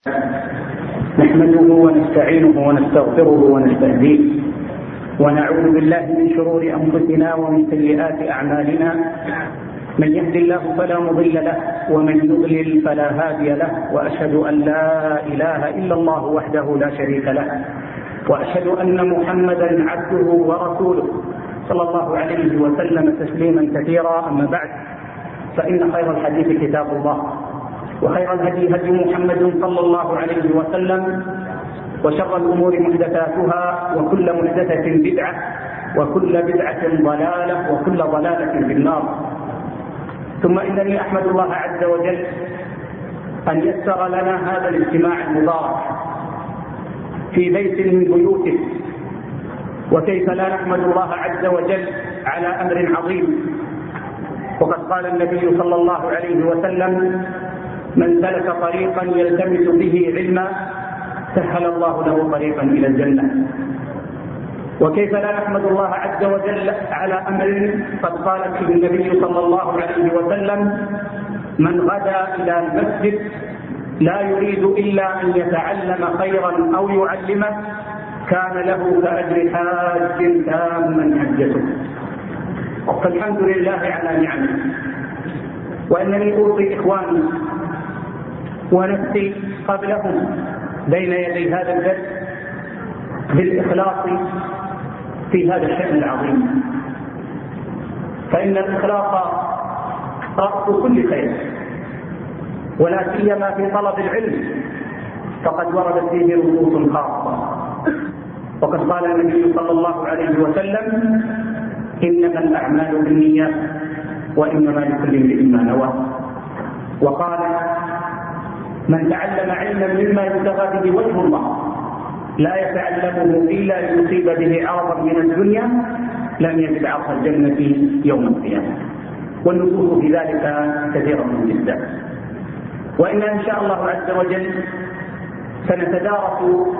نحمده ونستعينه ونستغفره ونستهديه ونعوذ بالله من شرور أنفسنا ومن سيئات أعمالنا. من يهد الله فلا مضل له ومن يضلل فلا هادي له، وأشهد أن لا إله إلا الله وحده لا شريك له، وأشهد أن محمدا عبده ورسوله صلى الله عليه وسلم تسليما كثيرا. أما بعد، فإن خير الحديث كتاب الله، وخير الهدي هدي محمد صلى الله عليه وسلم، وشر الأمور محدثاتها، وكل محدثة بدعة، وكل بدعة ضلالة، وكل ضلالة في النار. ثم إنني أحمد الله عز وجل أن يسر لنا هذا الاجتماع المبارك في بيت من بيوته، وكيف لا نحمد الله عز وجل على أمر عظيم. وقد قال النبي صلى الله عليه وسلم: من سلك طريقا يلتمس به علما سهل الله له طريقا إلى الجنة. وكيف لا نحمد الله عز وجل على أمر قد قال فيه النبي صلى الله عليه وسلم: من غدا إلى المسجد لا يريد إلا أن يتعلم خيرا أو يعلمه كان له كأجر حاج تاما حجته. فالحمد لله على نعمه. وأنني أوصي إخواني ونفسي قبلهم بين يدي هذا الدرس بالإخلاص في هذا الشأن العظيم، فإن الإخلاص رأس كل خير، ولا سيما في طلب العلم، فقد وردت فيه نصوص خاصة. وقد قال النبي صلى الله عليه وسلم: إنما الأعمال بالنيات وإنما لكل امرئ ما نوى. وقال: من تعلم علما مما يبتغى به وجه الله لا يتعلمه إلا ليصيب به عرضا من الدنيا لم يجد عرض الجنة يوم القيامة. والنصوص في ذلك كثيرة جدا. وإن إن شاء الله عز وجل سنتدارس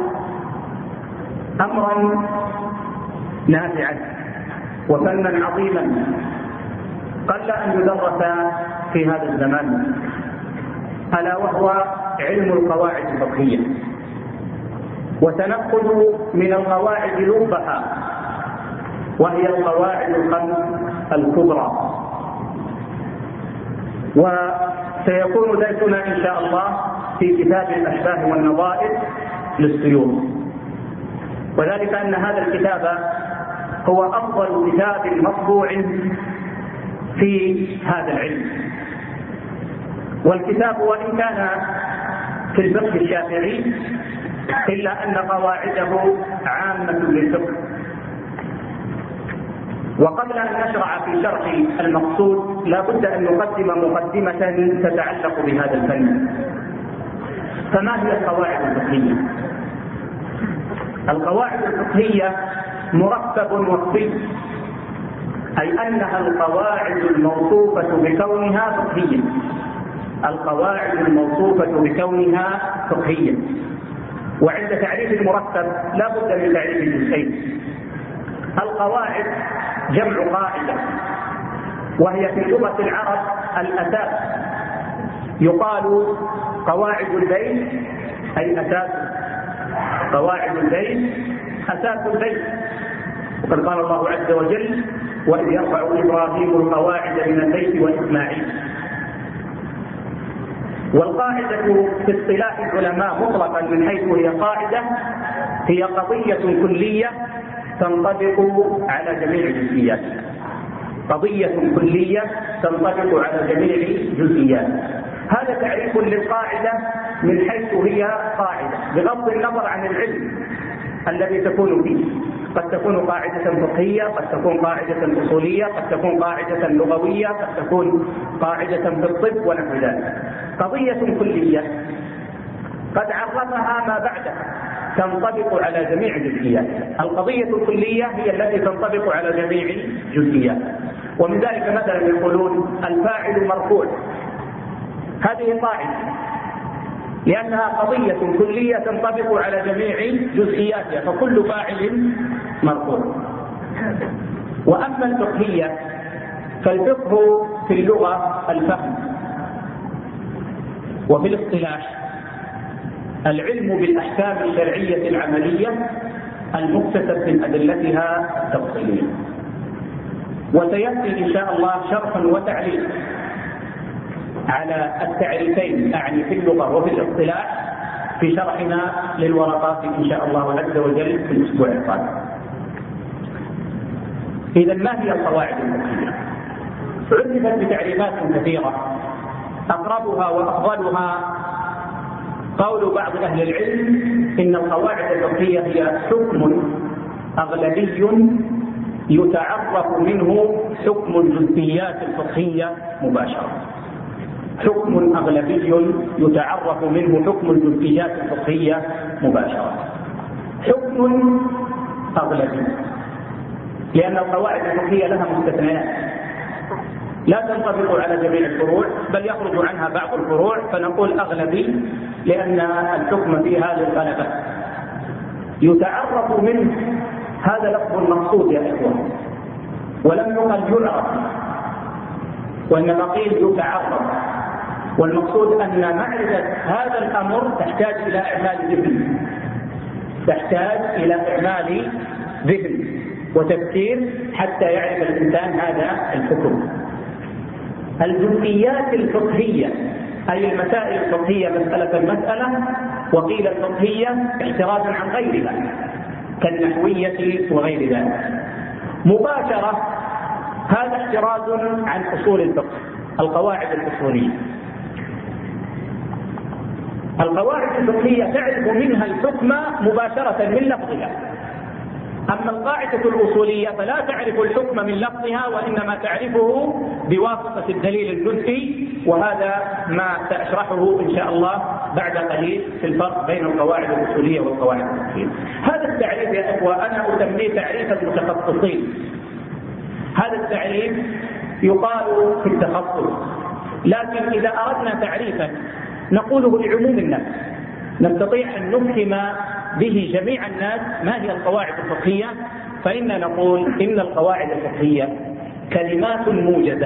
أمرا نافعا وفنا عظيما قل أن يدرس في هذا الزمان، ألا وهو علم القواعد الفقهية. وسنأخذ من القواعد لبها، وهي القواعد الخمس الكبرى. وسيكون درسنا إن شاء الله في كتاب الأشباه والنظائر للسيوطي، وذلك أن هذا الكتاب هو أفضل كتاب مطبوع في هذا العلم. والكتاب وإن كان في الفقه الشافعي إلا أن قواعده عامة للفقه. وقبل أن نشرع في شرح المقصود لا بد أن نقدم مقدمة تتعلق بهذا الفن. فما هي القواعد الفقهية؟ القواعد الفقهية مركب وصفي، أي أنها القواعد الموصوفة بكونها فقهية. القواعد الموصوفة بكونها فقهية. وعند تعريف المركب لا بد من تعريف الجزئين. القواعد جمع قاعدة، وهي في لغة العرب الأساس. يقال قواعد البيت أي أساس، قواعد البيت أساس البيت. وقد قال الله عز وجل: وإذ يرفع إبراهيم القواعد من البيت وإسماعيل. والقاعدة في اصطلاح العلماء مطلقا من حيث هي قاعدة هي قضية كلية تنطبق على جميع الجزئيات. قضية كلية تنطبق على جميع الجزئيات. هذا تعريف للقاعدة من حيث هي قاعدة، بغض النظر عن العلم الذي تكون فيه. قد تكون قاعدة فقهية، قد تكون قاعدة أصولية، قد تكون قاعدة لغوية، قد تكون قاعدة في الطب ونحو ذلك. قضية كلية قد عرفها ما بعدها تنطبق على جميع الجزئيات. القضية الكلية هي التي تنطبق على جميع الجزئيات. ومن ذلك مثلا يقولون الفاعل مرفوع. هذه قاعدة لأنها قضية كلية تنطبق على جميع جزئياتها، فكل فاعل مرفوع. وأما الفقهية فالفقه في اللغة الفهم، وفي الاصطلاح العلم بالأحكام الشرعية العملية المكتسب من أدلتها التفصيلية. وسيأتي إن شاء الله شرح وتعليق على التعريفين، أعني في اللغة وفي الاصطلاح، في شرحنا للورقات إن شاء الله عز وجل في الأسبوع القادم. إذا ما هي القواعد الفقهية؟ عرفت بتعريفات كثيرة، أقربها وأفضلها قول بعض أهل العلم إن القواعد الفقهية هي حكم أغلبي يتعرف منه حكم الجزئيات الفقهية مباشرة. حكم أغلبي يتعرف منه حكم الجزئيات الفقهية مباشرة. حكم أغلبي لأن القواعد الفقهية لها مستثنيات لا تنطبق على جميع الفروع، بل يخرج عنها بعض الفروع، فنقول أغلبي لأن الحكم في هذه الغلبة يتعرف منه. هذا لفظ مقصود يا إخوان، ولم يقل يعرف، وإنما قيل يتعرف، والمقصود أن معرفة هذا الأمر تحتاج إلى إعمال ذهن، تحتاج إلى إعمال ذهن وتفكير حتى يعرف الإنسان هذا الحكم. الجزئيات الفقهية أي المسائل الفقهية مسألة، وقيل الفقهية احتراز عن غيرها كالنحوية وغير ذلك. مباشرة هذا احتراز عن أصول الفقه، القواعد الأصولية. القواعد الفقهية تعرف منها الحكم مباشرة من لفظها، أما القاعدة الأصولية فلا تعرف الحكم من لفظها، وإنما تعرفه بواسطة الدليل الجزئي، وهذا ما سأشرحه إن شاء الله بعد قليل في الفرق بين القواعد الأصولية والقواعد الفقهية. هذا التعريف يا أخوة أنا أسميه تعريف المتخصصين. هذا التعريف يقال في التخصص، لكن إذا أردنا تعريفا نقوله لعموم الناس نستطيع أن نفهم به جميع الناس ما هي القواعد الفقهية، فإننا نقول إن القواعد الفقهية كلمات موجزة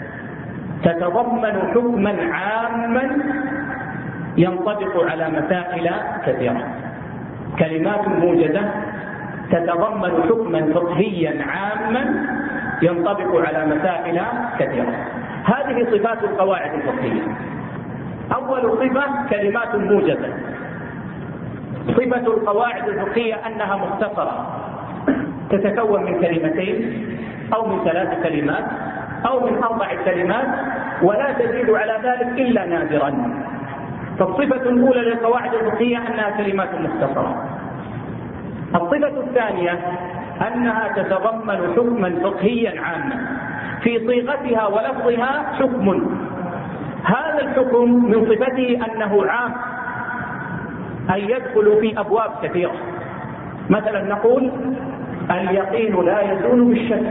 تتضمن حكما عاما ينطبق على مسائل كثيرة. كلمات موجزة تتضمن حكما فقهيا عاما ينطبق على مسائل كثيرة. هذه صفات القواعد الفقهية. أول صفة كلمات موجزة. صفة القواعد الفقهية أنها مختصرة، تتكون من كلمتين أو من 3 كلمات أو من 4 كلمات، ولا تزيد على ذلك إلا نادرا. فالصفة الأولى للقواعد الفقهية أنها كلمات مختصرة. الصفة الثانية أنها تتضمن حكما فقهيا عاما في صيغتها ولفظها حكم. هذا الحكم من صفته أنه عام، أي يدخل في أبواب كثيرة. مثلا نقول اليقين لا يزول بالشك.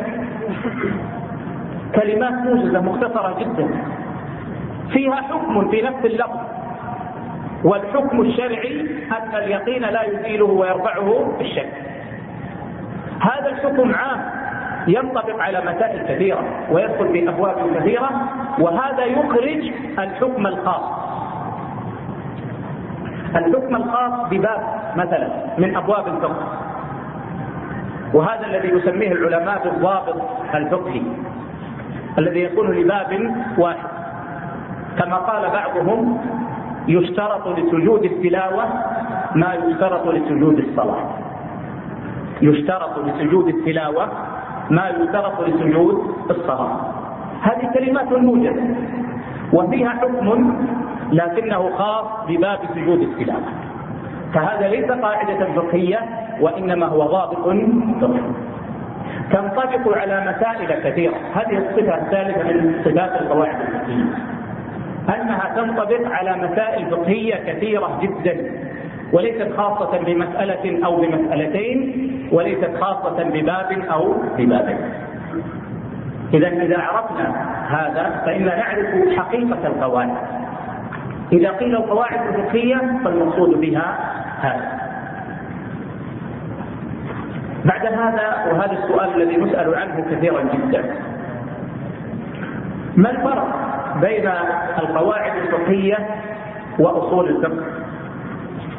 كلمات موجزة مختصرة جدا فيها حكم في نفس اللفظ، والحكم الشرعي أن اليقين لا يزيله ويرفعه بالشك. هذا الحكم عام ينطبق على مسائل كثيرة ويدخل في أبواب كثيرة، وهذا يخرج الحكم الخاص. الحكم الخاص بباب مثلا من أبواب الفقه، وهذا الذي يسميه العلماء بالضابط الفقهي الذي يكون لباب واحد. كما قال بعضهم يشترط لسجود التلاوة ما يشترط لسجود الصلاة. يشترط لسجود التلاوة ما يشترط لسجود الصلاة. هذه كلمات موجزة وفيها حكم لكنه خاص بباب سجود التلاوة، فهذا ليس قاعدة فقهية وإنما هو ضابط فقهي تنطبق على مسائل كثيرة. هذه الصفة الثالثة من صفات القواعد الفقهية، أنها تنطبق على مسائل فقهية كثيرة جدا، وليست خاصة بمسألة أو بمسألتين، وليست خاصة بباب أو ببابين. إذا عرفنا هذا فإننا نعرف حقيقة القواعد. إذا قيل القواعد الفقهية فالمقصود بها هذا. بعد هذا، وهذا السؤال الذي نسأل عنه كثيرا جدا، ما الفرق بين القواعد الفقهية وأصول الفقه؟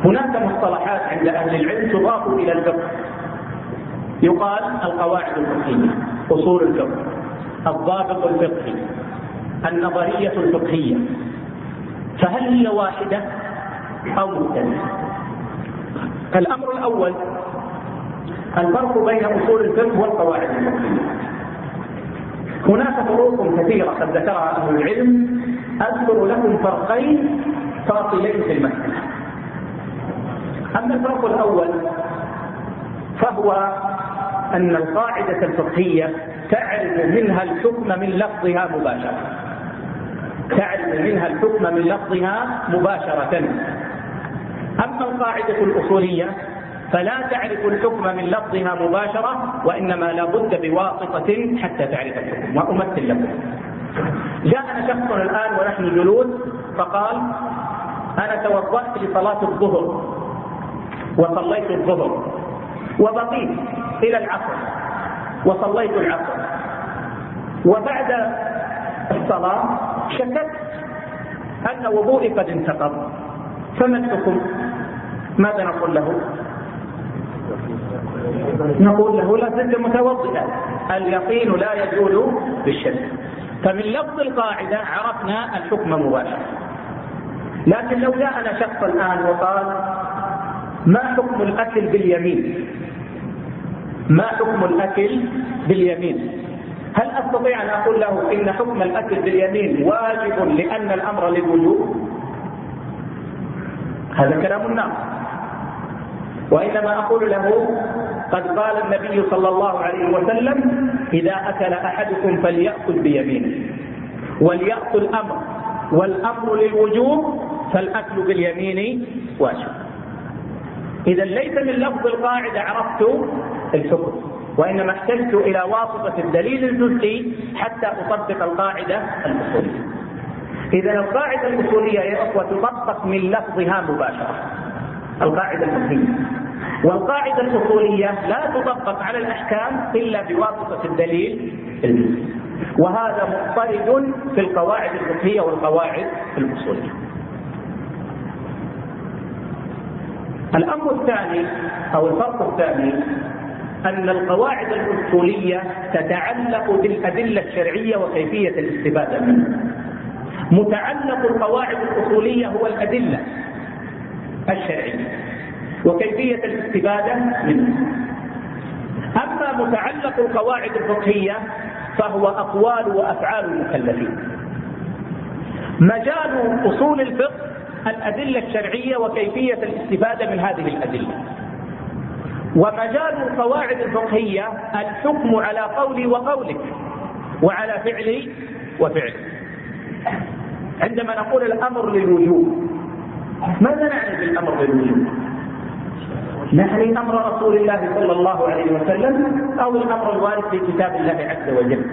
هناك مصطلحات عند أهل العلم تضاف إلى الفقه، يقال القواعد الفقهية، أصول الفقه، الضابط الفقهي، النظرية الفقهية. فهل هي واحدة أو مختلفة؟ الأمر الأول الفرق بين أصول الفقه والقواعد الفقهية. هناك فروق كثيرة قد ذكرها أهل العلم، أذكر لكم فرقين فاصلين في المسألة. أما الفرق الأول فهو أن القاعدة الفقهية تعرف منها الحكم من لفظها مباشرة، تعرف منها الحكم من لفظها مباشرة. أما القاعدة الأصولية فلا تعرف الحكم من لفظها مباشرة، وإنما لا بد بواسطة حتى تعرف الحكم. وأمثل لكم. جاءنا شخص الآن ونحن جلوس فقال: أنا توضأت لصلاة الظهر وصليت الظهر وبقيت إلى العصر وصليت العصر، وبعد الصلاة شككت أن وضوئي قد انتقض، فما الحكم؟ ماذا نقول له؟ نقول له: لا زلت متوضئا، اليقين لا يزول بالشك. فمن لفظ القاعدة عرفنا الحكم مباشرة. لكن لو جاءنا شخص الآن وقال: ما حكم الأكل باليمين؟ ما حكم الأكل باليمين؟ هل أستطيع أن أقول له إن حكم الأكل باليمين واجب لأن الأمر للوجوب؟ هذا كلام الناس. وإنما أقول له: قد قال النبي صلى الله عليه وسلم: إذا أكل أحدكم فليأكل بيمينه، وليأكل أمر، والأمر للوجوب، فالأكل باليمين واجب. إذا ليس من لفظ القاعدة عرفت الحكم، وإنما احتجت إلى واسطة الدليل الجزئي حتى أطبق القاعدة الأصولية. إذا القاعدة الأصولية يا أخوة تطبق من لفظها مباشرة، القاعدة الفقهية. والقاعدة الأصولية لا تطبق على الأحكام إلا بواسطة الدليل الجزئي، وهذا مضطرد في القواعد الفقهية والقواعد الأصولية. الأمر الثاني أو الفرق الثاني أن القواعد الأصولية تتعلق بالأدلة الشرعية وكيفية الاستفادة منها. متعلق القواعد الأصولية هو الأدلة الشرعية وكيفية الاستفادة منها. أما متعلق القواعد الفقهية فهو أقوال وأفعال المكلفين. مجال أصول الفقه الأدلة الشرعية وكيفية الاستفادة من هذه الأدلة، ومجال القواعد الفقهية الحكم على قولي وقولك وعلى فعلي وفعلك. عندما نقول الأمر للوجوب، ماذا نعني بالأمر للوجوب؟ نعني أمر رسول الله صلى الله عليه وسلم أو الأمر الوارد في كتاب الله عز وجل.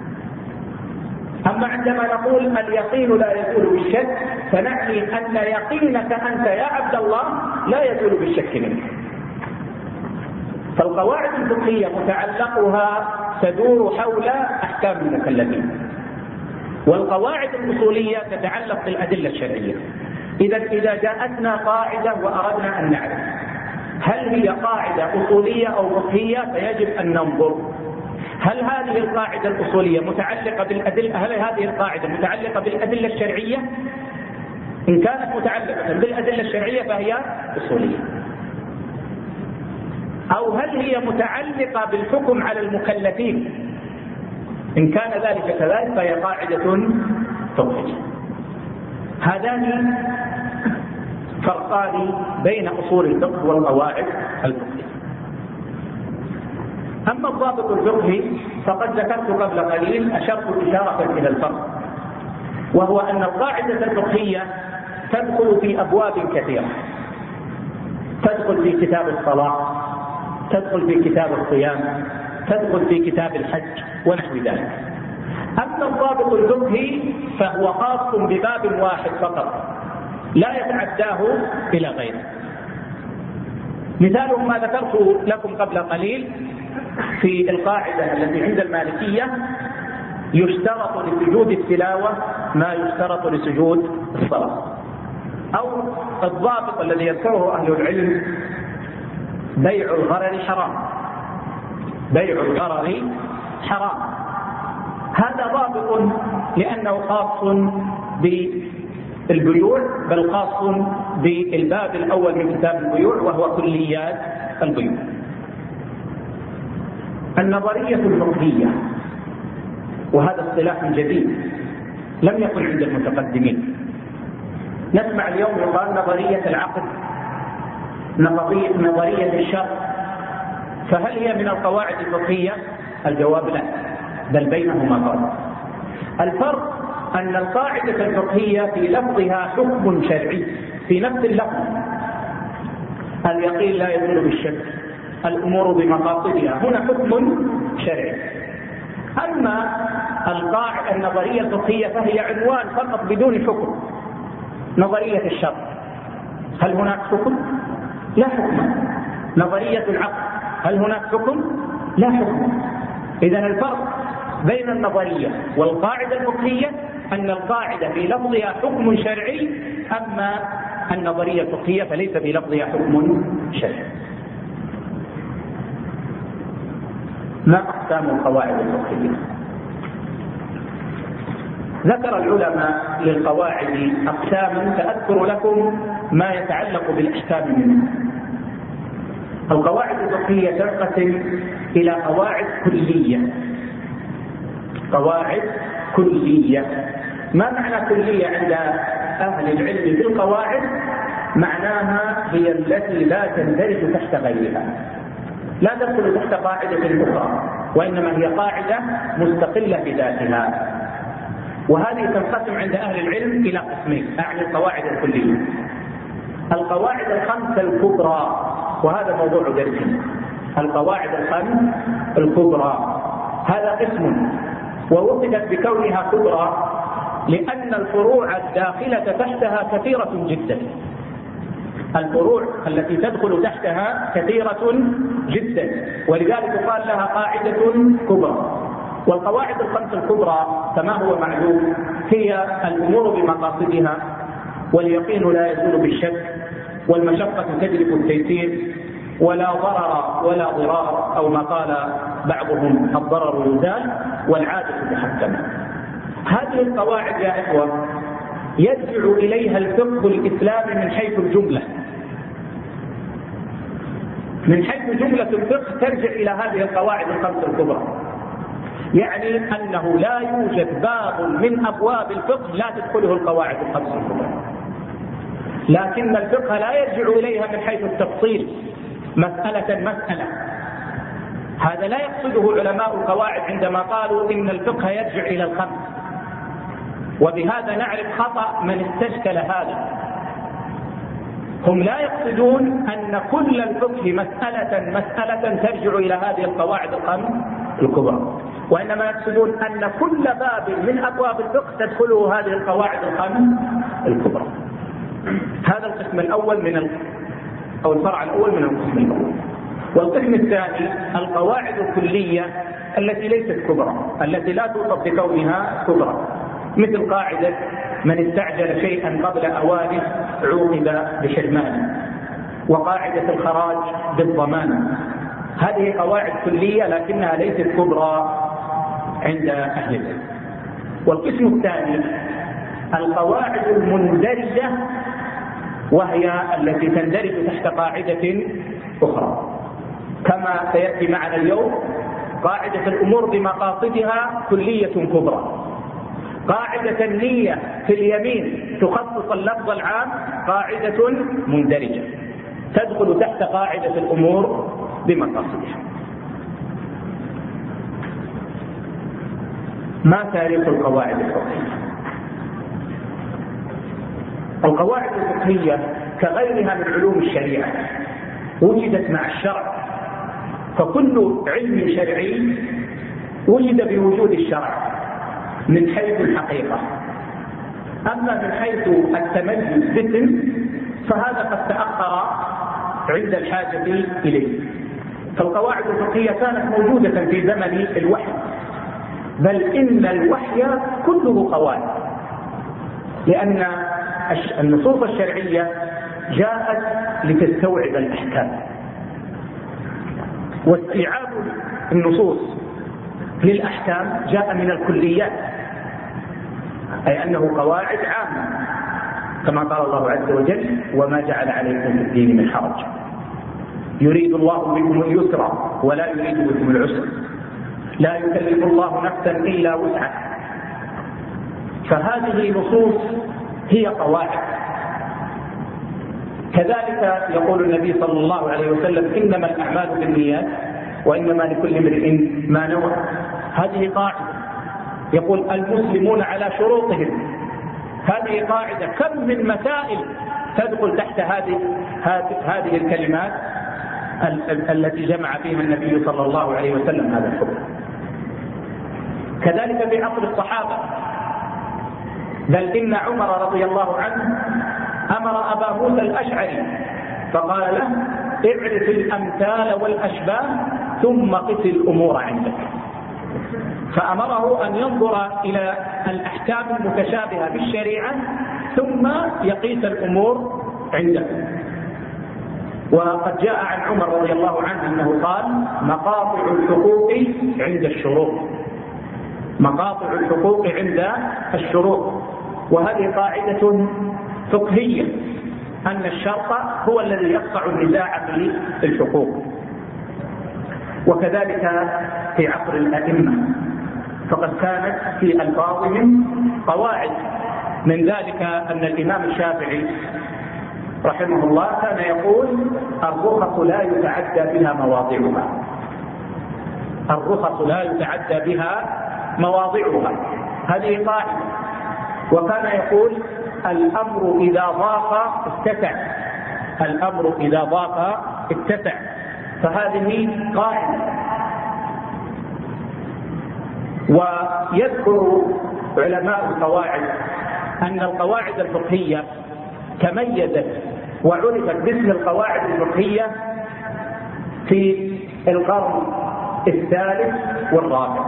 أما عندما نقول اليقين لا يزول بالشك فنعني أن يقينك أنت يا عبد الله لا يزول بالشك منك. فالقواعد الفقهية متعلقها تدور حول أحكام المكلفين، والقواعد الأصولية تتعلق بالأدلة الشرعية. إذا جاءتنا قاعدة وأردنا أن نعرف هل هي قاعدة أصولية أو فقهية فيجب أن ننظر هل هذه القاعدة الأصولية متعلقة بالأدلة، هل هذه القاعدة متعلقة بالأدلة الشرعية؟ إن كانت متعلقة بالأدلة الشرعية فهي أصولية. أو هل هي متعلقة بالحكم على المكلفين؟ إن كان ذلك كذلك فهي قاعدة فقهية. هذان فرقان بين أصول الفقه والقواعد الفقهية. أما الضابط الفقهي فقد ذكرت قبل قليل، أشرت إشارة إلى الفرق، وهو أن القاعدة الفقهية تدخل في أبواب كثيرة، تدخل في كتاب الصلاة، تدخل في كتاب الصيام، تدخل في كتاب الحج ونحو ذلك. أما الضابط الفقهي فهو خاص بباب واحد فقط لا يتعداه إلى غيره. مثال ما ذكرت لكم قبل قليل في القاعدة التي عند المالكية: يشترط لسجود التلاوة ما يشترط لسجود الصلاة، أو الضابط الذي يذكره أهل العلم: بيع الغرر حرام. بيع الغرر حرام، هذا ضابط لأنه خاص بالبيوع، بل خاص بالباب الأول من كتاب البيوع وهو كليات البيوع. النظرية الفقهية، وهذا اصطلاح جديد لم يكن عند المتقدمين. نسمع اليوم يقال نظرية العقد، نظرية الشرط، فهل هي من القواعد الفقهية؟ الجواب لا، بل بينهما فرق. الفرق أن القاعدة الفقهية في لفظها حكم شرعي في نفس اللفظ: اليقين لا يزول بالشك، الأمور بمقاصدها، هنا حكم شرعي. أما النظرية الفقهية فهي عنوان فقط بدون حكم. نظرية الشرط، هل هناك حكم؟ لا حكم. نظرية العقد، هل هناك حكم؟ لا حكم. إذن الفرق بين النظرية والقاعدة الفقهية أن القاعدة في لفظها حكم شرعي، أما النظرية الفقهية فليس في لفظها حكم شرعي. ما أقسام القواعد الفقهية؟ ذكر العلماء للقواعد أقساما، سأذكر لكم ما يتعلق بالأحكام منها. القواعد الفقهية تنقسم إلى قواعد كلية. قواعد كلية، ما معنى كلية عند أهل العلم بالقواعد؟ معناها هي التي لا تندرج تحت غيرها، لا تدخل تحت قاعدة أخرى، وإنما هي قاعدة مستقلة بذاتها. وهذه تنقسم عند أهل العلم إلى قسمين، أعني القواعد الكلية: القواعد الخمسة الكبرى، وهذا موضوع درسنا. القواعد الخمس الكبرى هذا قسم، ووصفت بكونها كبرى لأن الفروع الداخلة تحتها كثيرة جدا. الفروع التي تدخل تحتها كثيرة جدا، ولذلك قال لها قاعدة كبرى. والقواعد الخمس الكبرى كما هو معلوم هي الأمور بمقاصدها، واليقين لا يزول بالشك، والمشقة تجلب التيسير، ولا ضرر ولا ضرار، أو ما قال بعضهم الضرر يزال، والعادة محكمة. هذه القواعد يا إخوة يرجع إليها الفقه الإسلامي من حيث الجملة. من حيث جملة الفقه ترجع إلى هذه القواعد الخمس الكبرى، يعني أنه لا يوجد باب من أبواب الفقه لا تدخله القواعد الخمس الكبرى، لكن الفقه لا يرجع إليها من حيث التفصيل مسألة. هذا لا يقصده علماء القواعد عندما قالوا إن الفقه يرجع إلى الخمس، وبهذا نعرف خطأ من استشكل هذا. هم لا يقصدون أن كل الفقه مسألة ترجع إلى هذه القواعد الخمس الكبرى، وإنما يقصدون أن كل باب من أبواب الفقه تدخله هذه القواعد الخمس الكبرى. هذا القسم الأول أو الفرع الأول من القسم الأول. والقسم الثاني القواعد الكلية التي ليست كبرى، التي لا توصف بكونها كبرى، مثل قاعدة من استعجل شيئا قبل أوانه عوقب بحرمانه، وقاعدة الخراج بالضمان. هذه قواعد كلية لكنها ليست كبرى عند أهل العلم. والقسم الثاني القواعد المندرجة، وهي التي تندرج تحت قاعدة أخرى، كما سيأتي معنا اليوم. قاعدة الأمور بمقاصدها كلية كبرى. قاعدة النية في اليمين تخصص اللفظ العام قاعدة مندرجة تدخل تحت قاعدة الأمور بمقاصدها. ما تاريخ القواعد الفقهية؟ القواعد الفقهية كغيرها من علوم الشريعة وجدت مع الشرع، فكل علم شرعي وجد بوجود الشرع من حيث الحقيقة. أما من حيث التميز بالسن فهذا قد تأخر عند الحاجة إليه. فالقواعد الفقهية كانت موجودة في زمن الوحي، بل إن الوحي كله قواعد، لأن النصوص الشرعية جاءت لتستوعب الأحكام، واستيعاب النصوص للأحكام جاء من الكليات، أي أنه قواعد عامة كما قال الله عز وجل: وما جعل عليكم في الدين من حرج يريد الله بكم اليسر ولا يريد بكم العسر لا يكلف الله نفسا إلا وسعها. فهذه نصوص هي قواعد. كذلك يقول النبي صلى الله عليه وسلم: إنما الأعمال بالنيات وإنما لكل امرئ ما نوى. هذه قاعدة. يقول: المسلمون على شروطهم. هذه قاعدة. كم من مسائل تدخل تحت هذه الكلمات التي جمع فيها النبي صلى الله عليه وسلم هذا الحكم. كذلك في عصر الصحابة، بل إن عمر رضي الله عنه أمر أبا موسى الأشعري فقال له: اعرف الأمثال والأشباه ثم قس الأمور عندك. فأمره أن ينظر إلى الأحكام المتشابهة بالشريعة ثم يقيس الأمور عنده. وقد جاء عن عمر رضي الله عنه أنه قال: مقاطع الحقوق عند الشروط. مقاطع الحقوق عند الشروط. وهذه قاعدة فقهية، أن الشرط هو الذي يقطع النزاع في الحقوق. وكذلك في عصر الأئمة، فقد كانت في ألفاظهم قواعد. من ذلك أن الإمام الشافعي رحمه الله كان يقول: الرخص لا يتعدى بها مواضعها. الرخص لا يتعدى بها مواضعها. هذه قاعدة. وكان يقول: الأمر إذا ضاق اتسع. الأمر إذا ضاق اتسع. فهذه قاعدة. ويذكر علماء القواعد أن القواعد الفقهية تميزت وعرفت باسم القواعد الفقهية في القرن الثالث والرابع.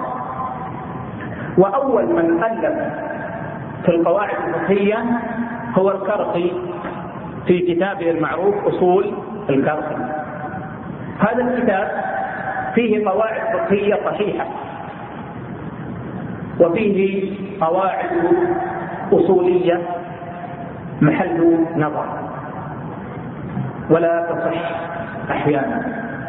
وأول من ألف في القواعد الفقهية هو الكرخي في كتابه المعروف أصول الكرخي. هذا الكتاب فيه قواعد فقهية صحيحة، وفيه قواعد أصولية محل نظر ولا تصح أحيانا.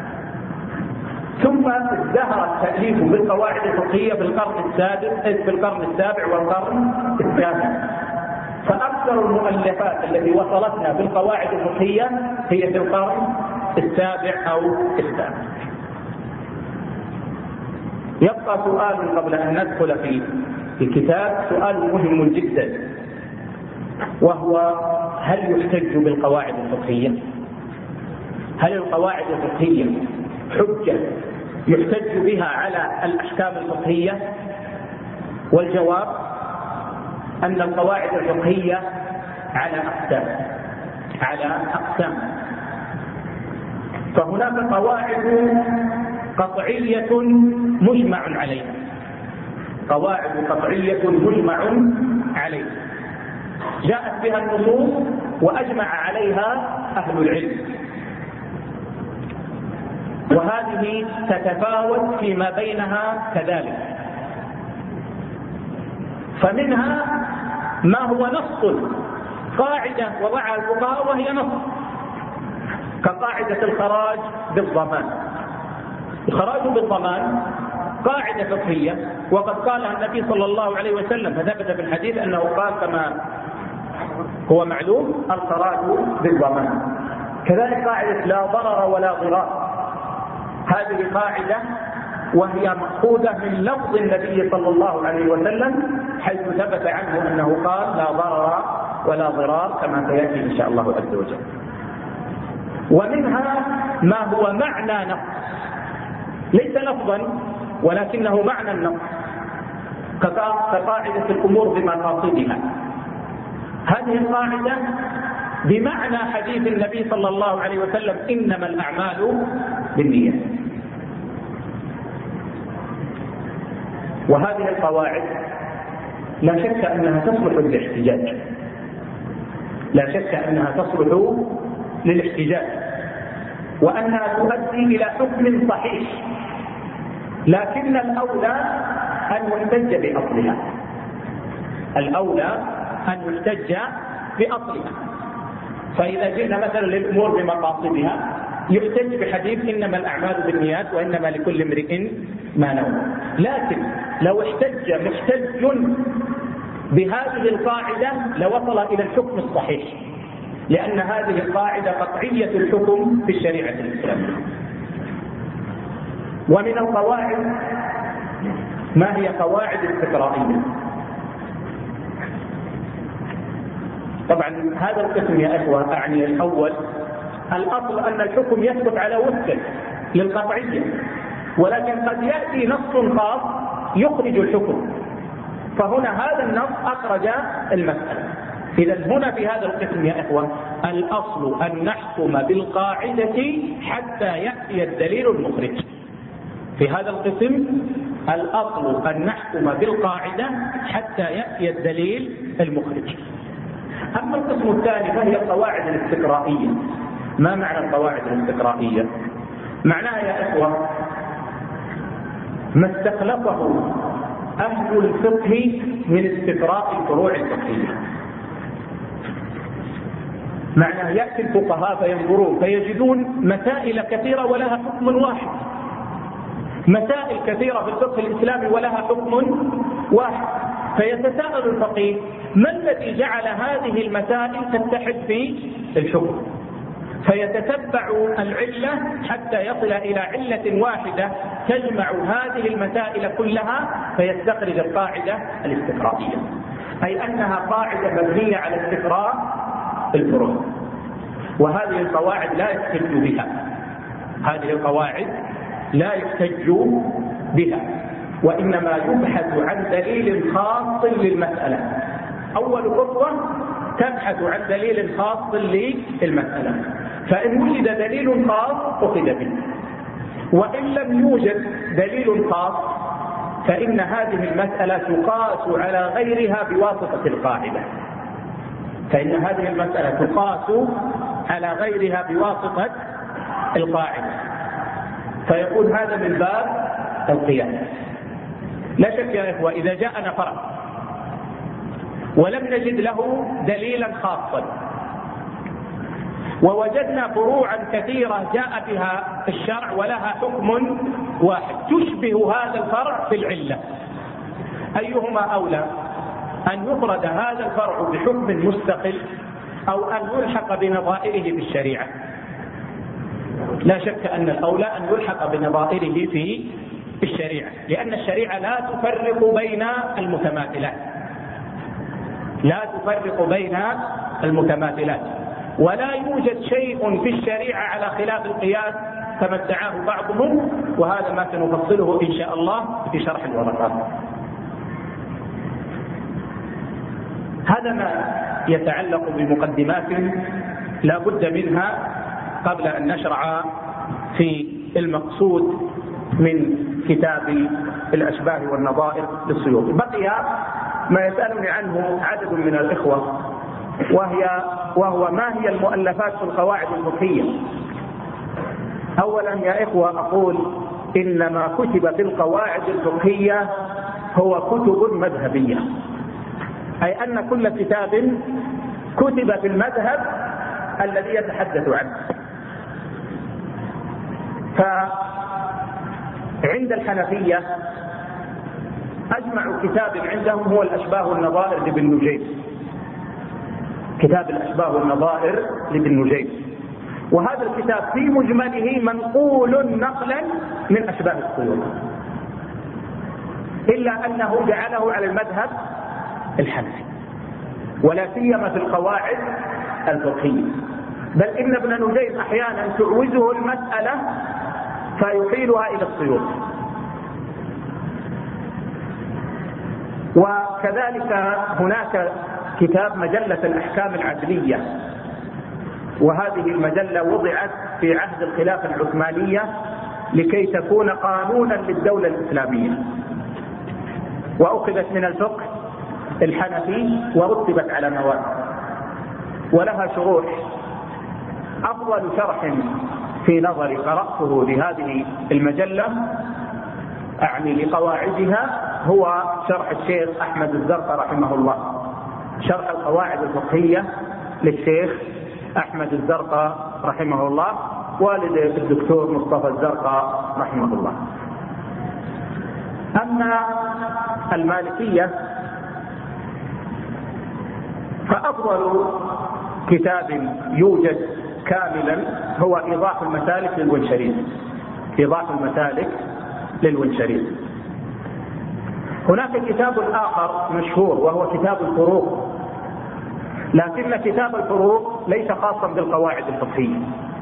ثم ازدهر التأليف بالقواعد الفقهية في القرن السابع والقرن الثامن. فأكثر المؤلفات التي وصلتنا بالقواعد الفقهية هي في القرن السابع أو الثامن. يبقى سؤال قبل أن ندخل في الكتاب، سؤال مهم جدا، وهو: هل يحتج بالقواعد الفقهية؟ هل القواعد الفقهية حجة يحتج بها على الأحكام الفقهية؟ والجواب أن القواعد الفقهية على أقسام. فهناك قواعد قطعية مجمع عليها. قواعد قطعية مجمع عليها جاءت بها النصوص وأجمع عليها أهل العلم، وهذه تتفاوت فيما بينها كذلك. فمنها ما هو نص، قاعدة وضعها الفقهاء وهي نص، كقاعدة الخراج بالضمان. الخراج بالضمان قاعدة فقهية، وقد قالها النبي صلى الله عليه وسلم، فثبت في الحديث أنه قال كما هو معلوم: الخراج بالضمان. كذلك قاعدة لا ضرر ولا ضرار. هذه قاعدة وهي مأخوذة من لفظ النبي صلى الله عليه وسلم، حيث ثبت عنه أنه قال: لا ضرر ولا ضرار، كما سيأتي إن شاء الله عز وجل. ومنها ما هو معنى نص، ليس لفظا ولكنه معنى النص، كقاعدة الأمور بمقاصدها. هذه القاعدة بمعنى حديث النبي صلى الله عليه وسلم: إنما الأعمال بالنيات. وهذه القواعد لا شك أنها تصلح للاحتجاج، لا شك أنها تصلح للاحتجاج وأنها تؤدي إلى حكم صحيح، لكن الأولى أن يحتج بأصلها، الأولى أن يحتج بأصلها. فإذا جئنا مثلا للأمور بمقاصدها يحتج بحديث إنما الأعمال بالنيات وإنما لكل امرئ ما نوى. لكن لو احتج محتج بهذه القاعدة لوصل إلى الحكم الصحيح، لأن هذه القاعدة قطعية الحكم في الشريعة الإسلامية. ومن القواعد ما هي قواعد استقرائية. طبعا هذا القسم يا إخوة أعني الأول، الأصل أن الحكم يثبت على وفق للقطعية، ولكن قد يأتي نص خاص يخرج الحكم، فهنا هذا النص أخرج المسألة. إذا هنا في هذا القسم يا إخوة الأصل أن نحكم بالقاعدة حتى يأتي الدليل المخرج. في هذا القسم الأصل أن نحكم بالقاعدة حتى يأتي الدليل المخرج. أما القسم الثاني فهي القواعد الاستقرائية. ما معنى القواعد الاستقرائية؟ معناها يا إخوة ما استخلصه أهل الفقه من استقراء الفروع الفقهية. معناه يأتي الفقهاء فينظرون فيجدون مسائل كثيرة ولها حكم واحد، مسائل كثيرة في الفقه الإسلامي ولها حكم واحد، فيتساءل الفقيه ما الذي جعل هذه المسائل تتحد في الحكم، فيتتبع العلة حتى يصل إلى علة واحدة تجمع هذه المسائل كلها فيستخرج القاعدة الاستقرائية، أي أنها قاعدة مبنية على استقراء الفروع. وهذه القواعد لا يحتج بها، هذه القواعد لا يحتج بها، وإنما يبحث عن دليل خاص للمسألة. أول خطوة تبحث عن دليل خاص للمسألة، فإن وجد دليل خاص أخذ به، وإن لم يوجد دليل خاص فإن هذه المسألة تقاس على غيرها بواسطة القاعدة، فإن هذه المسألة تقاس على غيرها بواسطة القاعدة، فيكون هذا من باب القياس. لا شك يا إخوة إذا جاءنا فرع ولم نجد له دليلا خاصا ووجدنا فروعا كثيرة جاء بها الشرع ولها حكم واحد تشبه هذا الفرع في العلة، أيهما أولى؟ أن يفرد هذا الفرع بحكم مستقل أو أن يلحق بنظائره في الشريعة؟ لا شك أن الأولى أن يلحق بنظائره في الشريعة، لأن الشريعة لا تفرق بين المتماثلات، لا تفرق بين المتماثلات، ولا يوجد شيء في الشريعة على خلاف القياس كما ادعاه بعضهم، وهذا ما سنفصله إن شاء الله في شرح الورقات. هذا ما يتعلق بمقدمات لا بد منها قبل أن نشرع في المقصود من كتاب الأشباه والنظائر للسيوطي. بقي ما يسألني عنه عدد من الإخوة، وهو ما هي المؤلفات في القواعد الفقهية. أولا يا إخوة أقول إن ما كتب في القواعد الفقهية هو كتب مذهبية، أي أن كل كتاب كتب في المذهب الذي يتحدث عنه. فعند الحنفية أجمع كتاب عندهم هو الأشباه والنظائر لابن نجيب، كتاب الأشباه والنظائر لابن نجيب، وهذا الكتاب في مجمله منقول نقلا من أشباه السيوطي، إلا أنه جعله على المذهب الحنفي، ولا سيما في القواعد الفقهية، بل إن ابن نجيب أحيانا تعوزه المسألة فيحيلها إلى السيوطي. وكذلك هناك كتاب مجلة الأحكام العدلية، وهذه المجلة وضعت في عهد الخلافة العثمانية لكي تكون قانونا للدولة الإسلامية، وأخذت من الفقه الحنفي ورتبت على مواد. ولها شروح. أفضل شرح في نظري قرأته لهذه المجلة أعني لقواعدها هو شرح الشيخ أحمد الزرقاء رحمه الله، شرح القواعد الفقهية للشيخ أحمد الزرقاء رحمه الله والد الدكتور مصطفى الزرقاء رحمه الله. أما المالكية فأفضل كتاب يوجد كاملا هو إيضاح المسالك للونشري. إيضاح المسالك للونشري. هناك كتاب آخر مشهور وهو كتاب الفروق، لكن كتاب الفروق ليس خاصا بالقواعد الفقهية.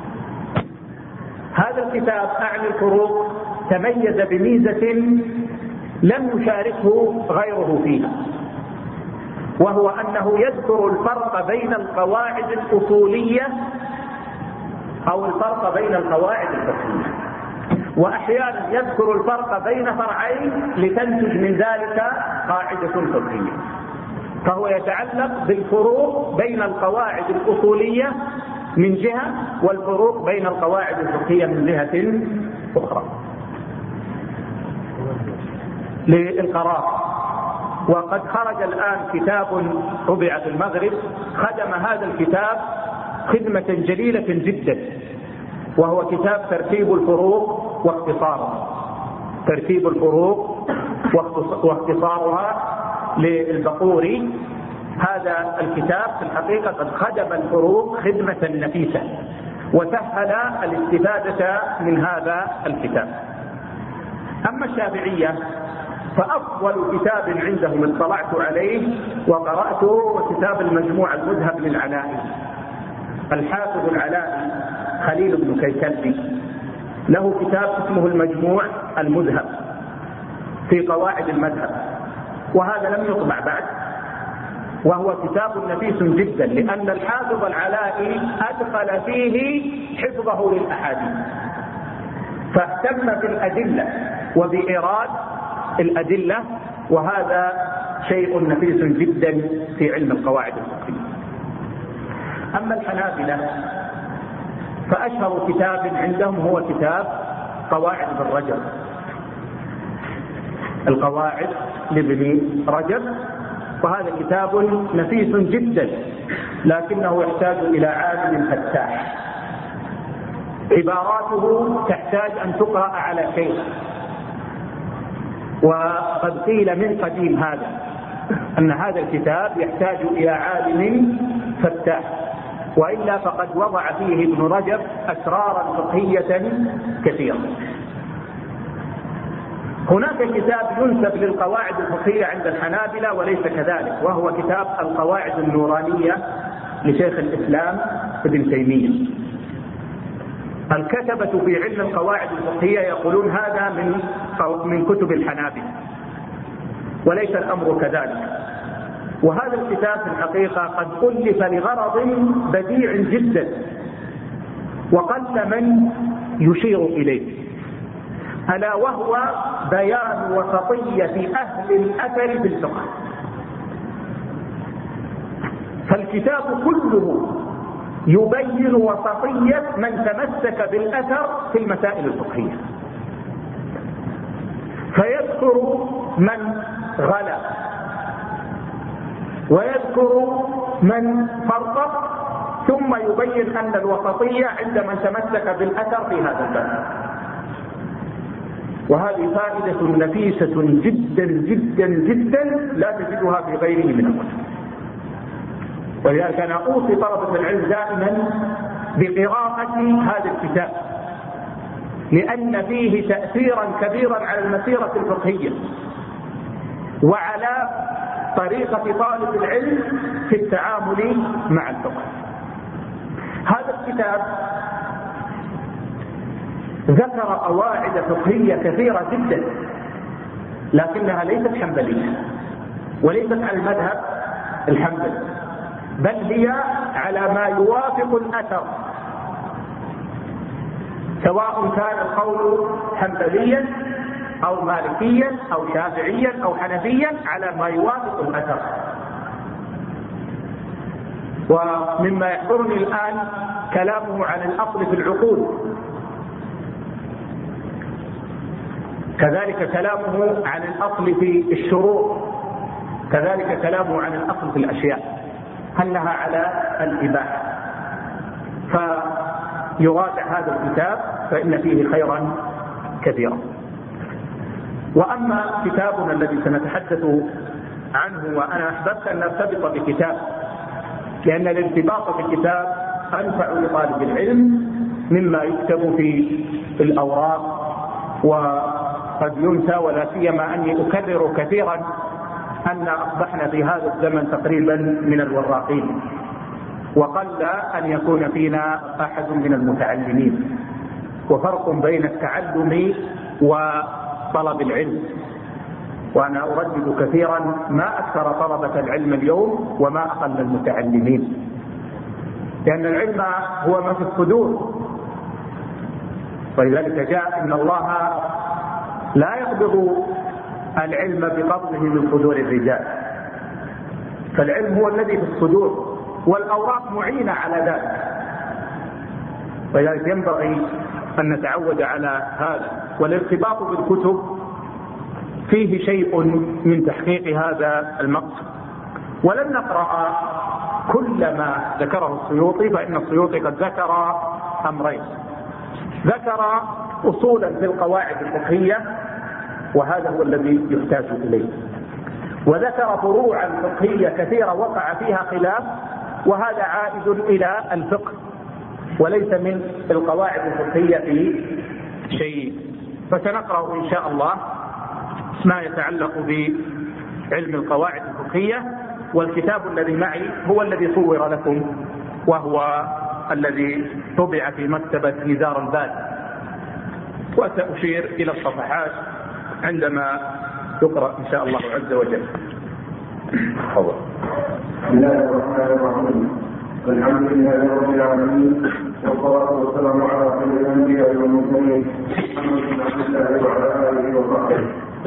هذا الكتاب أعني الفروق تميز بميزة لم يشاركه غيره فيها، وهو أنه يذكر الفرق بين القواعد الأصولية أو الفرق بين القواعد الفقهية، وأحيانا يذكر الفرق بين فرعين لتنتج من ذلك قاعدة فقهية. فهو يتعلق بالفروق بين القواعد الأصولية من جهة والفروق بين القواعد الفقهية من جهة أخرى. للقراء، وقد خرج الآن كتاب طبع في المغرب خدم هذا الكتاب خدمة جليلة جدا، وهو كتاب ترتيب الفروق واختصارها. ترتيب الفروق واختصارها للبقوري. هذا الكتاب في الحقيقة قد خدم الفروق خدمة نفيسة وسهل الاستفادة من هذا الكتاب. أما الشافعية فأفضل كتاب عندهم اطلعت عليه وقرأته كتاب المجموع المذهب للعلائي. الحافظ العلائي خليل بن كيكلبي له كتاب اسمه المجموع المذهب في قواعد المذهب، وهذا لم يطبع بعد، وهو كتاب نفيس جدا، لأن الحافظ العلائي أدخل فيه حفظه للأحاديث، فاهتم بالأدلة وبإيراد الأدلة، وهذا شيء نفيس جدا في علم القواعد الفقهية. أما الحنابلة فأشهر كتاب عندهم هو كتاب قواعد ابن رجب. القواعد لابن رجب، وهذا كتاب نفيس جدا، لكنه يحتاج إلى عالم فتاح. عباراته تحتاج أن تقرأ على شيء، وقد قيل من قديم هذا أن هذا الكتاب يحتاج إلى عالم فتاح، وإلا فقد وضع فيه ابن رجب أسرارا فقهية كثيرة. هناك كتاب ينسب للقواعد الفقهية عند الحنابلة وليس كذلك، وهو كتاب القواعد النورانية لشيخ الإسلام ابن تيمية. الكتبة في علم القواعد الفقهية يقولون هذا من كتب الحنابلة، وليس الأمر كذلك. وهذا الكتاب في الحقيقة قد ألف لغرض بديع جدا وقل من يشير إليه، ألا وهو بيان وسطية أهل الأثر في الفقه. فالكتاب كله يبين وسطية من تمسك بالأثر في المسائل الفقهية، فيذكر من غلا ويذكر من فرق، ثم يبين أن الوسطية عند من تمسك بالأثر في هذا الباب. وهذه فائدة نفيسة جدا جدا جدا لا تجدها في غيره من الكتب. ولذلك أنا أوصي طلبة العلم دائما بقراءة هذا الكتاب، لأن فيه تأثيرا كبيرا على المسيرة الفقهية وعلى طريقة طالب العلم في التعامل مع الفقه. هذا الكتاب ذكر قواعد فقهية كثيرة جدا، لكنها ليست حنبلية وليست على المذهب الحنبلي، بل هي على ما يوافق الأثر، سواء كان القول حنبليا أو مالكيا أو شافعيا أو حنفيا، على ما يوافق الأثر. ومما يحضرني الآن كلامه عن الأصل في العقود، كذلك كلامه عن الأصل في الشروط، كذلك كلامه عن الأصل في الأشياء، هلها على الإباحة. فيراجع هذا الكتاب فإن فيه خيرا كثيرا. وأما كتابنا الذي سنتحدث عنه، وأنا أحببت أن نرتبط بكتاب، لأن الارتباط بالكتاب أنفع لطالب العلم مما يكتب في الأوراق وقد ينسى، ولا سيما أني أكرر كثيرا أن أصبحنا في هذا الزمن تقريبا من الوراقين، وقل أن يكون فينا أحد من المتعلمين، وفرق بين التعلم وطلب العلم. وأنا أردد كثيرا ما أكثر طلبة العلم اليوم وما أقل المتعلمين، لأن العلم هو ما في الصدور، ولذلك جاء إن الله لا يقبض العلم بقبضه من صدور الرجال، فالعلم هو الذي في الصدور، والأوراق معينة على ذلك. ولذلك ينبغي أن نتعود على هذا، والارتباط بالكتب فيه شيء من تحقيق هذا المقصد. ولن نقرأ كل ما ذكره السيوطي، فإن السيوطي قد ذكر أمرين: ذكر أصولا في القواعد الفقهية، وهذا هو الذي يحتاج إليه، وذكر فروعا فقهية كثيرة وقع فيها خلاف، وهذا عائد إلى الفقه وليس من القواعد الفقهية في شيء. فسنقرأ إن شاء الله ما يتعلق بعلم القواعد الفقهية، والكتاب الذي معي هو الذي صور لكم، وهو الذي طبع في مكتبة نزار البال، وسأشير إلى الصفحات عندما يقرأ إن شاء الله عز وجل. بسم الله الرحمن الرحيم. الحمد لله رب العالمين، والصلاة والسلام على خير الأنبياء والمرسلين محمد بن عبد الله وعلى آله وصحبه.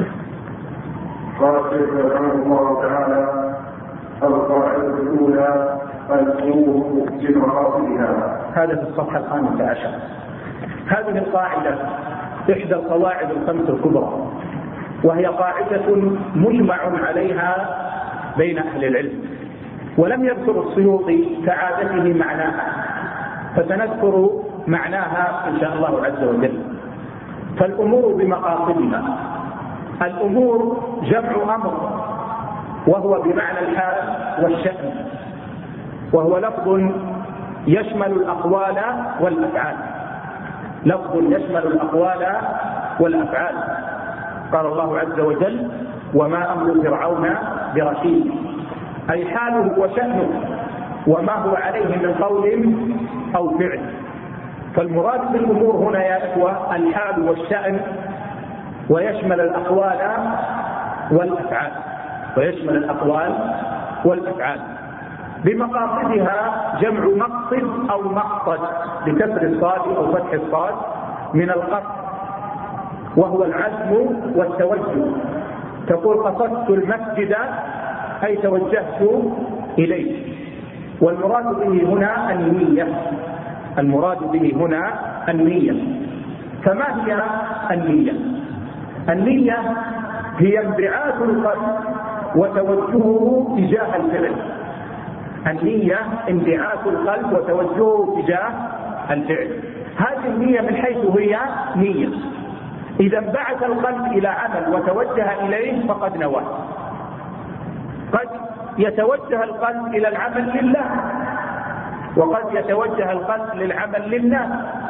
قال الشيخ رحمه الله تعالى: القاعدة الأولى الأمور بمقاصدها. هذا في الصفحة 15. هذه القاعدة إحدى القواعد الخمس الكبرى، وهي قاعدة مجمع عليها بين أهل العلم، ولم يذكر السيوطي كعادته معناها، فسنذكر معناها إن شاء الله عز وجل. فالأمور بمقاصدها، الأمور جمع أمر، وهو بمعنى الحال والشأن، وهو لفظ يشمل الأقوال والأفعال، لفظ يشمل الأقوال والأفعال. قال الله عز وجل: وما أمر فرعون برشيد، أي حاله وشأنه وما هو عليه من قول أو فعل. فالمراد بالأمور هنا يا إخوة الحال والشأن، ويشمل الأقوال والأفعال، ويشمل الأقوال والأفعال. بمقاصدها جمع مقصد أو مقصد بكسر الصاد أو فتح الصاد من القصد، وهو العزم والتوجه. تقول قصدت المسجد أي توجهت إليه. والمراد به هنا النية، المراد به هنا النية. فما هي النية؟ النية هي انبعاث القلب وتوجهه تجاه الفعل. النية انبعاث القلب وتوجهه تجاه الفعل. هذه النية من حيث هي نية، إذا انبعث القلب إلى عمل وتوجه إليه فقد نوى. قد يتوجه القلب إلى العمل لله، وقد يتوجه القلب للعمل للناس،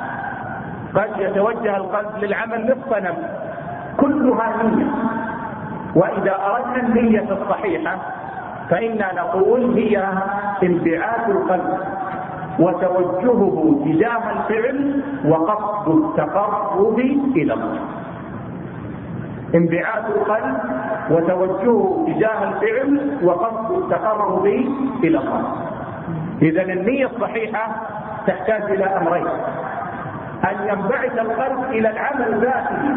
قد يتوجه القلب للعمل للصنم، كلها نية. وإذا أردنا النية الصحيحة فإنا نقول هي انبعاث القلب وتوجهه تجاه الفعل وقصد التقرب إلى الله. انبعاث القلب وتوجهه تجاه الفعل وقصد التقرب إلى الله. إذن النية الصحيحة تحتاج إلى أمرين: أن ينبعث القلب إلى العمل ذاته،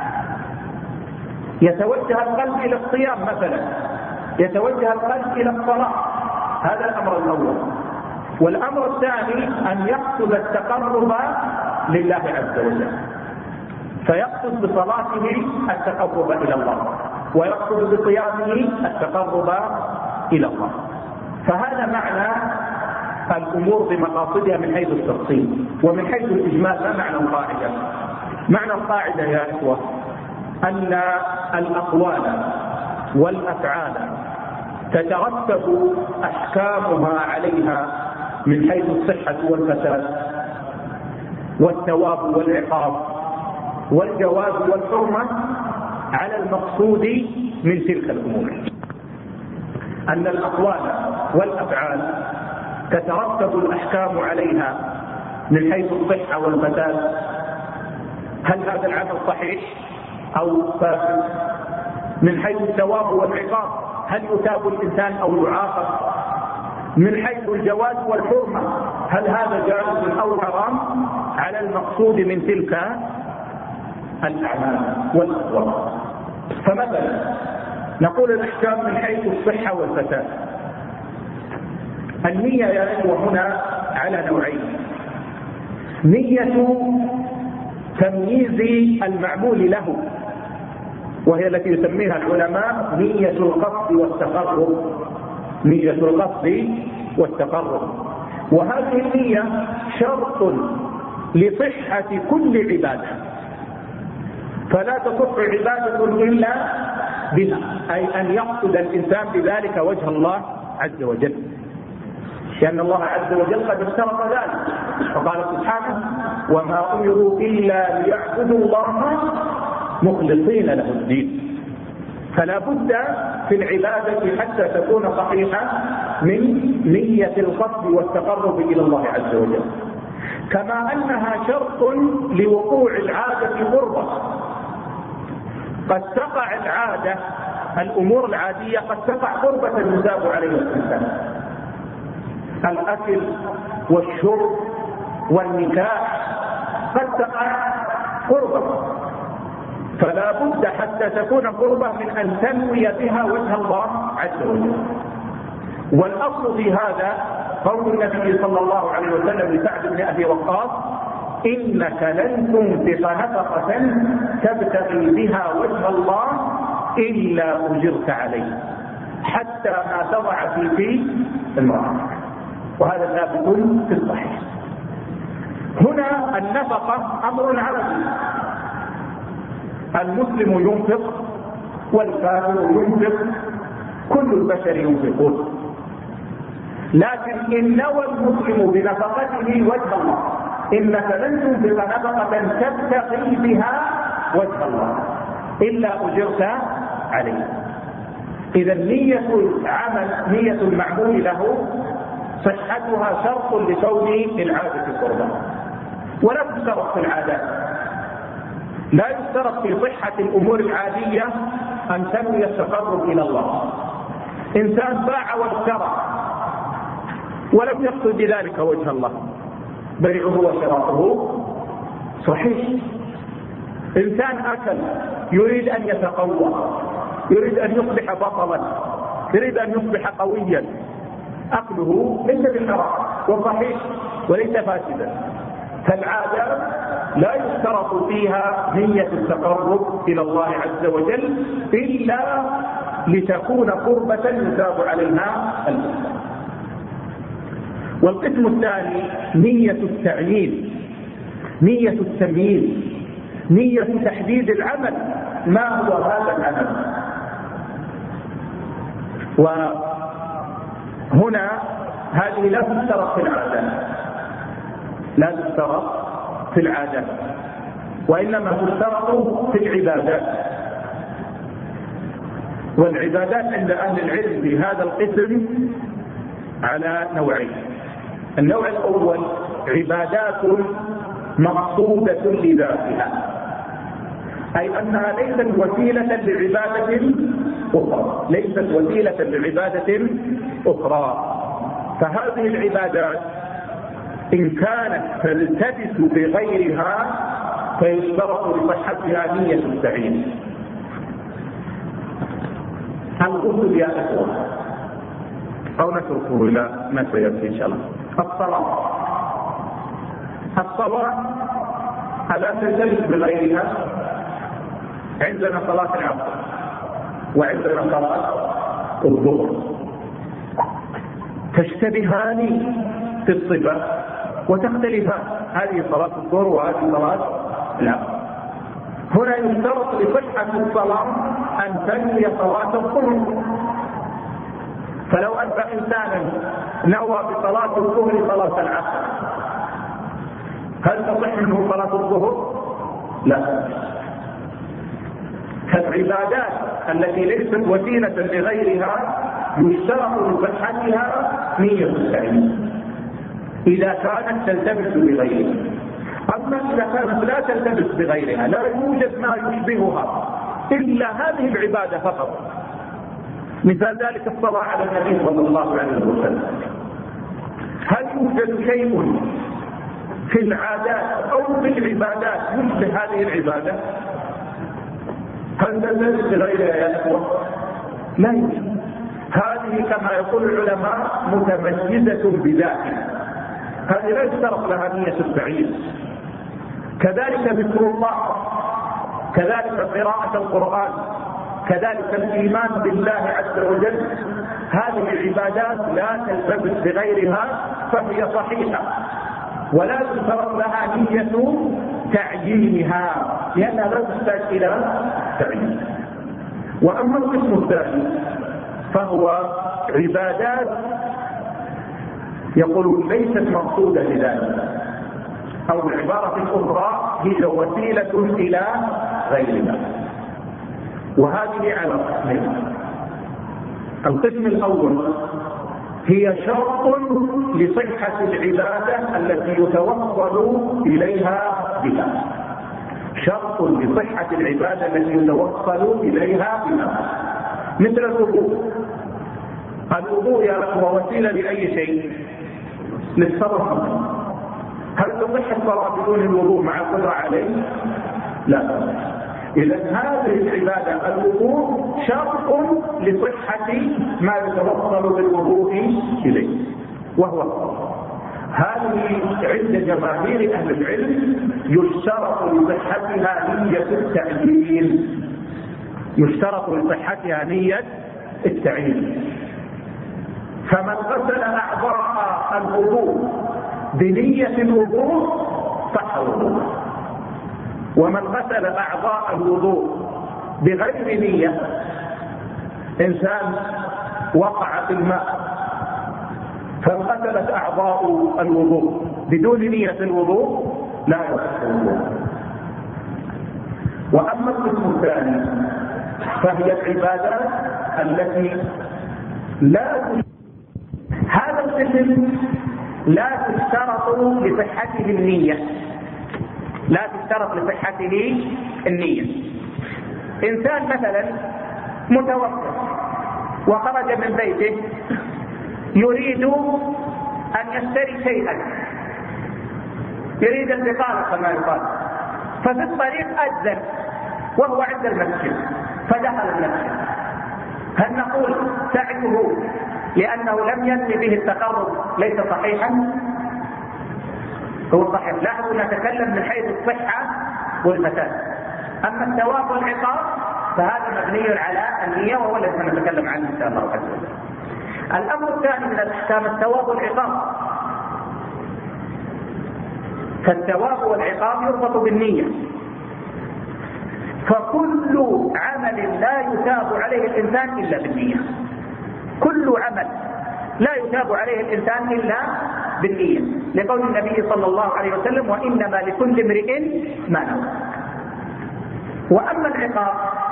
يتوجه القلب إلى الصيام مثلا، يتوجه القلب إلى الصلاة، هذا الأمر الأول. والأمر الثاني أن يقصد التقرب لله عز وجل، فيقصد بصلاته التقرب إلى الله، ويقصد بصيامه التقرب إلى الله. فهذا معنى الأمور بمقاصدها من حيث التفصيل. ومن حيث الإجمال ما معنى القاعدة؟ معنى القاعدة يا إخوة أن الأقوال والأفعال تترتب أحكامها عليها من حيث الصحة والفساد والثواب والعقاب والجواز والحرمة على المقصود من تلك الأمور. أن الأقوال والأفعال تترتب الأحكام عليها من حيث الصحة والفساد، هل هذا العمل صحيح أو فاسد؟ من حيث الثواب والعقاب، هل يثاب الإنسان أو يعاقب؟ من حيث الجواز والحرمة، هل هذا جائز أو حرام؟ على المقصود من تلك الأعمال والأقوال. فمثلا نقول الأحكام من حيث الصحة والفساد. النية يا إخوة هنا على نوعين: نية تمييز المعمول له، وهي التي يسميها العلماء نية القصد والتقرب، نية القصد والتقرب. وهذه النية شرط لصحة كل عبادة، فلا تصح عبادة إلا بها، أي أن يقصد الإنسان بذلك وجه الله عز وجل، لأن الله عز وجل قد افترض ذلك، فقال سبحانه: وما أمروا إلا ليعبدوا الله مخلصين له الدين. فلا بد في العبادة حتى تكون صحيحة من نية القصد والتقرب إلى الله عز وجل، كما أنها شرط لوقوع العادة قربة. قد تقع العادة، الأمور العادية قد تقع قربة يثاب عليها الإنسان، الأكل والشرب والنكاح قد تقع قربة، فلا بد حتى تكون قربة من أن تنوي بها وجه الله عز وجل. والأصل في هذا قول النبي صلى الله عليه وسلم لسعد بن أبي وقاص: إنك لن تنفق نفقة تبتغي بها وجه الله إلا أجرت عليه حتى ما تضع في المرأة. وهذا ثابت في الصحيح. هنا النفقة أمر عربي، المسلم ينفق والكافر ينفق، كل البشر ينفقون، لكن إن نوى المسلم بنفقته وجه الله: إنك لن تنفق نفقة تبتغي بها وجه الله إلا أجرت عليه. إذا نية العمل، نية المعمول له، صحتها شرط لكون العادة قربة. ولا تشترط في العادات، لا يشترط في صحة الأمور العادية أن تنوي التقرب إلى الله. إنسان باع واشترى ولم يقصد بذلك وجه الله، بيعه وشراؤه صحيح. إنسان أكل يريد أن يتقوى، يريد أن يصبح بطلا، يريد أن يصبح قويا، أكله ليس بالحرام وصحيح وليس فاسدا. فالعادة لا يشترط فيها نية التقرب إلى الله عز وجل إلا لتكون قربة يثاب عليها الإنسان. والقسم الثاني نية التعيين، نية التمييز، نية تحديد العمل، ما هو هذا العمل. وهنا هذه لا تشترط في العادة، لا تشترط في العادة، وإنما تشترط في العبادات. والعبادات عند أهل العلم في هذا القسم على نوعين: النوع الأول عبادات مقصودة لذاتها، أي أنها ليست وسيلة لعبادة أخرى، ليست وسيلة لعبادة أخرى. فهذه العبادات إن كانت تلتبس بغيرها فيشترط لصحتها نية التعيين. الغسل يا أخوة، أو نتركه إلى ما سيأتي إن شاء الله. الصلاة ألا تلتبس بغيرها. عندنا صلاة العصر وعندنا صلاة الظهر، تشتبهان في الصفة وتختلفان، هذه صلاة الظهر وهذه صلاة العصر. هنا يشترط لصحة الصلاة أن تنوي صلاة الظهر، فلو أن إنسانا نوى بصلاة الظهر صلاة العصر هل تصح منه صلاة الظهر؟ لا. فالعبادات التي ليست وسيلة لغيرها يشترط لصحتها نية التعيين إذا كانت تلتبس بغيرها. أما إذا كانت لا تلتبس بغيرها، لا يوجد ما يشبهها إلا هذه العبادة فقط، مثال ذلك الصلاة على النبي صلى الله عليه وسلم، هل يوجد شيء في العادات أو في العبادات يشبه هذه العبادة؟ هل تلتبس بغيرها يا أخوة؟ لا يوجد. هذه كما يقول العلماء متميزة بذاتها، هذه لا يشترط لها نية التعيين. كذلك ذكر الله، كذلك قراءة القرآن، كذلك الإيمان بالله عز وجل، هذه العبادات لا تلتبس بغيرها فهي صحيحة ولا يشترط لها نية تعيينها لأنها لا تحتاج إلى تعيين. وأما القسم الثاني فهو عبادات يقول ليست مقصودة لذلك، أو العبارة الأخرى هي وسيلة إلى غيرها، وهذه على قسمين. القسم الأول هي شرط لصحة العبادة التي يتوصل إليها بها، شرط لصحة العبادة التي يتوصل إليها بها، مثل الوضوء. الوضوء يا أخوة وسيلة لأي شيء؟ للصلاة. هل تصح الصلاة بدون الوضوء مع القدرة عليه؟ لا. إذا هذه العبادة الوضوء شرط لصحة ما يتوصل بالوضوء إليه وهو الصلاة. هذه عند جماهير أهل العلم يشترط لصحتها نية التعيين، يشترط لصحتها نية التعيين. فمن غسل أعضاء الوضوء بنية الوضوء صح وضوء، ومن غسل أعضاء الوضوء بغير نية، إنسان وقع في الماء فانغسلت أعضاء الوضوء بدون نية الوضوء لا يصح الوضوء. وأما القسم الثاني فهي العبادات التي هذا القسم لا تشترط لصحته النية، لا تشترط لصحته النية. إنسان مثلا متوقف وخرج من بيته يريد أن يشتري شيئا، يريد الانتقال كما يقال، ففي الطريق أذن وهو عند المسجد فدخل المسجد، هل نقول سعيه لأنه لم ينوي به التقرب ليس صحيحا؟ هو صحيح. لاحظوا نتكلم من حيث الصحة والفساد، أما الثواب والعقاب فهذا مبني على النية وهو الذي سنتكلم عنه إن شاء الله عز وجل. الأمر الثاني من الأحكام الثواب والعقاب، فالثواب والعقاب يربط بالنية، فكل عمل لا يثاب عليه الإنسان إلا بالنية، كل عمل لا يثاب عليه الإنسان إلا بالنية، لقول النبي صلى الله عليه وسلم وإنما لكل امرئ ما نوى. وأما العقاب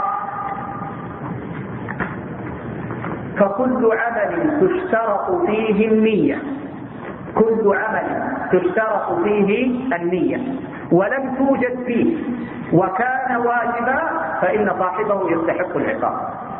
فكل عمل تشترط فيه النية، كل عمل تشترط فيه النية ولم توجد فيه وكان واجبا فإن صاحبه يستحق العقاب.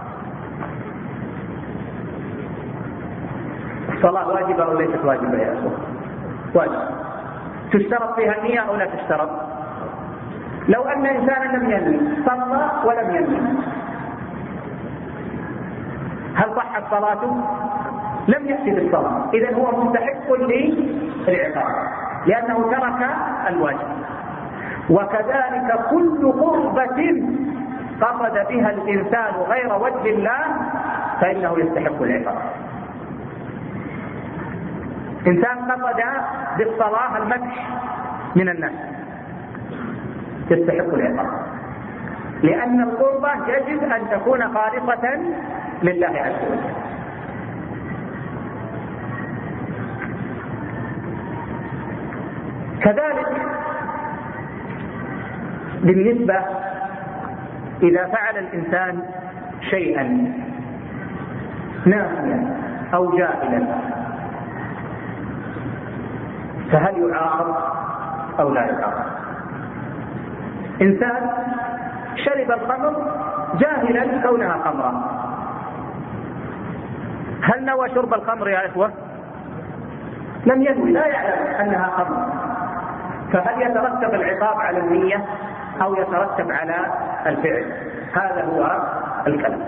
الصلاة واجبة أو ليست واجبة يا أخوة؟ واجب. تشترط فيها النية أو لا تشترط؟ لو أن إنسانا لم ينوي صلى ولم ينوي هل صحت صلاته؟ لم يأتي بالصلاة، إذن هو مستحق للعقاب لأنه ترك الواجب. وكذلك كل قربة قصد بها الإنسان غير وجه الله فإنه يستحق العقاب. إنسان قصد بالصلاة المدح من الناس يستحق العقاب، لأن القربة يجب أن تكون خالصة لله عز وجل. كذلك بالنسبة إذا فعل الإنسان شيئا ناسيا أو جاهلا فهل يعاقب أو لا يعاقب؟ إنسان شرب الخمر جاهلا كونها خمرا، هل نوى شرب الخمر يا إخوة؟ لم ينوي، لا يعلم أنها خمر، فهل يترتب العقاب على النية أو يترتب على الفعل؟ هذا هو الكلام.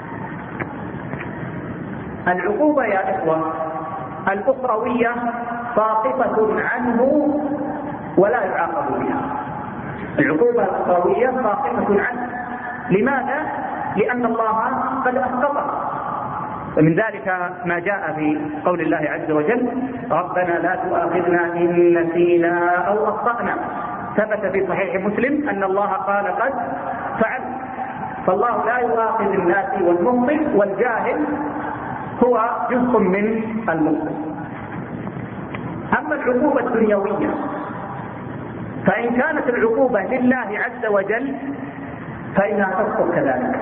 العقوبة يا إخوة الأخروية ساقطة عنه ولا يعاقب بها. العقوبة الأخروية ساقطة عنه، لماذا؟ لأن الله قد أسقطها. ومن ذلك ما جاء في قول الله عز وجل: ربنا لا تؤاخذنا إن نسينا أو أخطأنا. ثبت في صحيح مسلم أن الله قال قد فعل. فالله لا يؤاخذ الناس، والمخطئ والجاهل هو جزء من المخطئ. أما العقوبة الدنيوية فإن كانت العقوبة لله عز وجل فإنها تسقط كذلك.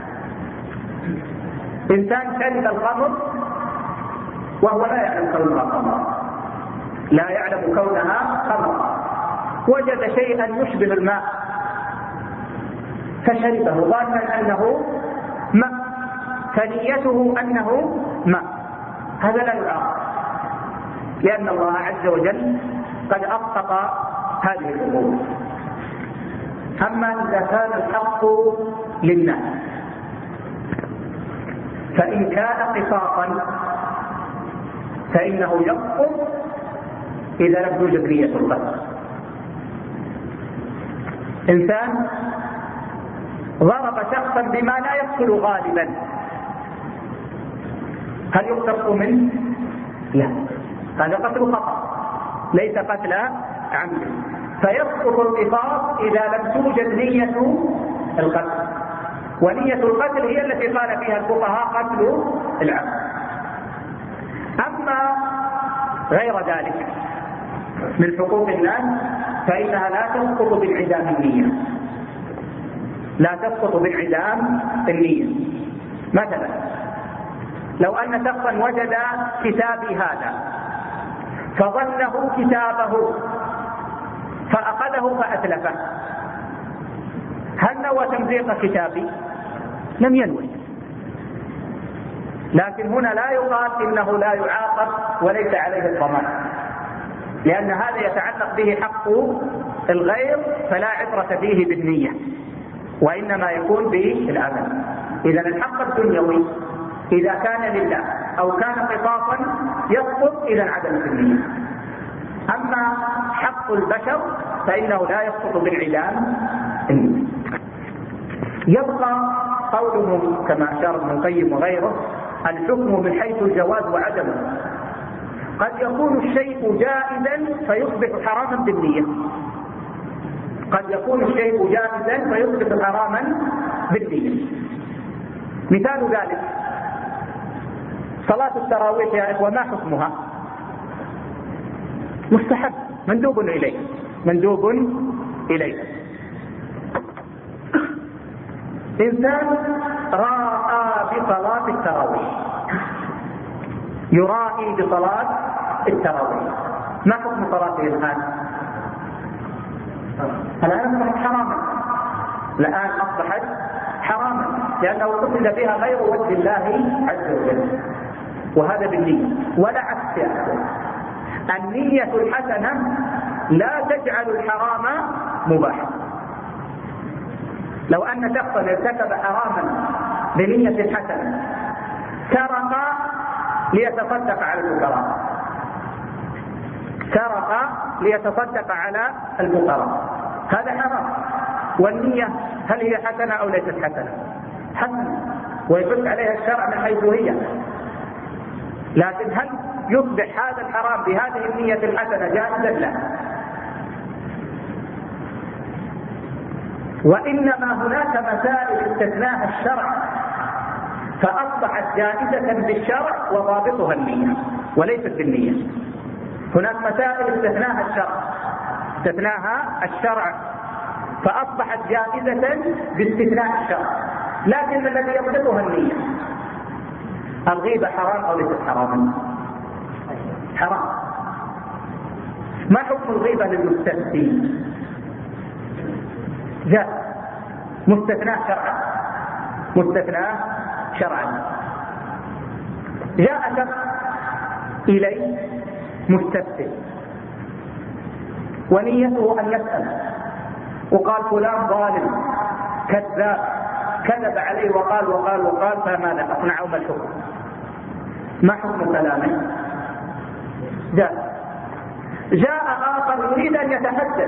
إنسان شرب الخمر وهو لا يعلم كونها خمر، لا يعلم كونها خمر، وجد شيئا يشبه الماء فشربه ظانا أنه ماء، فنيته أنه ماء، هذا لا يعاقب لأن الله عز وجل قد أسقط هذه الأمور. أما إذا كان الحق للناس فإن كان قصاصا فإنه يسقط إذا لم توجد نية القتل. إنسان ضرب شخصا بما لا يقتل غالبا، هل يقتص منه؟ لا، هذا قتل خطأ ليس قتل عمد، فيسقط القصاص إذا لم توجد نية القتل، ونية القتل هي التي قال فيها الفقهاء قتل العمد. أما غير ذلك من حقوق الناس فإنها لا تسقط بانعدام النية، لا تسقط بانعدام النية. مثلا لو أن شخصا وجد كتابي هذا فظنه كتابه فأخذه فأتلفه، هل نوى تمزيق كتابي؟ لم ينوي. لكن هنا لا يقال إنه لا يعاقب وليس عليه الضمان، لأن هذا يتعلق به حق الغير فلا عبرة فيه بالنية، وإنما يكون بالعمل. إذا الحق الدنيوي إذا كان لله أو كان قصاصا يسقط إذا عدم النية. أما حق البشر فإنه لا يسقط بالعدام النية. يبقى قوله كما أشار ابن القيم وغيره: الحكم من حيث الجواز وعدمه. قد يكون الشيء جائزا فيصبح حراما بالنية، قد يكون الشيء جائزا فيصبح حراما بالنية. مثال ذلك صلاة التراويح يا إخوة، ما حكمها؟ مستحب، مندوب إليه، مندوب إليه. إنسان راى بصلاة التراويح، يرائي بصلاة التراويح، ما حكم صلاته الآن؟ الآن أصبحت حراما، الآن أصبحت حراما لأنه قصد بها غير وجه الله عز وجل، وهذا بالنية. ولا عكس يا أخوة، النية الحسنة لا تجعل الحرام مباحا. لو أن شخصا ارتكب حراما بنية حسنة، سرق ليتصدق على الفقراء، سرق ليتصدق على الفقراء، هذا حرام. والنية هل هي حسنة أو ليست حسنة؟ حسنة، ويدل عليها الشرع من حيث هي، لكن هل يصبح هذا الحرام بهذه النية الحسنة جائزا؟ لا. وإنما هناك مسائل استثناها الشرع فأصبحت جائزة بالشرع وضابطها النية وليست بالنية. هناك مسائل استثناها الشرع فأصبحت جائزة باستثناء الشرع، لكن الذي يضبطها النية. الغيبة حرام أو ليست حراما؟ حرام. ما حكم الغيبة للمستفتي؟ جاء مستثنى شرعا. جاء شخص إلي مستفتي ونيته أن يسأل، وقال فلان ظالم كذاب كذب عليه وقال فماذا أصنع ما الحكم؟ ما حكم كلامه؟ جاء آخر يريد أن يتحدث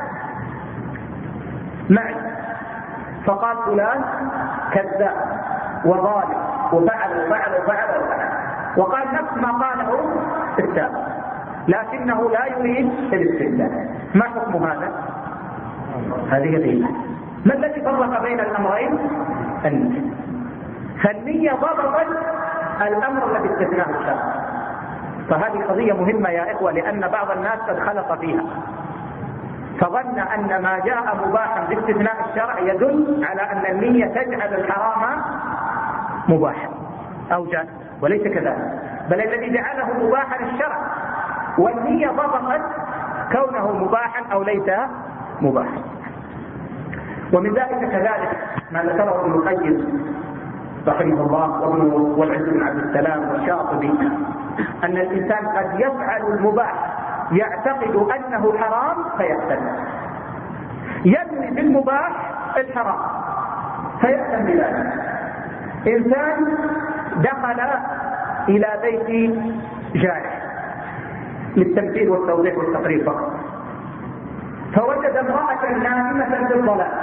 معي فقال فلان كذاب وظالم وفعل وقال نفس ما قاله السابق، لكنه لا يريد الاستدلال. ما حكم هذا؟ هذه الغيبة. ما الذي فرق بين الأمرين؟ النية. فالنية ضبطت الأمر الذي استثناه الشرع. فهذه قضية مهمة يا إخوة، لأن بعض الناس قد خلط فيها فظن أن ما جاء مباحا باستثناء الشرع يدل على أن النية تجعل الحرام مباحا أو جائز، وليس كذلك، بل الذي جعله مباحا الشرع، والنية ضبطت كونه مباحا أو ليس مباحا. ومن ذلك كذلك ما ذكره ابن القيم رحمه الله والعز بن عبد السلام والشاطبي، أن الإنسان قد يفعل المباح يعتقد أنه حرام فيأثم، يبني بالمباح الحرام فيأثم بذلك. إنسان دخل إلى بيت جارح للتمثيل والتوضيح والتقريب فقط، فوجد امرأة نائمة في الظلام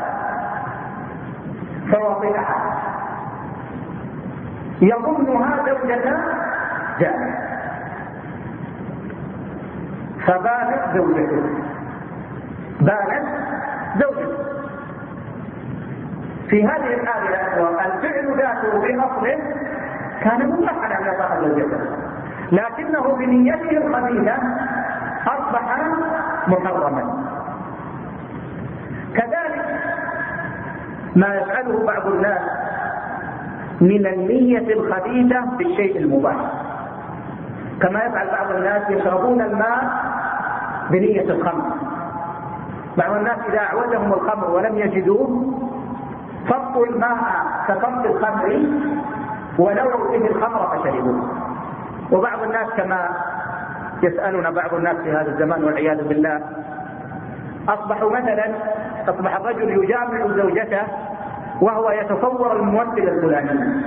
فوطئها، يظنها زوجة جارح، فبانت زوجته. في هذه الحالة الفعل ذاته في أصله كان مباحا على الله زوجته، لكنه بنيته الخبيثة أصبح محرما. كذلك ما يفعله بعض الناس من النية الخبيثة بالشيء المباح، كما يفعل بعض الناس يشربون الماء بنية الخمر. بعض الناس إذا أعوزهم الخمر ولم يجدوه فضوا الماء كفض الخمر ولو به الخمر فشربوه. وبعض الناس كما يسألنا بعض الناس في هذا الزمان والعياذ بالله، أصبح الرجل يجامع زوجته وهو يتصور الممثل الفلاني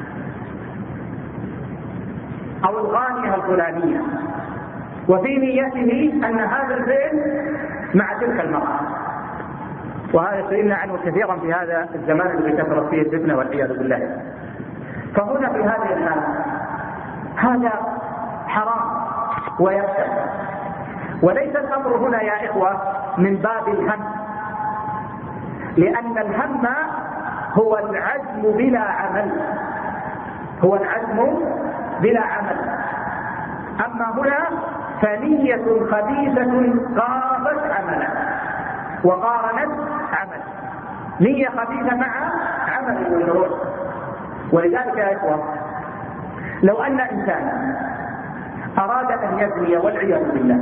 أو الغانية الفلانية، وفي نيته أن هذا الفعل مع تلك المرأة. وهذا سئلنا عنه كثيرا في هذا الزمان الذي كثرت فيه الفتنة والعياذ بالله. فهنا في هذه الحالة هذا حرام ويحسن. وليس الأمر هنا يا إخوة من باب الهم، لأن الهم هو العزم بلا عمل. أما هنا فنية خبيثة قابت عملا وقارنت عمل، نية خبيثة مع عمل المشروع. ولذلك يا إخوة لو أن إنسانا أراد أن يزني والعياذ بالله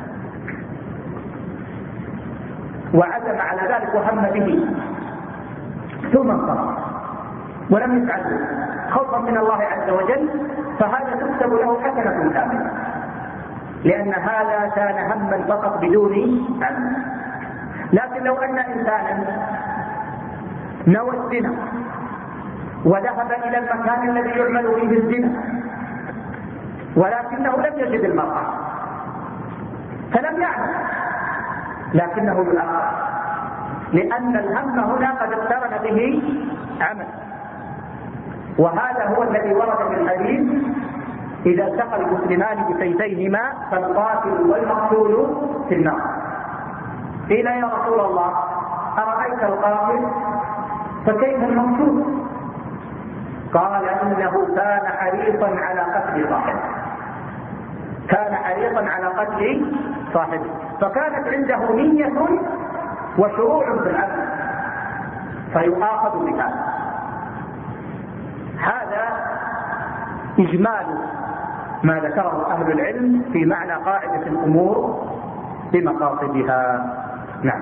وعزم على ذلك وهم به ثم انصرف ولم يفعله خوفا من الله عز وجل، فهذا تكتب له حسنة كاملة، لأن هذا كان هما فقط بدون عمل. لكن لو أن إنسانا نوى الزنا وذهب إلى المكان الذي يعمل فيه الزنا ولكنه لم يجد المرأة فلم يعمل، لكنه يؤخر لأن الهم هنا قد اقترن به عمل. وهذا هو الذي ورد في الحديث: إذا التقى المسلمان بسيفيهما فالقاتل والمقتول في النار. قيل: يا رسول الله، أرأيت القاتل فكيف المقتول؟ قال: إنه كان حريصا على قتل صاحبه، كان حريصا على قتل صاحبه، فكانت عنده نية وشروع في العمل فيؤاخذ بهذا. هذا إجمال ما ذكره أهل العلم في معنى قاعدة الأمور بمقاصدها. نعم.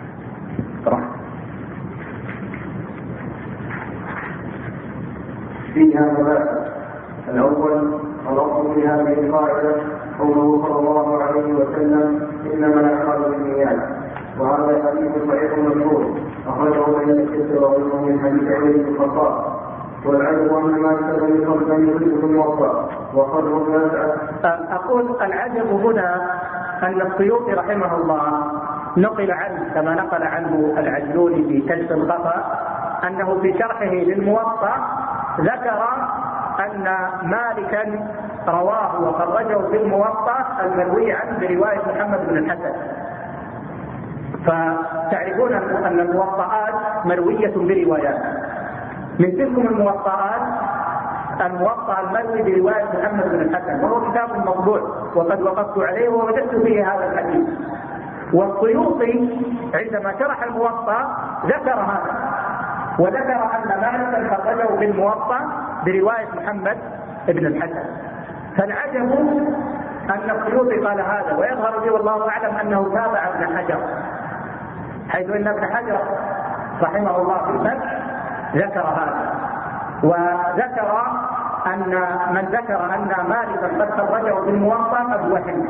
فيها مباحث. الأول: الأصل في هذه القاعدة قوله صلى الله عليه وسلم: إنما الأعمال بالنيات. وهذا حديث صحيح مشهور أخرجه بين الستة وغيره من حديث عمر بن الخطاب. والعجب أن ما كتب يخرج أن يخرج الموضع وخرج الناس. أقول العجب هنا أن السيوطي رحمه الله نقل عنه كما نقل عنه العجلوني في كشف الخفا أنه في شرحه للموطأ ذكر أن مالكا رواه وخرجه في الموطأ المروي عنه برواية محمد بن الحسن. فتعرفون أن الموطئات مروية بروايات. من تلكم الموطئات الموطأ المروي برواية محمد بن الحسن، وهو كتاب مطبوع وقد وقفت عليه ووجدت فيه هذا الحديث. والسيوطي عندما شرح الموطأ ذكر هذا، وذكر أن مالكا خرجه في الموطأ برواية محمد بن الحسن. فالعجب أن السيوطي قال هذا، ويظهر لي والله أعلم أنه تابع ابن حجر، حيث أن ابن حجر رحمه الله في الفتح ذكر هذا، وذكر أن من ذكر أن مالكا قد خرجه في الموطأ قد وهم.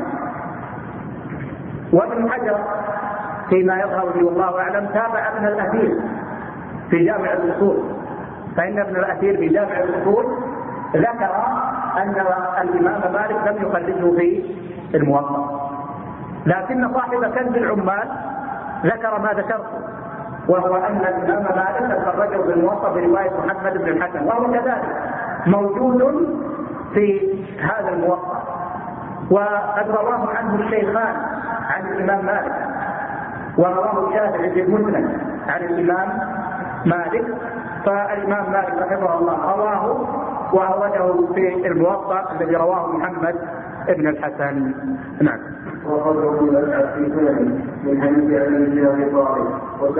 وابن حجر فيما يظهر لي والله أعلم تابع ابن الأثير في جامع الأصول، فإن ابن الأثير في جامع الأصول ذكر أن الإمام مالك لم يخرجه في الموطأ، لكن صاحب كنز العمال ذكر ما ذكرته، وهو أن الإمام مالك خرجه في الموطأ برواية محمد بن الحسن، وهو كذلك موجود في هذا الموطأ، وقد رواه عنه الشيخان عن الإمام مالك، ورواه الشافعي في المسند عن الإمام مالك. فالإمام مالك رحمه الله رواه وأورده في الموطأ الذي رواه محمد بن الحسن. نعم. وخرجه الأشعث في سنن من حديث علي بن أبي طالب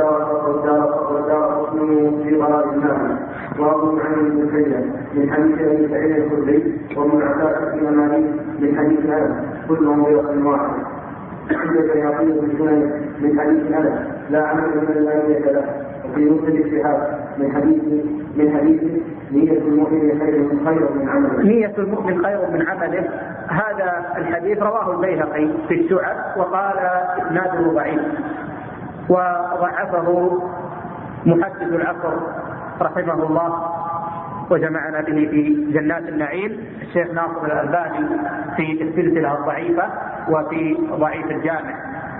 ودار مسلم في قراء النار، وأبو عن المسيد من حديث أبي سعيد الخدري، ومن عباس بن مالك من حديث أنس، كلهم بلفظ واحد. عند البيهقي في السنن من حديث أنس: لا عمل من لا نية له. وفي مسند الشهاب من حديث نية المؤمن خير من عمله. نية المؤمن خير من عمله. هذا الحديث رواه البيهقي في الشعب وقال إسناده ضعيف، وضعفه محدث العصر رحمه الله وجمعنا به في جنات النعيم الشيخ ناصر الألباني في السلسلة الضعيفة وفي ضعيف الجامع.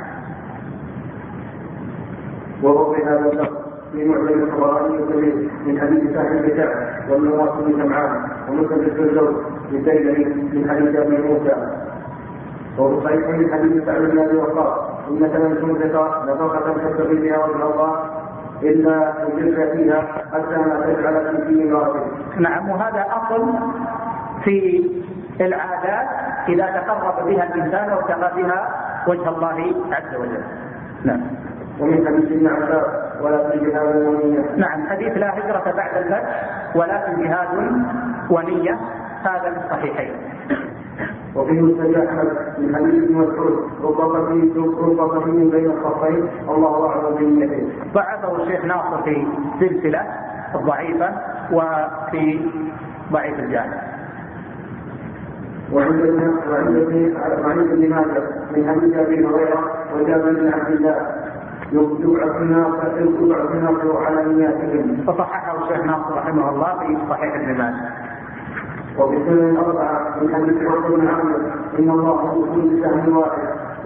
وهو في هذا اللفظ في معجم الطبراني الكبير من حديث سهل بن سعد والنواس بن سمعان ومسلم بن الزوج للديلمي من حديث ابي موسى. وهو صحيح من حديث سعد بن ابي وقاص: انك لن تنفق نفقه تبتغي بها وجه الله الا تجرك فيها حتى ما تجعل في امرأتك. نعم. وهذا اصل في العادات اذا تقرب بها الانسان وابتغى بها وجه الله عز وجل. نعم. ومن حديث ابن عباس: ولكن جهاد ونية. نعم. حديث لا هجرة بعد الفتح ولكن جهاد ونية، هذا في الصحيحين. وفي مسند أحمد من حديث ابن مسعود: رب قديم بين الخطين الله أعلم بنيته. ضعفه الشيخ ناصر في سلسلة الضعيفة وفي ضعيف الجامع. وعند ابن ماجه من حديث ابي هريره وجابر بن عبد الله: يبعث الناس على نياتهم. فصححه الشيخ ناصر رحمه الله في صحيح ابن ماجه. وفي السنة الأربعة من حديث عقبة بن عمرو إن الله يكون بسهم واحد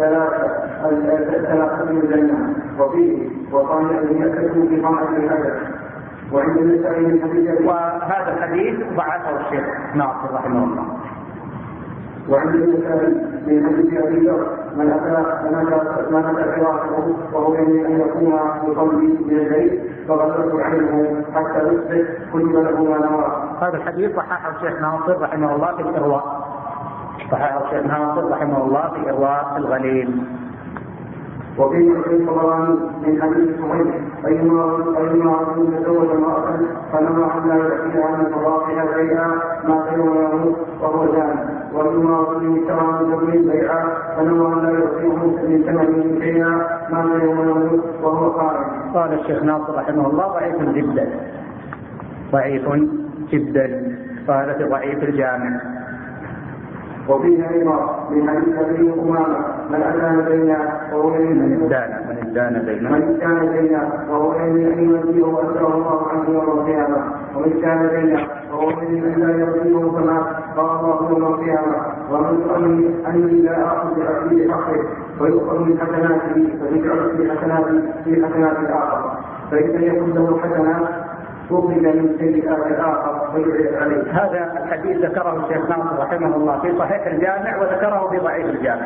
ثلاثة من الجنة وفيه وقال أن يأكلوا في طاعة الهدف. وعند النسائي من حديث وهذا الحديث ضعفه الشيخ ناصر رحمه الله. وعند النسائي من حديث أبي ذر من أتى فراشه وهو ينوي أن يقوم بقوله من الليل فغسلت عينه حتى يصبح كتب له ما نوى. هذا الحديث صححه الشيخ ناصر رحمه الله في الإرواء. صححه الشيخ ناصر رحمه الله في إرواء الغليل. وفي الطبراني من حديث صحيح أيما رجل تزوج امرأة فنوى أن لا يأتي عن طلاقها شيئا ما خير يموت وهو جان، وأيما رجل اشترى من زوج بيعا فنوى أن لا يأتيه من ثمنه شيئا ما خير يموت وهو خارج. قال الشيخ ناصر رحمه الله ضعيف جدا، ضعيف جدا، قال في ضعيف الجامع. وفيه أيضا من حديث أبي أمامة من أدان بينا وهو من كان بينا وهو أن يرضيه وأسره الله عنه يوم القيامة، ومن كان بينا وهو أن لا يرضيه فما قال الله يوم القيامة، ومن أني لا أخذ بأخذ حقه ويؤخذ من حسناته فيجعل في حسنات الآخر، فإذا يكون له حسنات أخذ من سيئات الآخر ويعيد عليه. هذا الحديث ذكره الشيخ ناصر رحمه الله في صحيح الجامع وذكره في ضعيف الجامع.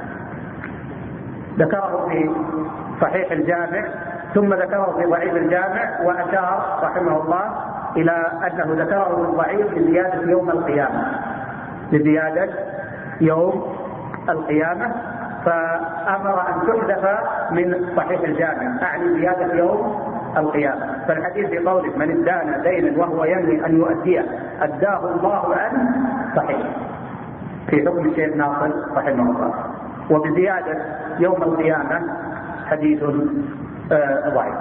ذكره في صحيح الجامع ثم ذكره في ضعيف الجامع، وأشار رحمه الله إلى أنه ذكره في الضعيف لزيادة يوم القيامة، لزيادة يوم القيامة، فأمر أن تحذف من صحيح الجامع، أعني زيادة يوم القيامة. فالحديث في قوله من ادان دينا وهو ينوي أن يؤديه أداه الله عنه صحيح في حكم الشيخ ناصر رحمه الله، وبزيادة يوم القيامة حديث ضعيف.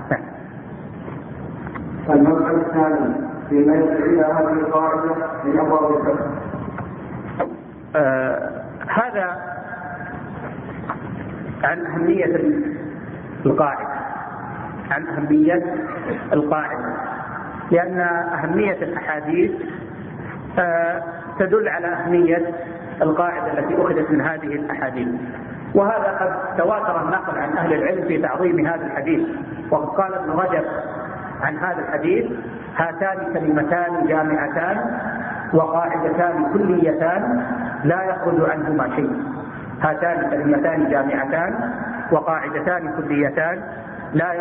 المبحث الثاني فيما يدعي هذه القاعدة من أبواب الفقه. هذا عن أهمية القاعدة، عن أهمية القاعدة، لأن أهمية الأحاديث تدل على أهمية القاعدة التي أخذت من هذه الأحاديث. وهذا قد تواتر النقل عن أهل العلم في تعظيم هذا الحديث. وقد قال ابن رجب عن هذا الحديث هاتان كلمتان جامعتان وقاعدتان كليتان لا يخرج عنهما شيء. هاتان كلمتان جامعتان وقاعدتان كليتان لا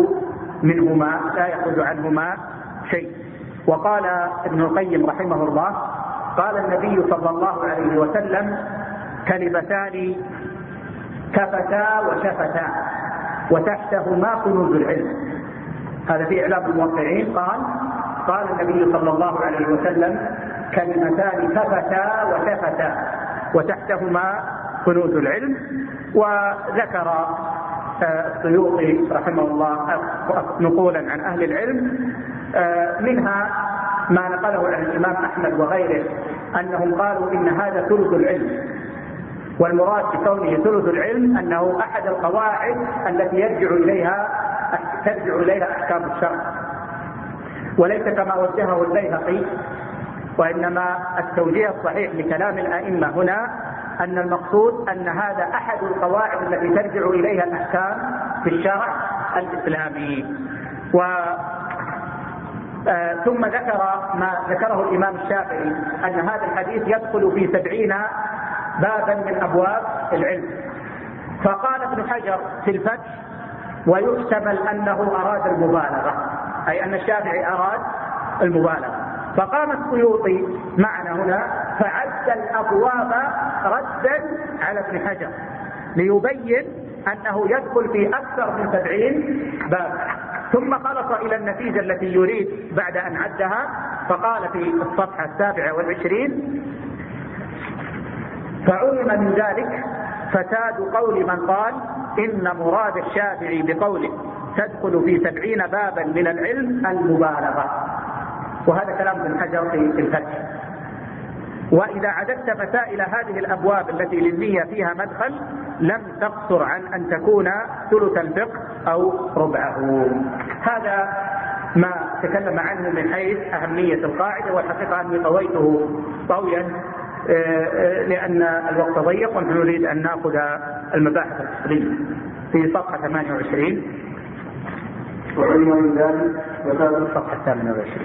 يخرج عنهما شيء. وقال ابن القيم رحمه الله قال النبي صلى الله عليه وسلم كلمتان كفتا وشفتا وتحتهما كنوز العلم. هذا في إعلام الموقعين. قال النبي صلى الله عليه وسلم كلمتان كفتا وشفتا وتحتهما كنوز العلم. وذكر السيوطي رحمه الله نقولا عن أهل العلم، منها ما نقله عن الإمام أحمد وغيره أنهم قالوا إن هذا ثلث العلم، والمراد بكونه ثلث العلم أنه أحد القواعد التي ترجع إليها أحكام الشرع، وليس كما وجهه البيهقي. وإنما التوجيه الصحيح لكلام الأئمة هنا أن المقصود أن هذا أحد القواعد التي ترجع إليها الأحكام في الشرع الإسلامي. ثم ذكر ما ذكره الإمام الشافعي أن هذا الحديث يدخل في 70 بابا من أبواب العلم. فقال ابن حجر في الفتح ويحتمل أنه أراد المبالغة، أي أن الشافعي أراد المبالغة. فقام السيوطي معنا هنا فعد الأبواب ردا على ابن حجر ليبين أنه يدخل في أكثر من 70 باب. ثم خلص إلى النتيجة التي يريد بعد أن عدها، فقال في الصفحة 27 فعلم من ذلك فساد قول من قال إن مراد الشافعي بقوله تدخل في 70 بابا من العلم المبالغة. وهذا كلام ابن حجر في الفتح. وإذا عددت مسائل هذه الأبواب التي للنية فيها مدخل لم تقصر عن أن تكون ثلث الفقه أو ربعه. هذا ما تكلم عنه من حيث أهمية القاعدة، والحقيقة أني طويته طويا لأن الوقت ضيق، ونحن نريد أن نأخذ المباحث الأصلية في صفحة 28. وعلم من ذلك وكان صفحة 28.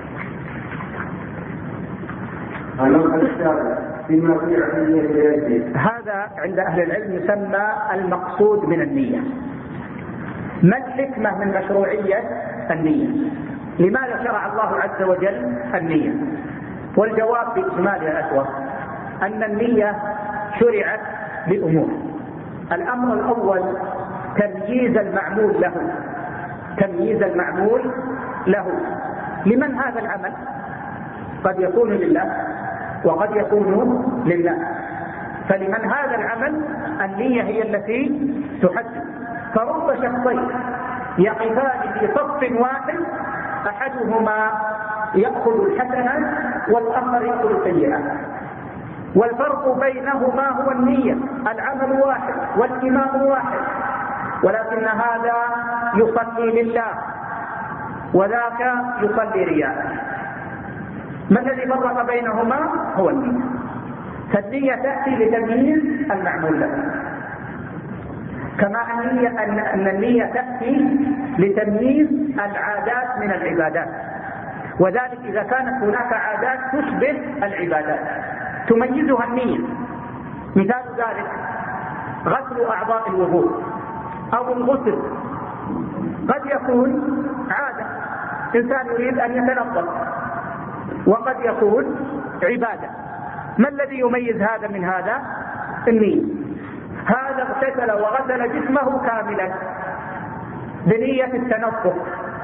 النص السابع فيما في عملية اليد. هذا عند أهل العلم يسمى المقصود من النية. ما الحكمة من مشروعية النية؟ لماذا شرع الله عز وجل النية؟ والجواب بإجمالها الأسوأ أن النية شرعت لأمور. الأمر الأول تمييز المعمول له. تمييز المعمول له. لمن هذا العمل؟ قد يكون لله وقد يكون لله. فلمن هذا العمل النية هي التي تحدد. فرب شخصين يقفان في صف واحد، أحدهما يأخذ الحسنة والآخر يأخذ السيئة، والفرق بينهما هو النية. العمل واحد والإمام واحد، ولكن هذا يصلي لله وذاك يصلي رياء. ما الذي فرق بينهما؟ هو النية. فالنية تأتي لتمييز المعمول له، كما أن النية تأتي لتمييز العادات من العبادات. وذلك إذا كانت هناك عادات تشبه العبادات تميزها النية. مثال ذلك غسل أعضاء الوضوء أو الغسل قد يكون عادة، إنسان يريد أن يتنظف، وقد يكون عبادة. ما الذي يميز هذا من هذا؟ النية. هذا اغتسل وغسل جسمه كاملا بنية التنظف،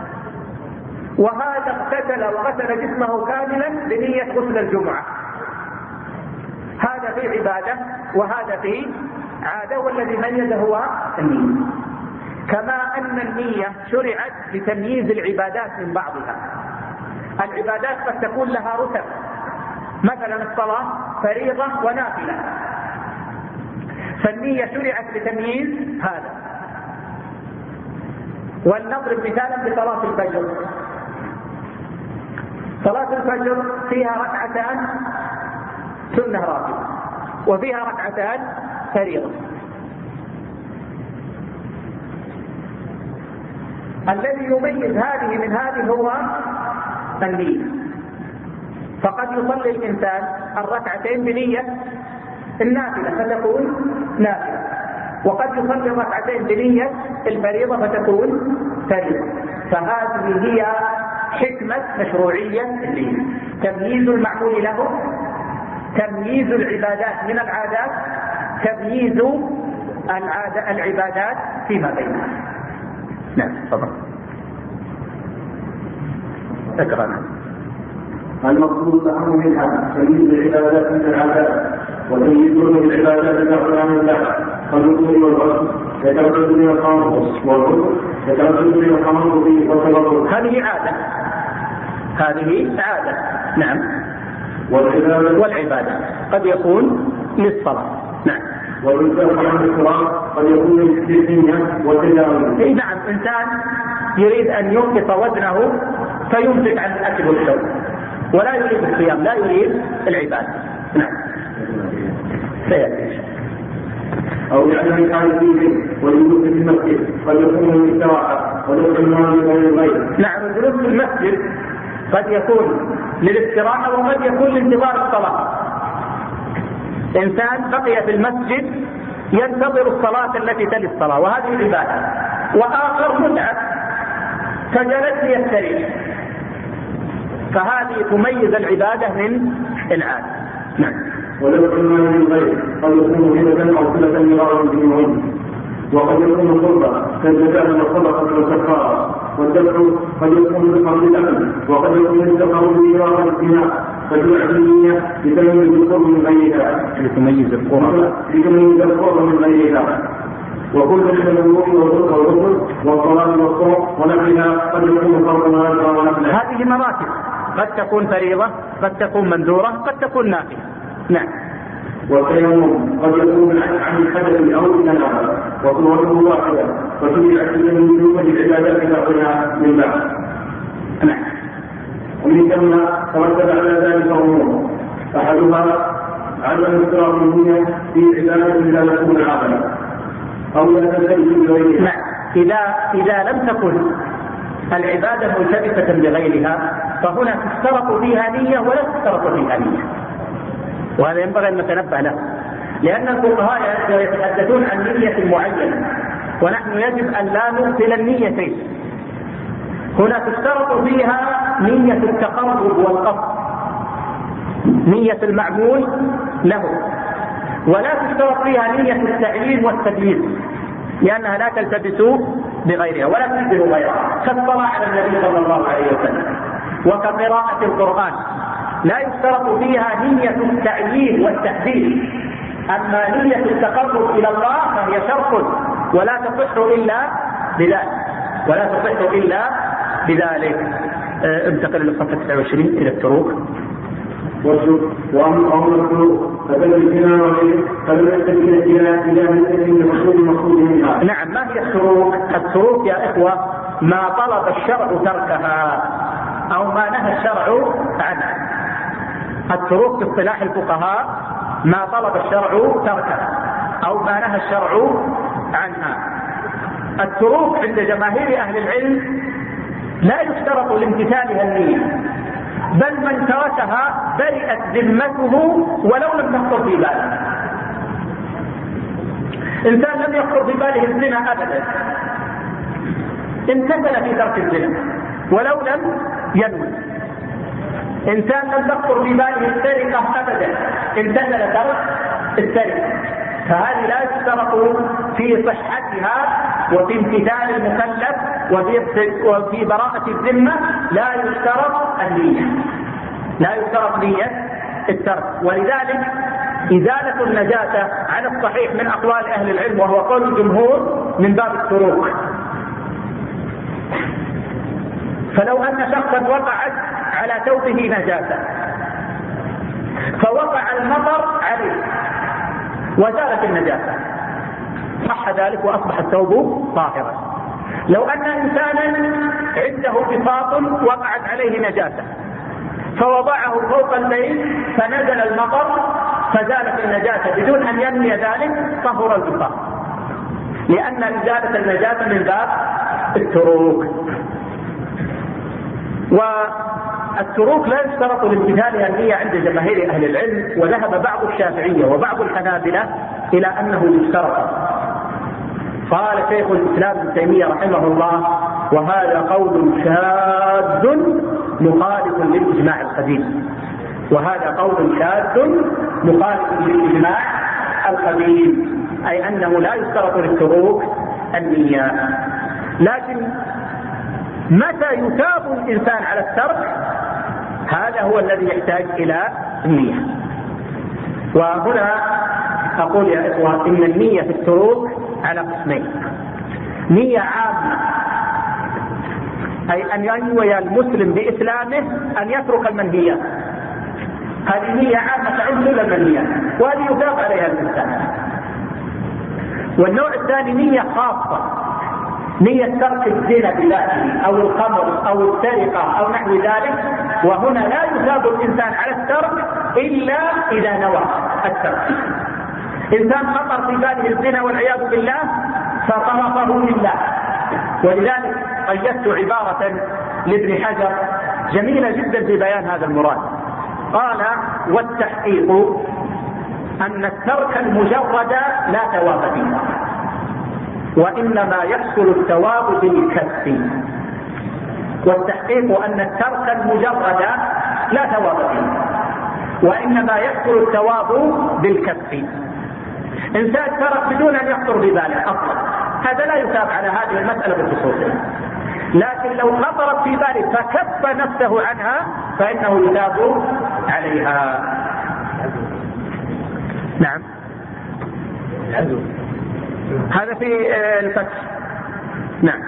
وهذا اغتسل وغسل جسمه كاملا بنية غسل الجمعة. هذا في عبادة وهذا في عادة، والذي ميز هو النية. كما أن النية شرعت لتمييز العبادات من بعضها. العبادات قد تكون لها رتب، مثلا الصلاة فريضة ونافلة، فالنية شرعت لتمييز هذا. ولنضرب مثالا بصلاة الفجر. صلاة الفجر فيها ركعتان سنة راتبة وفيها ركعتان فريضة. الذي يميز هذه من هذه هو النية. فقد يصلي الإنسان الركعتين بنية النافلة فتكون نافلة، وقد يصلي الركعتين بنية الفريضة فتكون فريضة. فهذه هي حكمة مشروعية النية: تمييز المعمول له، تمييز العبادات من العادات، تمييز العبادات فيما بينها. نعم تفضل. اقرأ. المقصود الأهم منها تمييز العبادات من العادات، وتمييزون العبادات بعضها من بعض. فالوضوء والغسل يتردد من الخمر، والغسل يتردد من الخمر والتبرد. هذه عادة، هذه عادة. نعم. والعبادة قد يكون للصلاة. نعم. والإنسان عن الصلاة قد يكون للسيئة والتجاوز. إيه نعم، إنسان يريد أن ينقص وزنه فيمسك عن الأكل والشرب ولا يريد الصيام، لا يريد العبادة. نعم. سيأتي. أو يعني كان فيه والجلوس في المسجد قد يكون للاستراحة وللإمام والغير. نعم، الجلوس في المسجد قد يكون للاستراحة وقد يكون لانتظار الصلاة. إنسان بقي في المسجد ينتظر الصلاة التي تلي الصلاة وهذه عبادة، وآخر متعب فجلس ليستريح، فهذه تميز العبادة من العادة. نعم. ولو كان من الغير قد يكون هبة أو صلة مرارا بالمهم، وقد يكون قربة كالزكاة والصدقة والكفارة، والذبح قد يكون بقبل الأمن، وقد يكون الذكر بميراث الزنا، فتجعل النية لتمييز القرب من غيرها، لتميز القرب من غيرها. وكل من الوضوء والغسل والصلاة والصوم ونحوها قد يكون فرضا ونفلا. هذه مراتب، قد تكون فريضة، قد تكون منذورة، قد تكون نافلة. نعم. والتيمم قد يكون عن الحدث أو الجنابة، وصورته واحدة، وتبعت من جملة العبادات بعضها من بعض. ومن ثم ترتب على ذلك امور احدها عدم اشتراط النية في عبادة لا تكون عاقلا او لا تلتبس بغيرها. نعم، اذا لم تكن العبادة ملتبسة بغيرها فهنا تشترط فيها نية ولا تشترط فيها نية، وهذا ينبغي ان نتنبه له، لان الفقهاء يتحدثون عن نية معينة ونحن يجب ان لا نغفل النيتين. هنا تشترط فيها نية التقرب والقصد، نية المعمول له، ولا تشترط فيها نية التعليم والتدليل لأنها لا تلتبس بغيرها ولا تشبه غيرها، كالصلاة على النبي صلى الله عليه وسلم وكقراءة القرآن لا يشترط فيها نية التعليم والتحذير. أما نية التقرب إلى الله فهي شرط ولا تصح إلا بذلك. انتقل للصفحة 29 إلى التروك. وأمر الطرق فبدل الزنا وغيره فلم يستبين الزنا إلى من المقصود منها. نعم، ما هي التروك؟ التروك يا إخوة ما طلب الشرع تركها أو ما نهى الشرع عنها. التروك في اصطلاح الفقهاء ما طلب الشرع تركها أو ما نهى الشرع عنها. التروك عند جماهير أهل العلم لا يشترط لامتثالها النية، بل من تركها برئت ذمته ولو لم يخطر في باله. إنسان لم يخطر في باله الزنا أبدا امتثل في ترك الزنا ولو لم ينوي. إنسان لم يخطر في باله السرقة أبدا امتثل ترك السرقة. فهذه لا يشترط في صحتها وفي امتثال المكلف وفي براءة الذمة لا يشترط النية، لا يشترط نية الترك. ولذلك إزالة النجاسة على الصحيح من أقوال أهل العلم وهو قول الجمهور من باب التروك. فلو أن شخصا وقعت على ثوبه نجاسة فوقع المطر عليه وزالت النجاسة صح ذلك وأصبح الثوب طاهرا. لو أن إنسانا عنده بساط وقعت عليه نجاسة فوضعه فوق الليل فنزل المطر فزالت النجاسة بدون أن ينوي ذلك طهر البساط، لأن إزالة النجاسة من باب التروك. والتروك لا يشترط لامتثالها النية عند جماهير أهل العلم، وذهب بعض الشافعية وبعض الحنابلة إلى أنه يشترط. قال شيخ الإسلام ابن تيمية رحمه الله: وهذا قول شاذ مخالف للإجماع القديم. وهذا قول شاذ مخالف للإجماع القديم، أي أنه لا يشترط للتروك النية. لكن متى يثاب الإنسان على الترك هذا هو الذي يحتاج إلى النية. وهنا أقول يا إخوة إن النية في التروك على قسمين: نية عامة أي أن ينوي المسلم بإسلامه أن يترك المنهيات، هذه نية عامة تعم كل المنهيات وهذه يثاب عليها الإنسان. والنوع الثاني نية خاصة، نية ترك الزنا بذاته أو الخمر أو السرقة أو نحو ذلك، وهنا لا يثاب الإنسان على الترك إلا إذا نوى الترك. إنسان خطر في باله الزنا والعياذ بالله فطرفه لله. ولذلك قيدت عبارة لابن حجر جميلة جدا في بيان هذا المراد. قال: والتحقيق أن الترك المجرد لا ثواب فيه، وإنما يحصل الثواب بالكف. والتحقيق أن الترك المجرد لا ثواب فيه، وإنما يحصل الثواب بالكف. إنسان ترك بدون أن يخطر بباله أصلا، هذا لا يثاب على هذه المسألة بالخصوص. لكن لو خطرت في باله فكف نفسه عنها فإنه يثاب عليها. نعم، هذا في الفتح. نعم.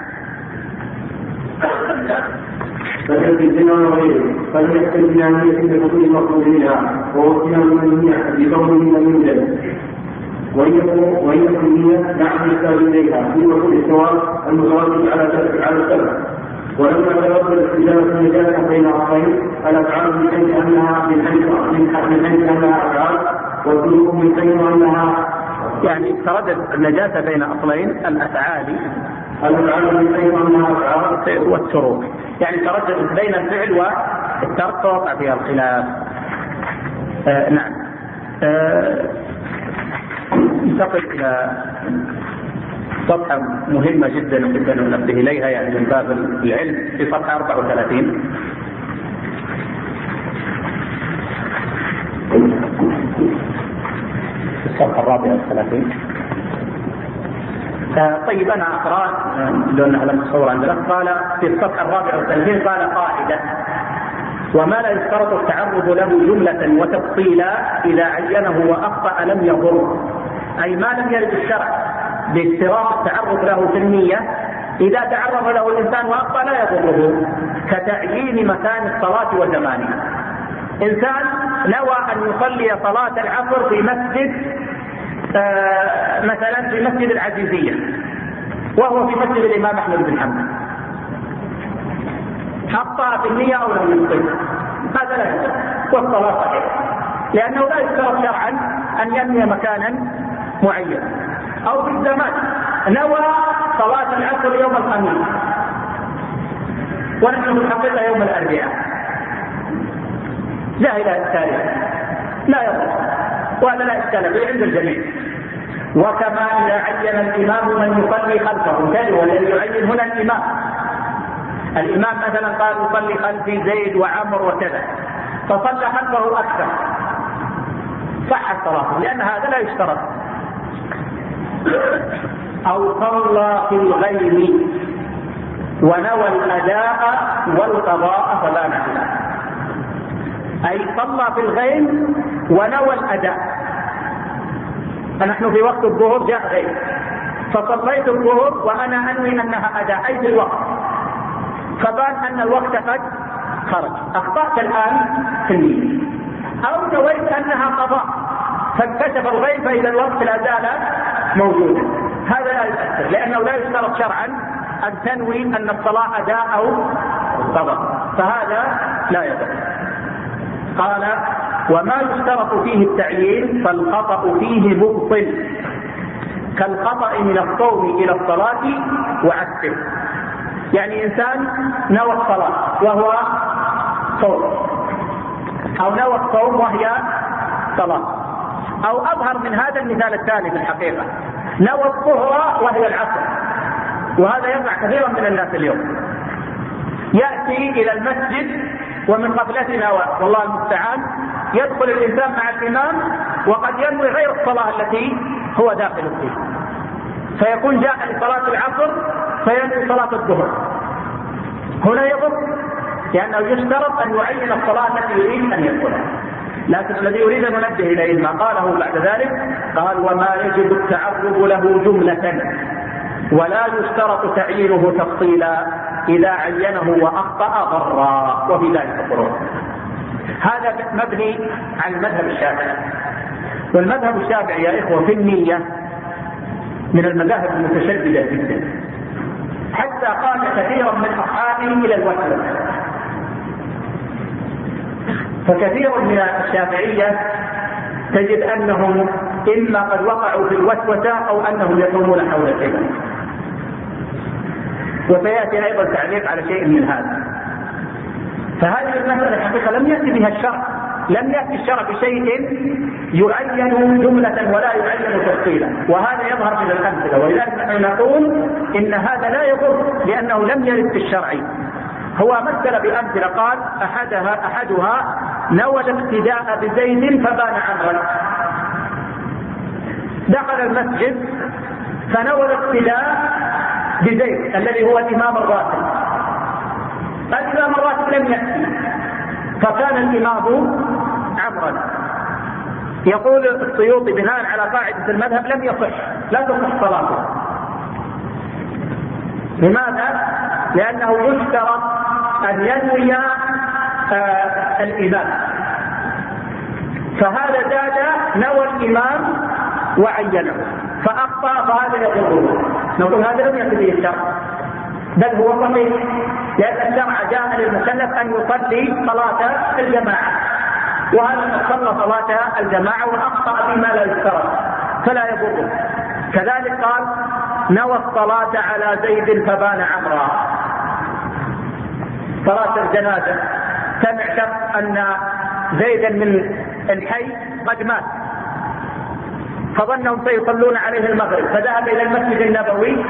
فالذي الزنا وغيره فليحتج بنية الرسول المطلوب منها وهو اتيان المنهية بقوله من يوجد، وإن يكن نية نحن نحتاج إليها في وصول الثواب المترتب على السبب. ولما تبدل الاستجابة النجاسة بين أصلين الأفعال من حيث أنها أفعال والذنوب من حيث أنها يعني تردد النجاسة بين أصلين الأفعال من حيث أنها أفعال والتروك، يعني تردد بين الفعل والترك وقع فيها الخلاف. نعم. ننتقل إلى صفحة مهمة جدا جدا ننبه إليها، يعني من باب العلم، في صفحة 34. الصفحة 34. طيب أنا أقرأ لأنها لم تصور عندنا. قال في الصفحة 34 قال قاعدة: وما لا يشترط التعرض له جملة وتفصيلا إذا عينه وأخطأ لم يضر، أي ما لم يرد الشرع باشتراط التعرض له في النية، إذا تعرض له الإنسان وأخطأ لا يضره، كتعيين مكان الصلاة وزمانها. إنسان نوى أن يصلي صلاة العصر في مسجد مثلا في مسجد العزيزية، وهو في مسجد الإمام أحمد بن حنبل، أخطأ في النية أو لم يخطئ، هذا لا يضر والصلاة صحيحة، لأنه لا يشترط شرعا أن ينوي مكانا معين. أو في الزمان نوى صلاة العصر يوم الخميس ونحن في الحقيقة يوم الأربعاء، جاهل التاريخ، لا يضر وهذا لا إشكال به عند الجميع. وكما إذا عين الإمام من يصلي خلفه، كذا والذي يعين هنا الإمام مثلا قال يصلي خلفي زيد وعمر وكذا، فصلى خلفه أكثر، صح الصلاة، لأن هذا لا يشترط. أو صلى في الغيم ونوى الأداء والقضاء فبان خلاف، أي صلى في الغيم ونوى الأداء. فنحن في وقت الظهر جاء غيم، فصليت الظهر وأنا أنوي أنها أداء أي في الوقت، فبان أن الوقت قد خرج، أخطأت الآن في النية. أو نويت أنها قضاء فانكشف الغيب فإذا الوقت لا زال موجودا، هذا لا يؤثر، لأنه لا يشترط شرعا أن تنوي أن الصلاة أداء أو قضاء، فهذا لا يضر. قال: وما يشترط فيه التعيين فالخطأ فيه مبطل، كالخطأ من الصوم إلى الصلاة وعكسه. يعني إنسان نوى الصلاة وهو صوم، أو نوى الصوم وهي صلاة، أو أظهر من هذا المثال الثاني في الحقيقة، نوى الظهر وهي العصر، وهذا يقع كثيرا من الناس اليوم. يأتي إلى المسجد ومن غفلتنا والله المستعان يدخل الإنسان مع الإمام وقد ينوي غير الصلاة التي هو داخل فيها، فيكون جاء لصلاة العصر فينوي صلاة الظهر، هنا يضر، لأنه يشترط أن يعين الصلاة التي يريد أن يدخلها. لكن الذي يريد أن ننبه إليه ما قاله بعد ذلك، قال: وما يجب التعرض له جملة ولا يشترط تعيينه تفصيلا، إذا عينه وأخطأ ضرا، وفي ذلك فروق. هذا مبني على المذهب الشافعي، والمذهب الشافعي يا إخوة في النية من المذاهب المتشددة جدا، حتى قال كثيرا من أصحابه إلى الوسوسة. فكثير من الشافعية تجد أنهم إما قد وقعوا في الوسوسة أو أنهم يقومون حول القبلة، وسيأتي أيضا تعليق على شيء من هذا. فهذه المسألة الحقيقة لم يأتي بها الشرع، لم يأتي الشرع بشيء يعين جملة ولا يعين تفصيلا، وهذا يظهر من الأمثلة، ولذلك نحن نقول إن هذا لا يضر لأنه لم يرد في الشرع. هو مثل بأمثلة، قال: أحدها نوى الاقتداء بزيد فبان عمرا، دخل المسجد فنوى الاقتداء بزيد الذي هو الإمام الراتب، الإمام الراتب لم يأتي فكان الإمام عمرا. يقول السيوطي بناء على قاعدة المذهب لم يصح، لا تصح صلاته. لماذا؟ لأنه يشترط أن ينوي الإمام، فهذا زاد نوى الإمام وعينه فأخطأ، فهذا يضره. نقول هذا لم يكن به الشرع، بل هو صحيح، لأن الشرع جاء للمكلف أن يصلي صلاة الجماعة، وهذا صلى صلاة الجماعة وأخطأ بما لا يشترط فلا يضره. كذلك قال نوى الصلاة على زيد فبان عمرا، صلاة الجنازة سمع شخص أن زيدا من الحي قد مات فظنهم سيصلون عليه المغرب، فذهب إلى المسجد النبوي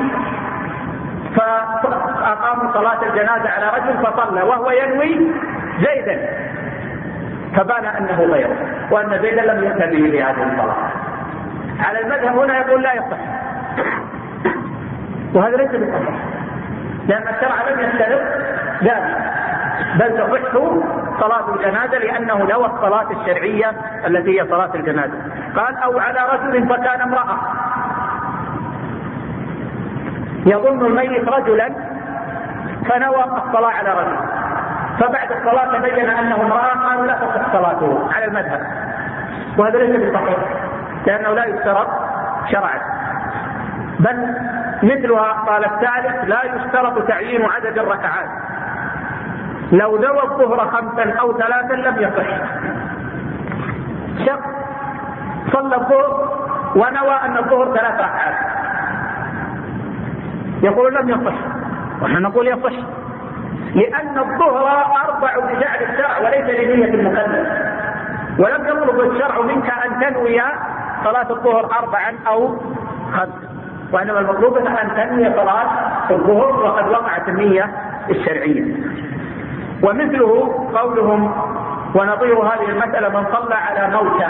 فأقاموا صلاة الجنازة على رجل فصلى وهو ينوي زيدا، فبان أنه غيره وأن زيدا لم يؤت به لهذه الصلاة. على المذهب هنا يقول لا يصح، وهذا ليس بالصحيح، لأن الشرع لم يشترط ذلك، بل تصح صلاة الجنازة لأنه نوى الصلاة الشرعية التي هي صلاة الجنازة. قال أو على رجل فكان امرأة، يظن الميت رجلا فنوى الصلاة على رجل، فبعد الصلاة تبين أنه امرأة، قالوا لا تصح صلاته على المذهب، وهذا ليس بالصحيح لأنه لا يشترط شرعا، بل مثلها قال الثالث لا يشترط تعيين عدد الركعات، لو نوى الظهر 5 أو 3 لم يصح. شخص صلى الظهر ونوى أن الظهر 3 ركعات، يقول لم يصح، ونحن نقول يصح، لأن الظهر 4 بجعل الشرع وليس لنية المكلف، ولم يطلب الشرع منك أن تنوي صلاة الظهر 4 أو 5، وإنما المطلوب أن تنوي صلاة الظهر وقد وقعت النية الشرعية. ومثله قولهم ونظير هذه المسألة من صلى على موتى،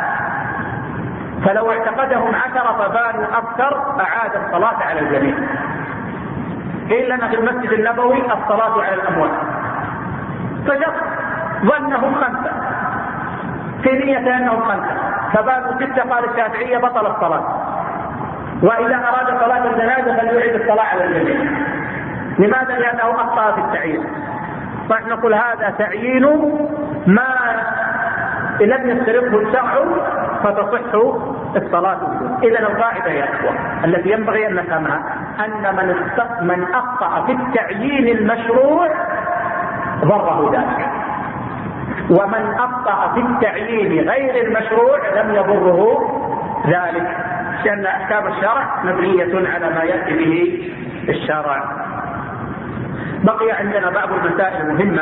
فلو اعتقدهم 10 فبانوا أكثر أعاد الصلاة على الجميع، قيل لنا في المسجد النبوي الصلاة على الأموات، فشخص ظنهم 5 في نية أنهم 5 فبانوا 6، قال الشافعية بطل الصلاة، وإذا أراد صلاة الجنازة فليعيد الصلاة على الجميع. لماذا؟ لأنه أخطأ في التعيين. فنحن نقول هذا تعيين ما لم يشترطه الشرع فتصح الصلاة بدون. إذن القاعدة يا أخوة التي ينبغي أن نفهمها أن من أخطأ في التعيين المشروع ضره ذلك، ومن أخطأ في التعيين غير المشروع لم يضره ذلك، لأن أحكام الشرع مبنية على ما يأتي به الشرع. بقي عندنا بعض المسائل المهمة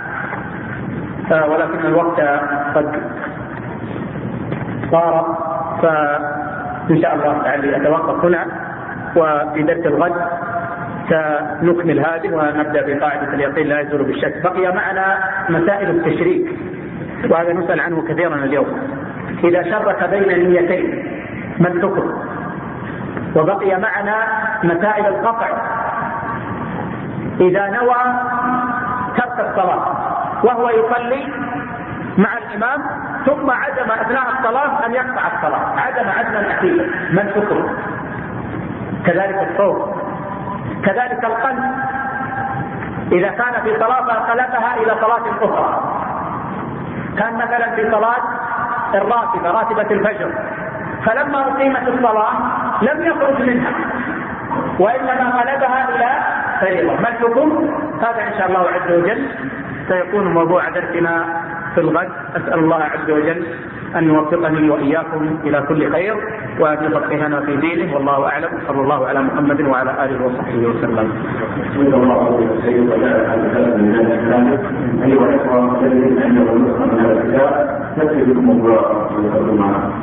ولكن الوقت قد صار، فإن شاء الله تعالى أتوقف هنا، وفي درس الغد سنكمل هذه ونبدأ بقاعدة اليقين لا يزول بالشك. بقي معنا مسائل التشريك، وهذا نسأل عنه كثيرا اليوم. إذا شرك بين النيتين ما الحكم؟ وبقي معنا مسائل القطع، إذا نوى ترك الصلاة وهو يصلي مع الإمام ثم عزم أثناء الصلاة أن يقطع الصلاة، عزم عزما أخيرا، ما الحكم؟ كذلك الصوم، كذلك القلب، إذا كان في صلاة فقلبها إلى صلاة أخرى، كان مثلا في صلاة الراتبة راتبة الفجر، فلما أقيمت الصلاة لم يخرج منها وإنما قلبها إلى فريضة، ما الحكم؟ هذا إن شاء الله عز وجل سيكون موضوع درسنا في الغد. أسأل الله عز وجل أن يوفقني وإياكم إلى كل خير وأن يفقهنا في دينه، والله أعلم. صلى الله على محمد وعلى آله وصحبه وسلم. بسم الله الرحمن الرحيم. أيها الأخوة الذين عندهم نسخة من الكتاب نكتب لكم موضوع معنا.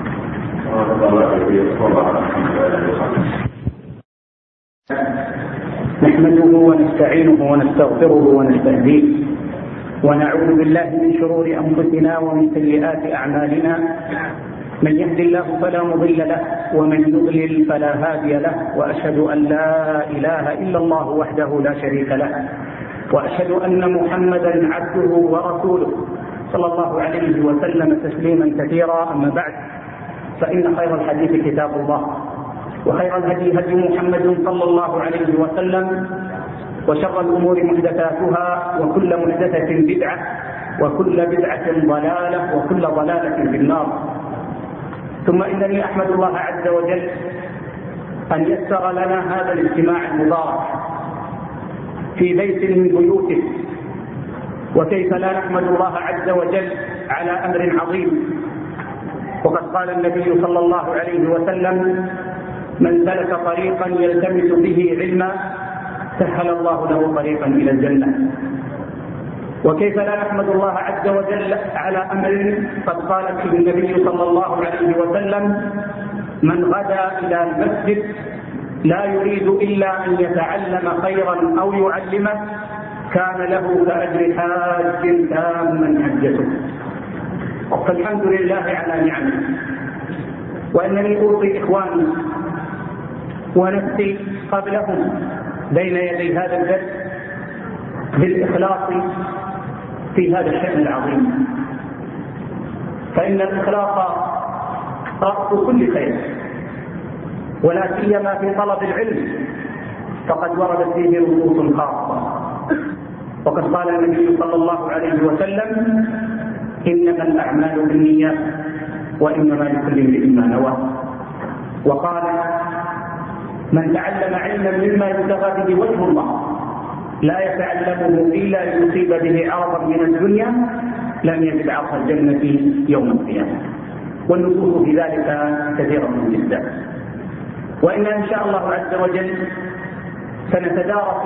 نحمده ونستعينه ونستغفره ونستهديه ونعوذ بالله من شرور أنفسنا ومن سيئات أعمالنا، من يهد الله فلا مضل له ومن يضلل فلا هادي له، وأشهد أن لا إله إلا الله وحده لا شريك له، وأشهد أن محمدا عبده ورسوله صلى الله عليه وسلم تسليما كثيرا. أما بعد، فإن خير الحديث كتاب الله، وخير الهدي هدي محمد صلى الله عليه وسلم، وشر الأمور محدثاتها، وكل محدثة بدعة، وكل بدعة ضلالة، وكل ضلالة في النار. ثم إنني أحمد الله عز وجل أن يسر لنا هذا الاجتماع المبارك في بيت من بيوته، وكيف لا نحمد الله عز وجل على أمر عظيم. وقد قال النبي صلى الله عليه وسلم: من سلك طريقا يلتمس به علما سهل الله له طريقا إلى الجنة. وكيف لا نحمد الله عز وجل على أمر قد قال فيه النبي صلى الله عليه وسلم: من غدا إلى المسجد لا يريد إلا أن يتعلم خيرا أو يعلمه كان له كأجر حاج تاما حجته. فالحمد لله على نعمه. وإنني أوصي إخواني ونفسي قبلهم بين يدي هذا الدرس بالإخلاص في هذا الشأن العظيم، فإن الإخلاص رأس كل خير، ولا سيما في طلب العلم فقد وردت فيه نصوص خاصة. وقد قال النبي صلى الله عليه وسلم: إنما الأعمال بالنيات وإنما لكل امرئ ما نوى. وقال: من تعلم علما مما يبتغى به وجه الله لا يتعلمه إلا ليصيب به عرضا من الدنيا لم يجد عرض الجنة يوم القيامة. والنصوص في ذلك كثيرة جدا. وإن إن شاء الله عز وجل سنتدارس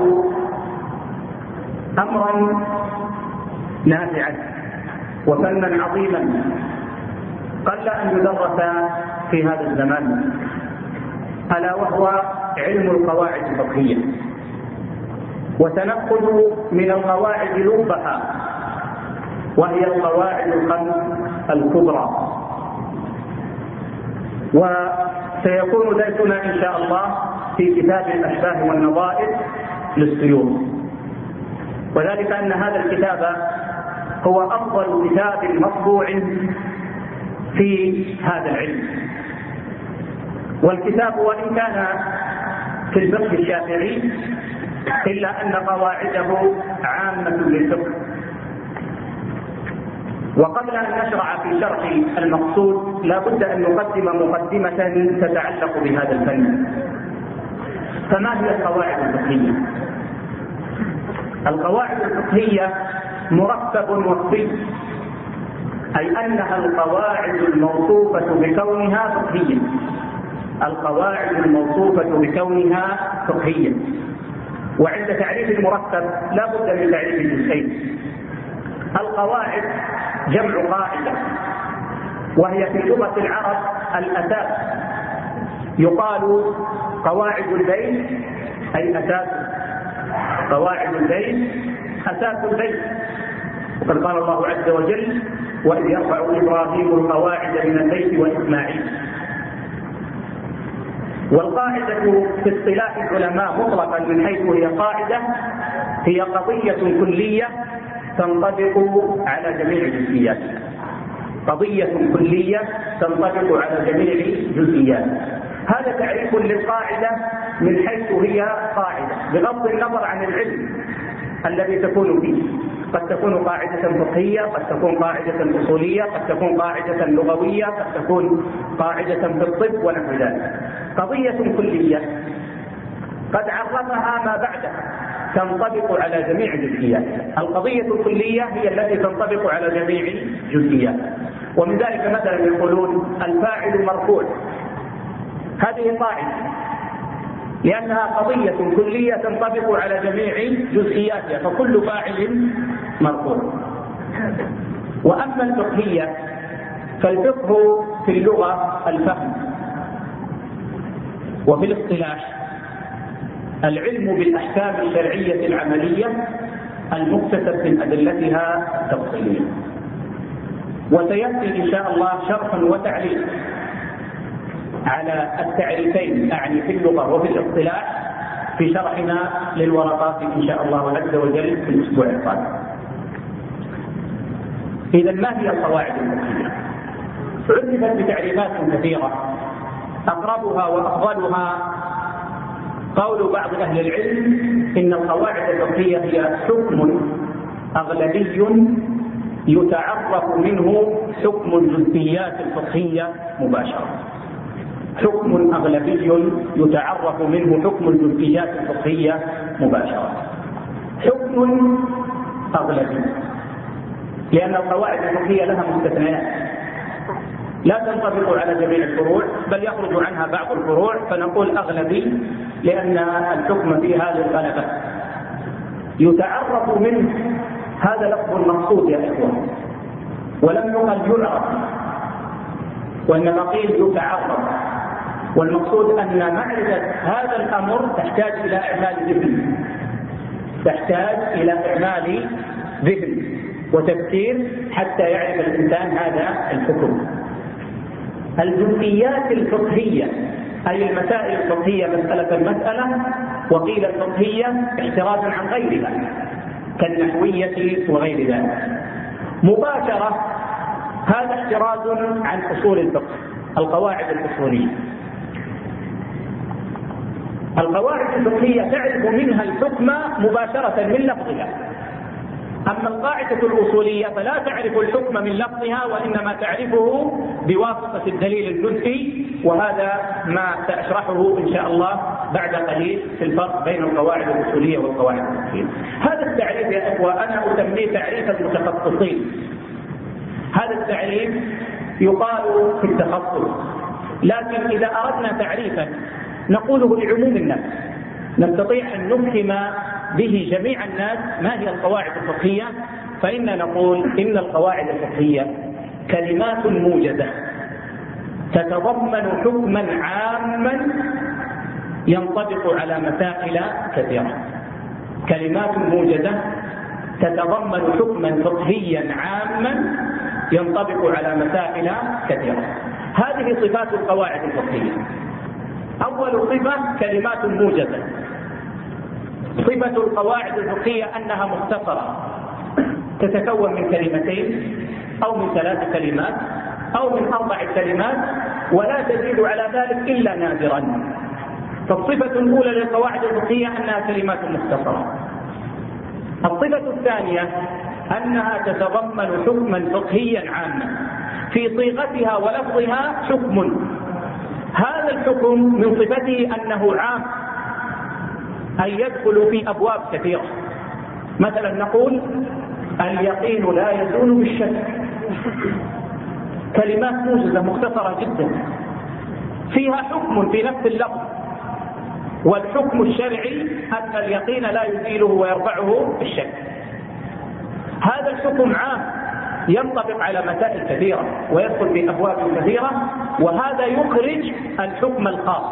أمرا نافعا وفنا عظيما قل أن يدرس في هذا الزمان، ألا وهو علم القواعد الفقهية. وسنأخذ من القواعد لبها، وهي القواعد الخمس الكبرى. وسيكون درسنا إن شاء الله في كتاب الأشباه والنظائر للسيوطي، وذلك أن هذا الكتاب هو أفضل كتاب مطبوع في هذا العلم. والكتاب وإن كان في الفقه الشافعي إلا أن قواعده عامة للفقه. وقبل أن نشرع في شرح المقصود لا بد أن نقدم مقدمة تتعلق بهذا الفن. فما هي القواعد الفقهية؟ القواعد الفقهية مركب وصفي، أي أنها القواعد الموصوفة بكونها فقهية. القواعد الموصوفة بكونها فقهية. وعند تعريف المركب لا بد من تعريف الجزئين. القواعد جمع قاعدة، وهي في لغة العرب الأساس. يقال قواعد البيت أي أساس، قواعد البيت أساس البيت. وقد قال الله عز وجل: وإذ يرفع إبراهيم القواعد من البيت وإسماعيل. والقاعدة في اصطلاح العلماء مطلقا من حيث هي قاعدة هي قضية كلية تنطبق على جميع الجزئيات. قضية كلية تنطبق على جميع الجزئيات. هذا تعريف للقاعدة من حيث هي قاعدة، بغض النظر عن العلم الذي تكون فيه. قد تكون قاعدة فقهية، قد تكون قاعدة أصولية، قد تكون قاعدة لغوية، قد تكون قاعدة في الطب ونحو ذلك. قضية كلية قد عرفها ما بعدها تنطبق على جميع الجزئيات. القضية الكلية هي التي تنطبق على جميع الجزئيات. ومن ذلك مثلا يقولون الفاعل مرفوع. هذه قاعدة لأنها قضية كلية تنطبق على جميع جزئياتها، فكل فاعل مرفوع. وأما الفقهية فالفقه في اللغة الفهم، وفي الاصطلاح العلم بالأحكام الشرعية العملية المكتسب من أدلتها التفصيلية. وسيأتي إن شاء الله شرح وتعليق على التعريفين، أعني في اللغة وفي الاصطلاح، في شرحنا للورقات إن شاء الله عز وجل في الأسبوع القادم. إذا ما هي القواعد الفقهية؟ عرفت بتعريفات كثيرة، أقربها وأفضلها قول بعض أهل العلم إن القواعد الفقهية هي حكم أغلبي يتعرف منه حكم الجزئيات الفقهية مباشرة. حكم أغلبي يتعرف منه حكم الجزئيات الفقهية مباشرة. حكم أغلبي، لأن القواعد الفقهية لها مستثنيات لا تنطبق على جميع الفروع، بل يخرج عنها بعض الفروع، فنقول أغلبي لأن الحكم فيها للغلبة. يتعرف منه، هذا لفظ المقصود يا إخوان، ولم يقل يعرف، وإنما قيل يتعرف، والمقصود أن معرفة هذا الأمر تحتاج إلى إعمال ذهن، تحتاج إلى إعمال ذهن وتفكير حتى يعرف الإنسان هذا الحكم. الجزئيات الفقهية أي المسائل الفقهية مسألة، وقيل الفقهية احترازا عن غيرها كالنحوية وغير ذلك. مباشرة هذا احتراز عن أصول الفقه، القواعد الأصولية. القواعد الفقهية تعرف منها الحكم مباشرة من لفظها، أما القاعدة الأصولية فلا تعرف الحكم من لفظها، وإنما تعرفه بواسطة الدليل الجزئي، وهذا ما سأشرحه إن شاء الله بعد قليل في الفرق بين القواعد الأصولية والقواعد الفقهية. هذا التعريف يا إخوة أنا أسميه تعريف المتخصصين. هذا التعريف يقال في التخصص، لكن إذا أردنا تعريفا نقوله لعموم الناس نستطيع أن نفهم به جميع الناس ما هي القواعد الفقهية، فإن نقول إن القواعد الفقهية كلمات موجزة تتضمن حكما عاما ينطبق على مسائل كثيرة. كلمات موجزة تتضمن حكما فقهيا عاما ينطبق على مسائل كثيرة. هذه صفات القواعد الفقهية. أول صفة كلمات موجزة. صفة القواعد الفقهية أنها مختصرة، تتكون من كلمتين أو من 3 كلمات أو من 4 كلمات، ولا تزيد على ذلك إلا نادرا. فالصفة الأولى للقواعد الفقهية أنها كلمات مختصرة. الصفة الثانية أنها تتضمن حكما فقهيا عاما في صيغتها ولفظها حكم. هذا الحكم من صفته أنه عام، أي يدخل في أبواب كثيرة. مثلا نقول اليقين لا يزول بالشك، كلمات موجزة مختصرة جدا فيها حكم في نفس اللفظ، والحكم الشرعي أن اليقين لا يزيله ويرفعه بالشك. هذا الحكم عام ينطبق على مسائل كثيرة ويدخل في أبواب كثيرة، وهذا يخرج الحكم الخاص.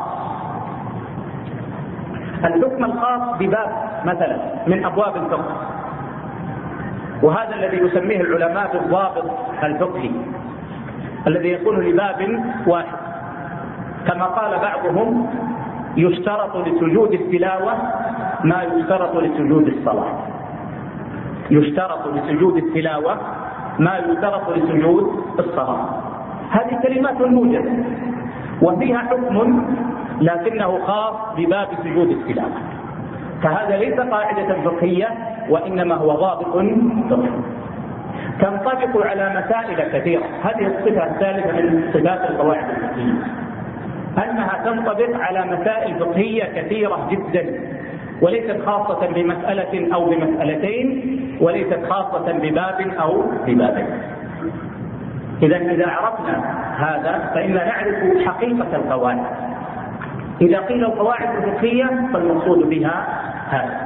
الحكم الخاص بباب مثلا من أبواب الفقه، وهذا الذي يسميه العلماء بالضابط الفقهي الذي يكون لباب واحد. كما قال بعضهم يشترط لسجود التلاوة ما يشترط لسجود الصلاة. يشترط لسجود التلاوة ما يشترط لسجود الصلاة. هذه كلمات موجزة وفيها حكم لكنه خاص بباب سجود التلاوة، فهذا ليس قاعدة فقهية وإنما هو ضابط فقهي تنطبق على مسائل كثيرة. هذه الصفة الثالثة من صفات القواعد الفقهية، أنها تنطبق على مسائل فقهية كثيرة جدا، وليست خاصة بمسألة أو بمسألتين، وليست خاصة بباب أو ببابين. إذا عرفنا هذا فإننا نعرف حقيقة القواعد. إذا قيل القواعد الفقهية فالمقصود بها هذا.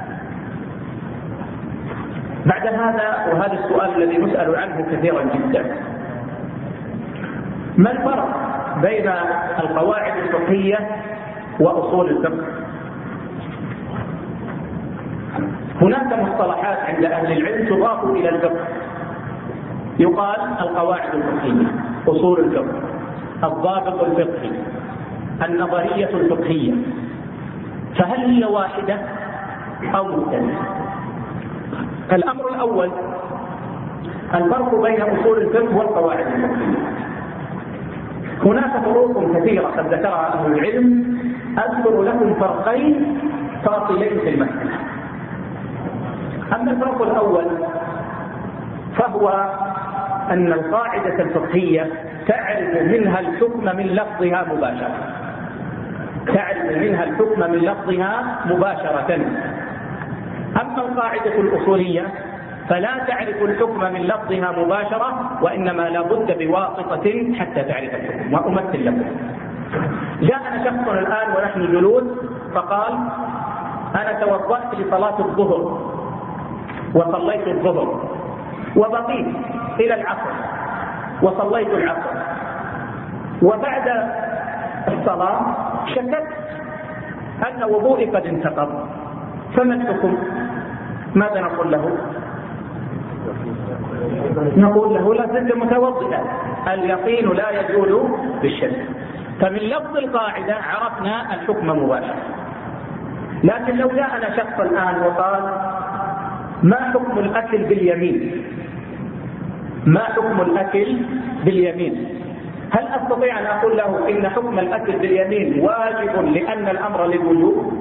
بعد هذا، وهذا السؤال الذي نسأل عنه كثيرا جدا، ما الفرق بين القواعد الفقهية وأصول الفقه؟ هناك مصطلحات عند أهل العلم تضاف إلى الفقه، يقال القواعد الفقهية، أصول الفقه، الضابط الفقهي، النظرية الفقهية. فهل هي واحدة أو مختلفة؟ الأمر الأول الفرق بين أصول الفقه والقواعد الفقهية. هناك فروق كثيرة قد ذكرها أهل العلم، أذكر لكم فرقين فاصلين في المسألة. أما الفرق الأول فهو أن القاعدة الفقهية تعرف منها الحكم من لفظها مباشرة، تعرف منها الحكم من لفظها مباشرة. أما القاعدة الأصولية فلا تعرف الحكم من لفظها مباشرة، وإنما لا بد بواسطة حتى تعرف الحكم. وأمثل لكم. جاءنا شخص الآن ونحن جلوس فقال: أنا توضأت لصلاة الظهر وصليت الظهر، وبقيت إلى العصر وصليت العصر، وبعد الصلاة شككت أن وضوئي قد انتقض، فما الحكم؟ ماذا نقول له؟ نقول له: لا زلت متوضئا، اليقين لا يزول بالشك. فمن لفظ القاعدة عرفنا الحكم مباشرة. لكن لو جاءنا شخص الآن وقال: ما حكم الأكل باليمين؟ ما حكم الأكل باليمين؟ هل أستطيع أن أقول له إن حكم الأكل باليمين واجب لأن الأمر للوجوب؟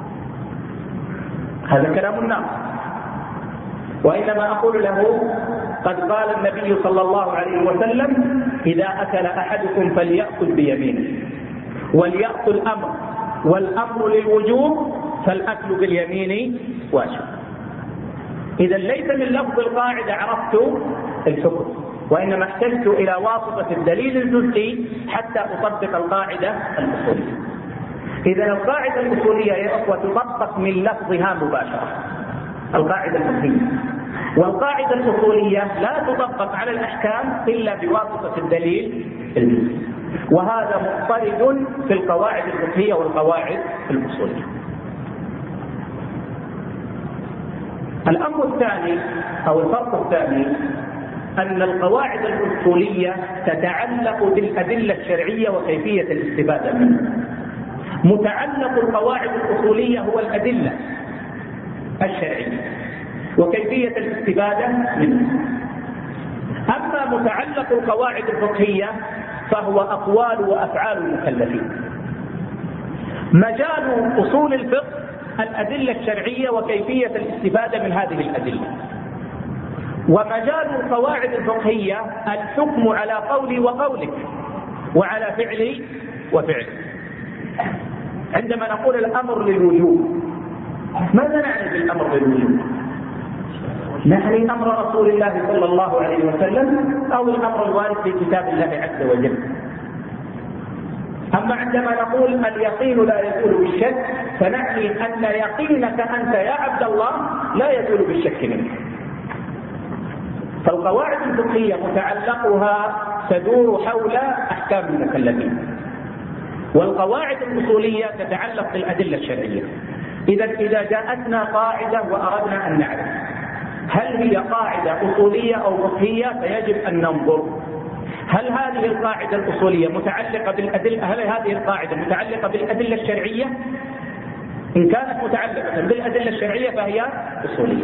هذا كلام ناقص. وإنما أقول له: قد قال النبي صلى الله عليه وسلم: إذا أكل أحدكم فليأكل بيمينه، وليأكل الأمر، والأمر للوجوب، فالأكل باليمين واجب. إذا ليس من لفظ القاعدة عرفت الحكم، وإنما احتجت إلى واسطة الدليل الجزئي حتى أطبق القاعدة الأصولية. إذا القاعدة الأصولية يا أخوة تطبق من لفظها مباشرة، القاعدة الفقهية. والقاعدة الأصولية لا تطبق على الأحكام إلا بواسطة الدليل الجزئي، وهذا مضطرد في القواعد الفقهية والقواعد الأصولية. الأمر الثاني أو الفرق الثاني أن القواعد الأصولية تتعلق بالأدلة الشرعية وكيفية الاستفادة منها. متعلق القواعد الأصولية هو الأدلة الشرعية وكيفية الاستفادة منها. أما متعلق القواعد الفقهية فهو أقوال وأفعال المكلفين. مجال أصول الفقه الأدلة الشرعية وكيفية الاستفادة من هذه الأدلة، ومجال القواعد الفقهية الحكم على قولي وقولك وعلى فعلي وفعلك. عندما نقول الأمر للوجوب، ماذا نعني بالأمر للوجوب؟ نعني أمر رسول الله صلى الله عليه وسلم أو الأمر الوارد في كتاب الله عز وجل. أما عندما نقول اليقين لا يزول بالشك فنعني أن يقينك أنت يا عبد الله لا يزول بالشك منك. فالقواعد الفقهية متعلقها تدور حول أحكام المكلفين، والقواعد الأصولية تتعلق بالأدلة الشرعية. إذا جاءتنا قاعدة وأردنا أن نعرف هل هي قاعدة أصولية أو فقهية فيجب أن ننظر هل هذه القاعدة الأصولية متعلقة بالأدلة، هل هذه القاعدة متعلقة بالأدلة الشرعية؟ إن كانت متعلقة بالأدلة الشرعية فهي أصولية.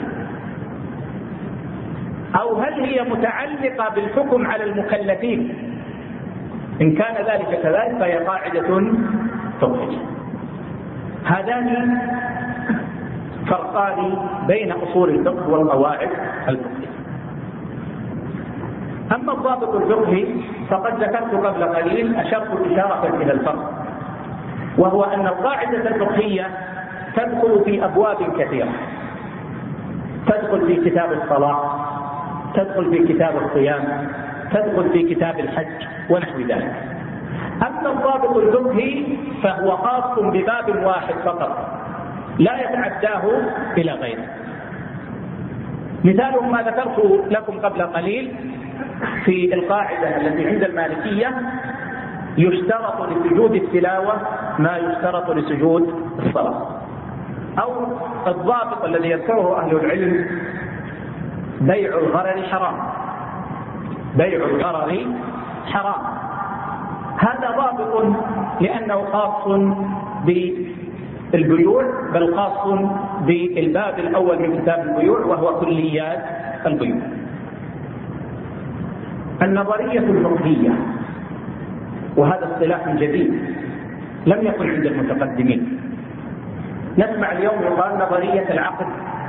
أو هل هي متعلقة بالحكم على المكلفين؟ إن كان ذلك كذلك فهي قاعدة فقهية. هذان فرقان بين أصول الفقه والقواعد الفقهية. أما الضابط الفقهي فقد ذكرت قبل قليل، أشرت إشارة إلى الفرق، وهو أن القاعدة الفقهية تدخل في أبواب كثيرة، تدخل في كتاب الصلاة، تدخل في كتاب الصيام، تدخل في كتاب الحج ونحو ذلك. أما الضابط الفقهي فهو خاص بباب واحد فقط لا يتعداه إلى غيره. مثال ما ذكرت لكم قبل قليل في القاعدة التي عند المالكية: يشترط لسجود التلاوة ما يشترط لسجود الصلاة. أو الضابط الذي يذكره أهل العلم: بيع الغرر حرام، بيع الغرر حرام. هذا ضابط لأنه خاص بالبيوع، بل خاص بالباب الأول من كتاب البيوع وهو كليات البيوع. النظرية الفقهية، وهذا اصطلاح جديد لم يكن عند المتقدمين. نسمع اليوم يقال نظرية العقد،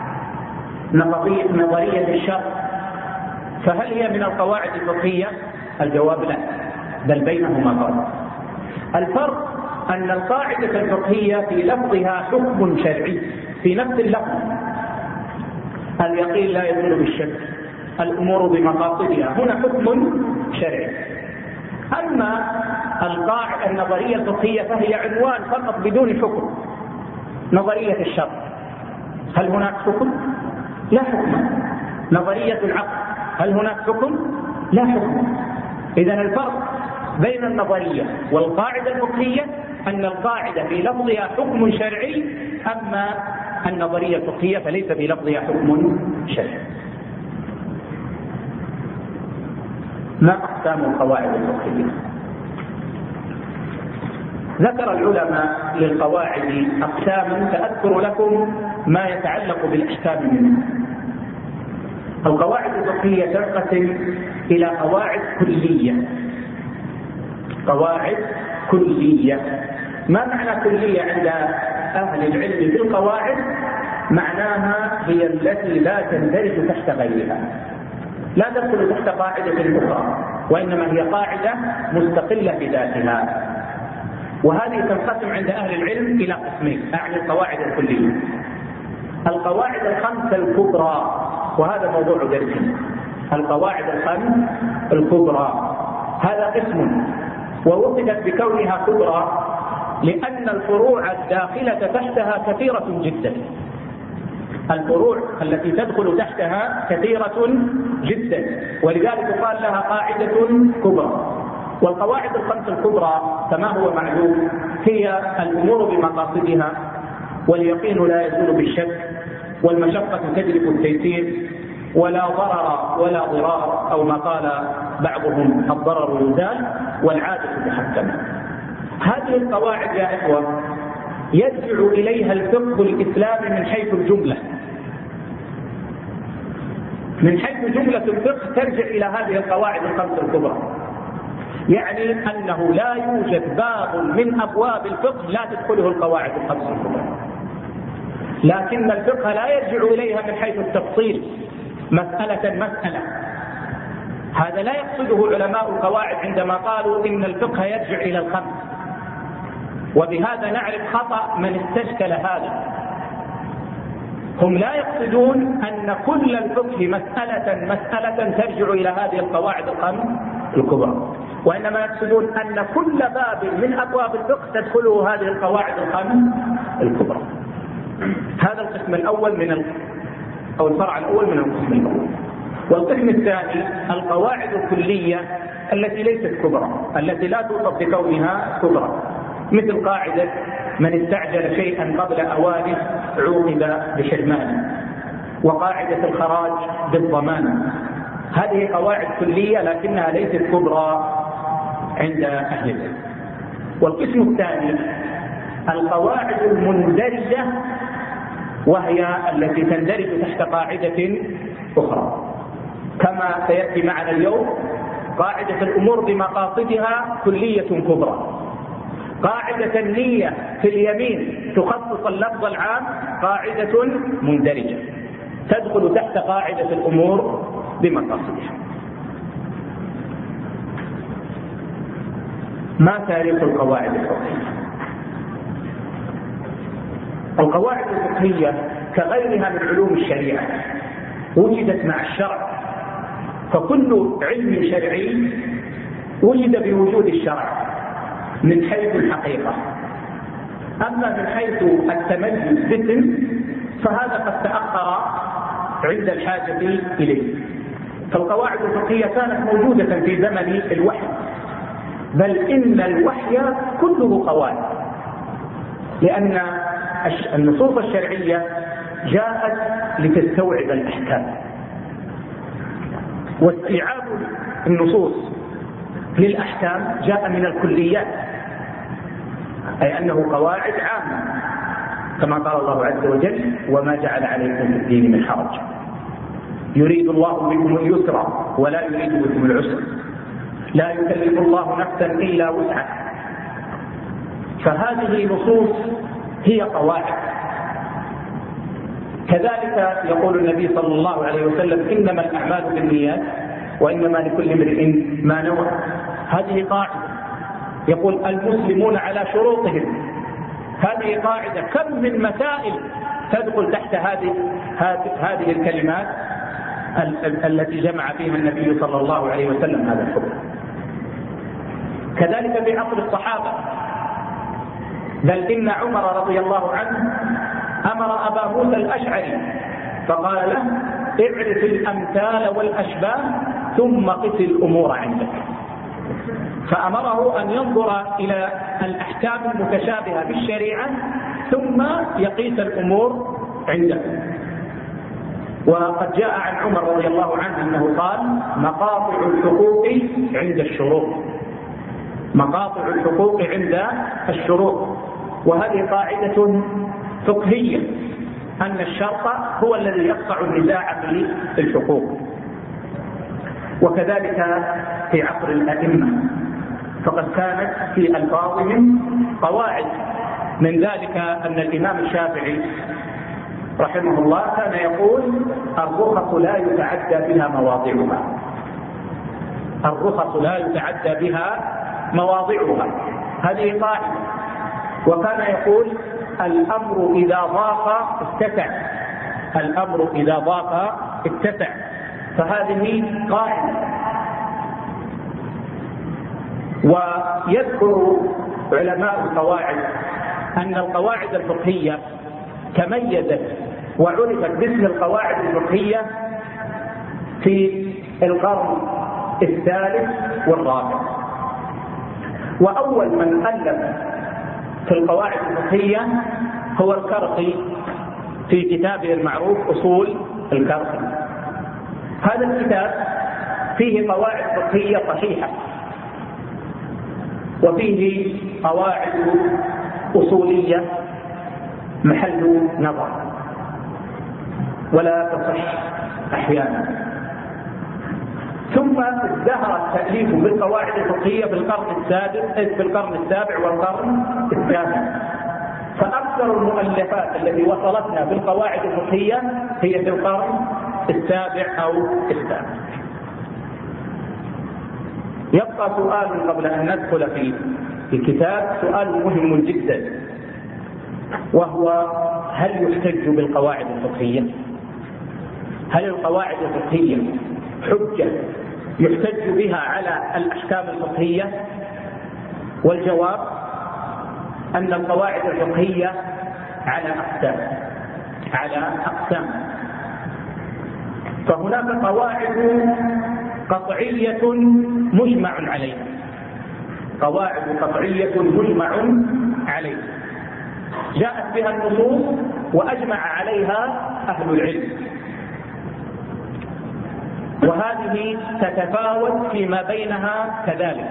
نظرية الشرع، فهل هي من القواعد الفقهية؟ الجواب لا، بل بينهما فرق. الفرق أن القاعدة الفقهية في لفظها حكم شرعي في نفس اللفظ، اليقين لا يزول بالشك، الأمور بمقاصدها، هنا حكم شرعي. أما القاعدة النظرية الفقهية فهي عنوان فقط بدون حكم. نظرية الشرع هل هناك حكم؟ لا حكم. نظرية العقل هل هناك حكم؟ لا حكم. إذن الفرق بين النظرية والقاعدة الفقهية أن القاعدة في لفظها حكم شرعي، أما النظرية الفقهية فليس في لفظها حكم شرعي. ما أقسام القواعد الفقهية؟ ذكر العلماء للقواعد أقساما سأذكر لكم ما يتعلق بالأحكام منها. القواعد الفقهية تنقسم إلى قواعد كلية. قواعد كلية، ما معنى كلية عند أهل العلم في القواعد؟ معناها هي التي لا تندرج تحت غيرها، لا تدخل تحت قاعدة أخرى، وإنما هي قاعدة مستقلة بذاتها. وهذه تنقسم عند أهل العلم إلى قسمين، أعني القواعد الكلية. القواعد الخمسة الكبرى، وهذا موضوع درسنا، القواعد الخمس الكبرى، هذا قسم، ووصفت بكونها كبرى لأن الفروع الداخلة تحتها كثيرة جدا. الفروع التي تدخل تحتها كثيرة جدا، ولذلك قال لها قاعدة كبرى. والقواعد الخمس الكبرى كما هو معلوم هي الأمور بمقاصدها، واليقين لا يزول بالشك، والمشقة تجلب التيسير، ولا ضرر ولا ضرار، أو ما قال بعضهم الضرر يزال، والعادة تحكم. هذه القواعد يا إخوة يرجع إليها الفقه الإسلامي من حيث الجملة. من حيث جملة الفقه ترجع إلى هذه القواعد الخمس الكبرى، يعني أنه لا يوجد باب من أبواب الفقه لا تدخله القواعد الخمس الكبرى، لكن الفقه لا يرجع إليها من حيث التفصيل مسألة. هذا لا يقصده علماء القواعد عندما قالوا إن الفقه يرجع إلى الخمس، وبهذا نعرف خطأ من استشكل هذا. هم لا يقصدون أن كل الفقه مسألة ترجع إلى هذه القواعد الخمس الكبرى، وإنما يقصدون أن كل باب من أبواب الفقه تدخله هذه القواعد الخمس الكبرى. هذا القسم الأول أو الفرع الأول من القسم الأول. والقسم الثاني القواعد الكلية التي ليست كبرى، التي لا توصف بكونها كبرى، مثل قاعدة من استعجل شيئا قبل أوانه عوقب بحرمانه، وقاعدة الخراج بالضمان. هذه قواعد كلية لكنها ليست كبرى عند أهل العلم. والقسم الثاني القواعد المندرجة، وهي التي تندرج تحت قاعدة أخرى، كما سيأتي معنا اليوم. قاعدة الأمور بمقاصدها كلية كبرى. قاعدة النية في اليمين تخصص اللفظ العام قاعدة مندرجة تدخل تحت قاعدة الأمور بمقاصدها. ما تاريخ القواعد الفقهية؟ القواعد الفقهية كغيرها من علوم الشريعة وجدت مع الشرع، فكل علم شرعي وجد بوجود الشرع من حيث الحقيقة. أما من حيث التميز بالاسم فهذا قد تأخر عند الحاجة إليه. فالقواعد الفقهية كانت موجودة في زمن الوحي، بل إن الوحي كله قواعد، لأن النصوص الشرعية جاءت لتستوعب الأحكام، واستيعاب النصوص للأحكام جاء من الكليات، أي أنه قواعد عامة، كما قال الله عز وجل وما جعل عليكم في الدين من حرج يريد الله بكم اليسر ولا يريد بكم العسر لا يكلف الله نفسا إلا وسعها. فهذه نصوص هي قواعد. كذلك يقول النبي صلى الله عليه وسلم إنما الأعمال بالنيات وإنما لكل امرئ ما نوى. هذه قاعدة. يقول المسلمون على شروطهم، هذه قاعدة. كم من مسائل تدخل تحت هذه الكلمات التي جمع فيها النبي صلى الله عليه وسلم هذا الحكم. كذلك في عصر الصحابة، بل إن عمر رضي الله عنه أمر أبا موسى الأشعري فقال له: اعرف الأمثال والأشباه ثم قس الأمور عندك. فأمره أن ينظر إلى الأحكام المتشابهة بالشريعة ثم يقيس الأمور عنده. وقد جاء عن عمر رضي الله عنه أنه قال: مقاطع الحقوق عند الشروط. مقاطع الحقوق عند الشروط. وهذه قاعدة فقهية، أن الشرط هو الذي يقطع النزاع في الحقوق. وكذلك في عصر الأئمة، فقد كانت في ألفاظهم قواعد. من ذلك أن الإمام الشافعي رحمه الله كان يقول: الرخص لا يتعدى بها مواضعها. الرخص لا يتعدى بها مواضعها، هذه قاعدة. وكان يقول: الأمر إذا ضاق اتسع. الأمر إذا ضاق اتسع، فهذه قاعدة. ويذكر علماء القواعد أن القواعد الفقهية تميزت وعرفت باسم القواعد الفقهية في القرن الثالث والرابع. وأول من ألف في القواعد الفقهية هو الكرخي في كتابه المعروف أصول الكرخي. هذا الكتاب فيه قواعد فقهية صحيحة، وفيه قواعد أصولية محل نظر ولا تصح أحيانا. ثم ازدهر التأليف بالقواعد الفقهية في القرن السابع والقرن الثامن. فأكثر المؤلفات التي وصلتنا بالقواعد الفقهية هي في القرن السابع أو الثامن. يبقى سؤال قبل أن ندخل في الكتاب، سؤال مهم جدا، وهو: هل يحتج بالقواعد الفقهية؟ هل القواعد الفقهية حجة يحتج بها على الأحكام الفقهية؟ والجواب أن القواعد الفقهية على أقسام. فهناك قواعد قطعية مجمع عليها، قواعد قطعية مجمع عليها جاءت بها النصوص وأجمع عليها أهل العلم، وهذه تتفاوت فيما بينها كذلك.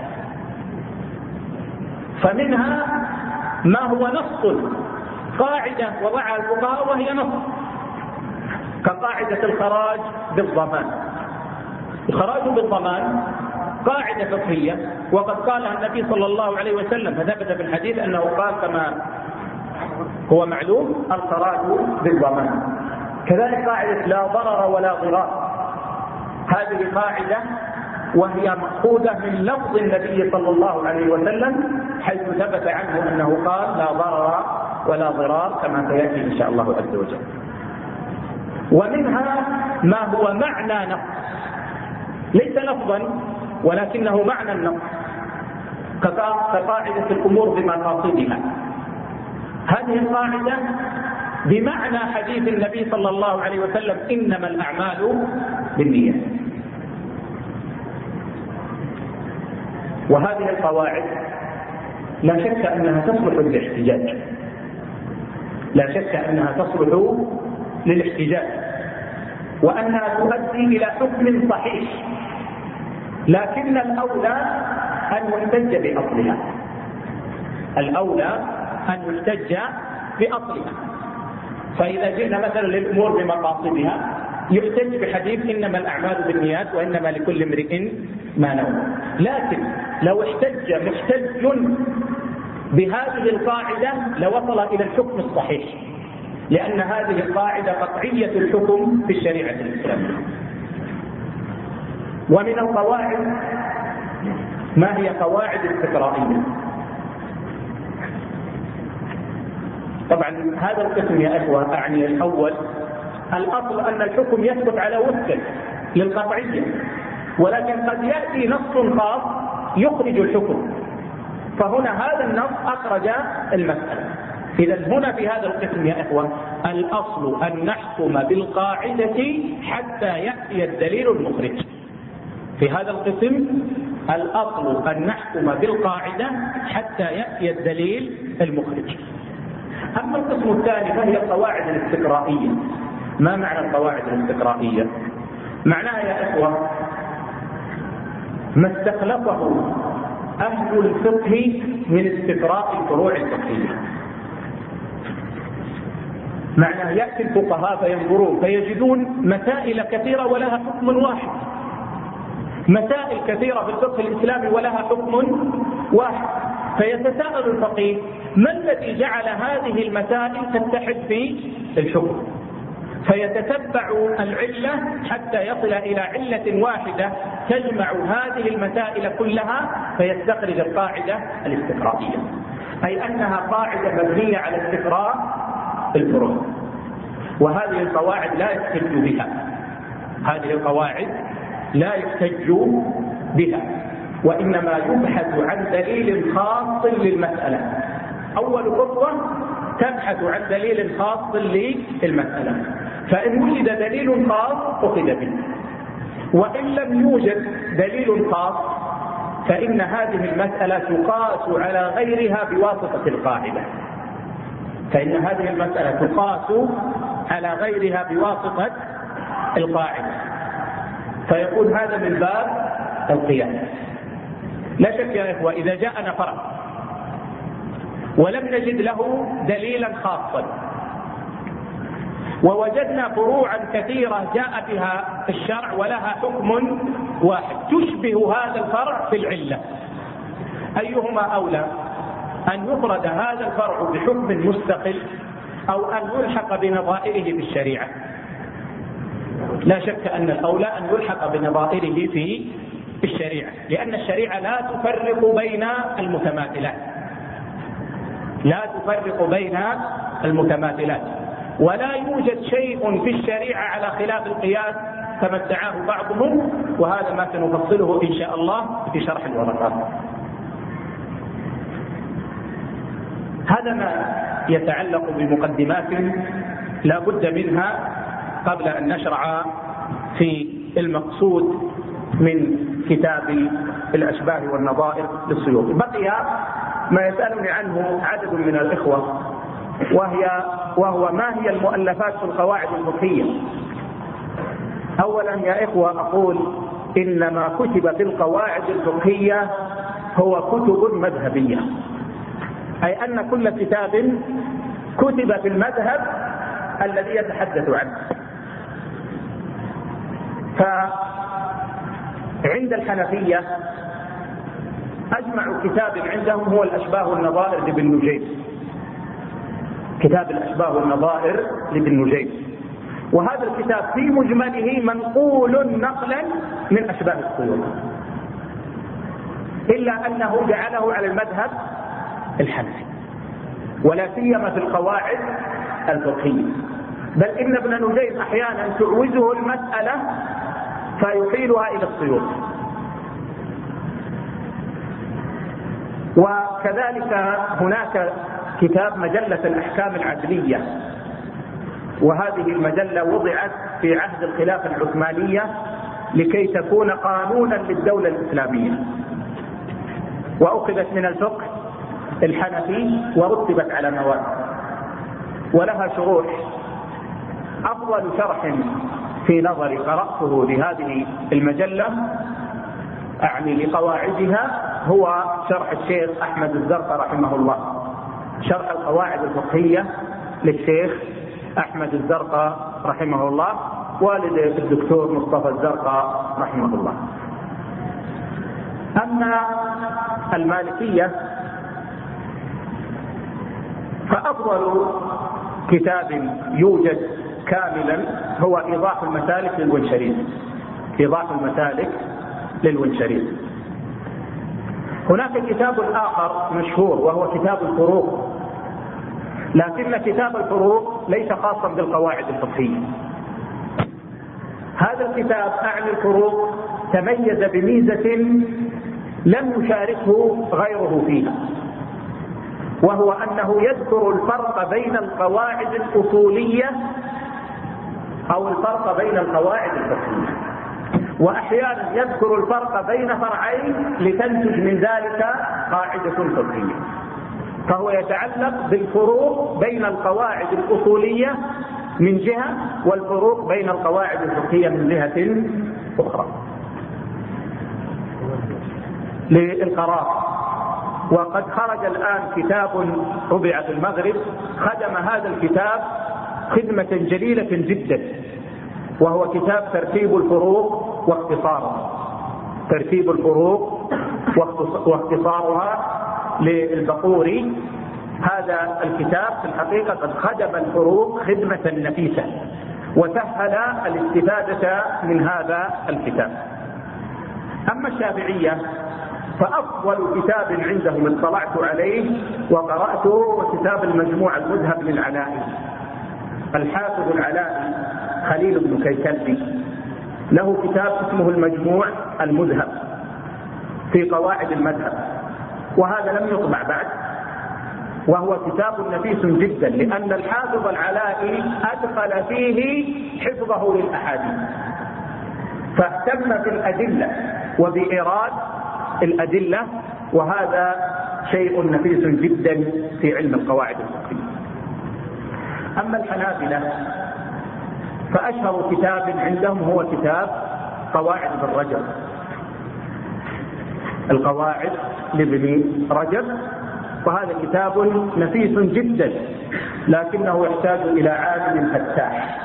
فمنها ما هو نص، قاعدة وضعها الفقهاء وهي نص، كقاعدة الخراج بالضمان. الخراج بالضمان قاعدة فقهية، وقد قالها النبي صلى الله عليه وسلم، فثبت في الحديث أنه قال كما هو معلوم: الخراج بالضمان. كذلك قاعدة لا ضرر ولا ضرار، هذه قاعدة وهي مأخوذة من لفظ النبي صلى الله عليه وسلم، حيث ثبت عنه أنه قال: لا ضرر ولا ضرار، كما سيأتي إن شاء الله عز وجل. ومنها ما هو معنى نص، ليس لفظا ولكنه معنى النص، كقاعدة الأمور بمقاصدها. هذه القاعدة بمعنى حديث النبي صلى الله عليه وسلم: إنما الأعمال بالنيات. وهذه القواعد لا شك أنها تصلح للاحتجاج، لا شك أنها تصلح للاحتجاج، وأنها تؤدي إلى حكم صحيح، لكن الأولى أن يحتج بأصلها. الأولى أن يحتج بأصلها. فإذا جئنا مثلا للأمور بمقاصدها يحتج بحديث: إنما الأعمال بالنيات وإنما لكل امرئ ما نوى. لكن لو احتج محتج بهذه القاعدة لوصل إلى الحكم الصحيح، لأن هذه القاعدة قطعية الحكم في الشريعة الإسلامية. ومن القواعد ما هي قواعد استقرائية. طبعا هذا القسم يا إخوة أعني الأول، الأصل أن الحكم يثبت على وفق للقطعية، ولكن قد يأتي نص خاص يخرج الحكم، فهنا هذا النص أخرج المسألة. إذا هنا في هذا القسم يا إخوة الأصل أن نحكم بالقاعدة حتى يأتي الدليل المخرج. في هذا القسم الأصل أن نحكم بالقاعدة حتى يأتي الدليل المخرج. أما القسم الثاني فهي القواعد الاستقرائية. ما معنى القواعد الاستقرائية؟ معناها يا إخوة ما استخلفه أهل الفقه من استقراء الفروع الفقهية. معناه يأتي الفقهاء فينظرون فيجدون مسائل كثيرة ولها حكم واحد، مسائل كثيرة في الفقه الإسلامي ولها حكم واحد، فيتساءل الفقيه ما الذي جعل هذه المسائل تتحد في الحكم، فيتتبع العلة حتى يصل إلى علة واحدة تجمع هذه المسائل كلها فيستخرج القاعدة الاستقرائية، أي أنها قاعدة مبنية على استقراء الفروع. وهذه القواعد لا يحتج بها، هذه القواعد لا يحتج بها، وإنما يبحث عن دليل خاص للمسألة. أول خطوة تبحث عن دليل خاص للمسألة، فإن وجد دليل خاص أخذ به، وإن لم يوجد دليل خاص فإن هذه المسألة تقاس على غيرها بواسطة القاعدة، فإن هذه المسألة تقاس على غيرها بواسطة القاعدة، فيكون هذا من باب القياس. لا شك يا إخوة إذا جاءنا فرع ولم نجد له دليلا خاصا ووجدنا فروعا كثيرة جاء بها الشرع ولها حكم واحد تشبه هذا الفرع في العلة، أيهما أولى؟ أن يفرد هذا الفرع بحكم مستقل أو أن يلحق بنظائره بالشريعة؟ لا شك أن الأولى أن يلحق بنظائره في الشريعة، لأن الشريعة لا تفرق بين المتماثلات، لا تفرق بين المتماثلات، ولا يوجد شيء في الشريعة على خلاف القياس كما ادعاه بعضهم، وهذا ما سنفصله إن شاء الله في شرح الورقات. هذا ما يتعلق بمقدمات لا بد منها قبل أن نشرع في المقصود من كتاب الأشباه والنظائر للسيوطي. بقي ما يسألني عنه عدد من الإخوة، وهو ما هي المؤلفات في القواعد الفقهية. أولا يا إخوة أقول إن ما كتب في القواعد الفقهية هو كتب مذهبية، أي أن كل كتاب كتب في المذهب الذي يتحدث عنه. فعند الحنفية أجمع كتاب عندهم هو الأشباه والنظائر لابن نجيب، كتاب الأشباه والنظائر لابن نجيب، وهذا الكتاب في مجمله منقول نقلا من أشباه السيوطي، إلا أنه جعله على المذهب الحنفي، ولا سيما في القواعد الفقهية، بل إن ابن نجيب أحيانا تعوزه المسألة فيحيلها إلى السيوطي. وكذلك هناك كتاب مجلة الأحكام العدلية، وهذه المجلة وضعت في عهد الخلافة العثمانية لكي تكون قانونا للدولة الإسلامية، وأخذت من الفقه الحنفي ورتبت على مواد، ولها شروح. أفضل شرح في نظري قرأته لهذه المجلة أعني لقواعدها هو شرح الشيخ أحمد الزرقاء رحمه الله، شرح القواعد الفقهية للشيخ أحمد الزرقاء رحمه الله، والد الدكتور مصطفى الزرقاء رحمه الله. أما المالكية فأفضل كتاب يوجد كاملا هو إيضاح المسالك للونشريد، إيضاح المسالك للونشريد. هناك كتاب آخر مشهور وهو كتاب الفروق لكن كتاب الفروق ليس خاصا بالقواعد الفقهية. هذا الكتاب أعني الفروق تميز بميزة لم يشاركه غيره فيها، وهو أنه يذكر الفرق بين القواعد الأصولية أو الفرق بين القواعد الفقهية، وأحيانا يذكر الفرق بين فرعين لتنتج من ذلك قاعدة فقهية. فهو يتعلق بالفروق بين القواعد الأصولية من جهة والفروق بين القواعد الفقهية من جهة أخرى. للقراءة، وقد خرج الآن كتاب طبع في المغرب خدم هذا الكتاب خدمة جليلة جدا، وهو كتاب ترتيب الفروق واختصارها. ترتيب الفروق واختصارها للبقوري. هذا الكتاب في الحقيقة قد خدم الفروق خدمة نفيسة وسهل الاستفادة من هذا الكتاب. أما الشافعية فأفضل كتاب عندهم اطلعت عليه وقرأته كتاب المجموع المذهب للعلائي. الحافظ العلائي خليل بن كيكلبي له كتاب اسمه المجموع المذهب في قواعد المذهب، وهذا لم يطبع بعد، وهو كتاب نفيس جدا، لأن الحافظ العلائي أدخل فيه حفظه للأحاديث، فاهتم بالأدلة وبإيراد الأدلة، وهذا شيء نفيس جدا في علم القواعد الفقهية. أما الحنابلة فأشهر كتاب عندهم هو كتاب قواعد ابن رجب، القواعد لابن رجب، وهذا كتاب نفيس جدا لكنه يحتاج إلى عالم فتاح،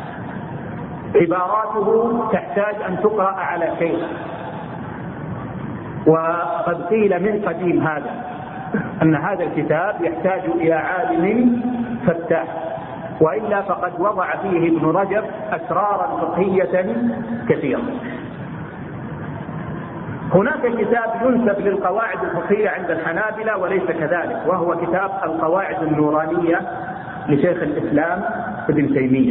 عباراته تحتاج أن تقرأ على شيء. وقد قيل من قديم هذا أن هذا الكتاب يحتاج إلى عالم فتاح، وإلا فقد وضع فيه ابن رجب أسرارا فقهية كثيرة. هناك كتاب ينسب للقواعد الفقهية عند الحنابلة وليس كذلك، وهو كتاب القواعد النورانية لشيخ الإسلام ابن تيمية.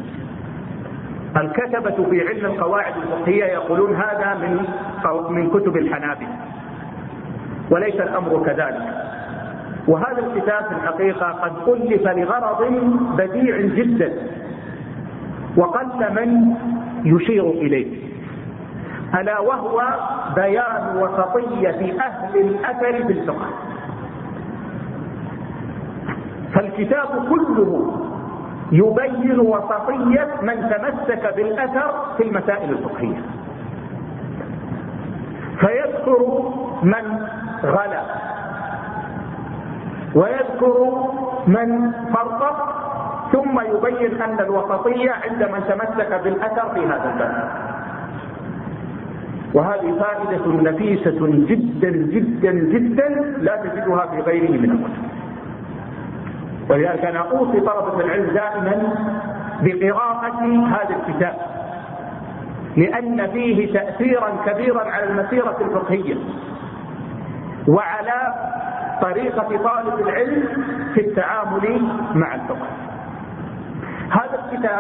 الكتبة في علم القواعد الفقهية يقولون هذا من كتب الحنابلة، وليس الأمر كذلك. وهذا الكتاب في الحقيقة قد ألف لغرض بديع جدا وقل من يشير إليه، ألا وهو بيان وسطية أهل الأثر في الفقه. فالكتاب كله يبين وسطية من تمسك بالأثر في المسائل الفقهية، فيذكر من غلا ويذكر من فرق، ثم يبين أن الوسطية عند من تمسك بالأثر في هذا الباب. وهذه فائدة نفيسة جدا جدا جدا لا تجدها في غيره من الكتب. ولذلك أنا أوصي طلبة العلم دائما بقراءة هذا الكتاب، لأن فيه تأثيرا كبيرا على المسيرة الفقهية وعلى طريقة طالب العلم في التعامل مع الفقه. هذا الكتاب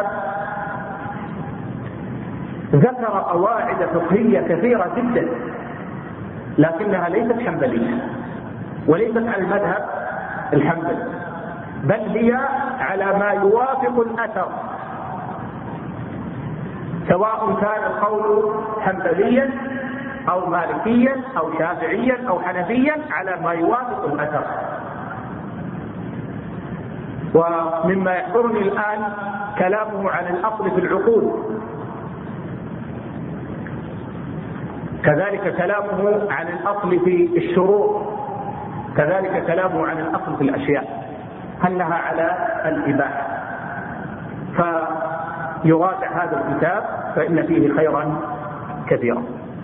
ذكر قواعد فقهية كثيرة جدا، لكنها ليست حنبلية وليست على المذهب الحنبلي، بل هي على ما يوافق الأثر، سواء كان القول حنبليا أو مالكيا أو شافعيا أو حنفيا، على ما يوافق الأثر. ومما يحضرني الآن كلامه عن الأصل في العقود، كذلك كلامه عن الأصل في الشروط، كذلك كلامه عن الأصل في الأشياء، أنها على الإباحة. فيراجع هذا الكتاب فإن فيه خيرا كثيرا.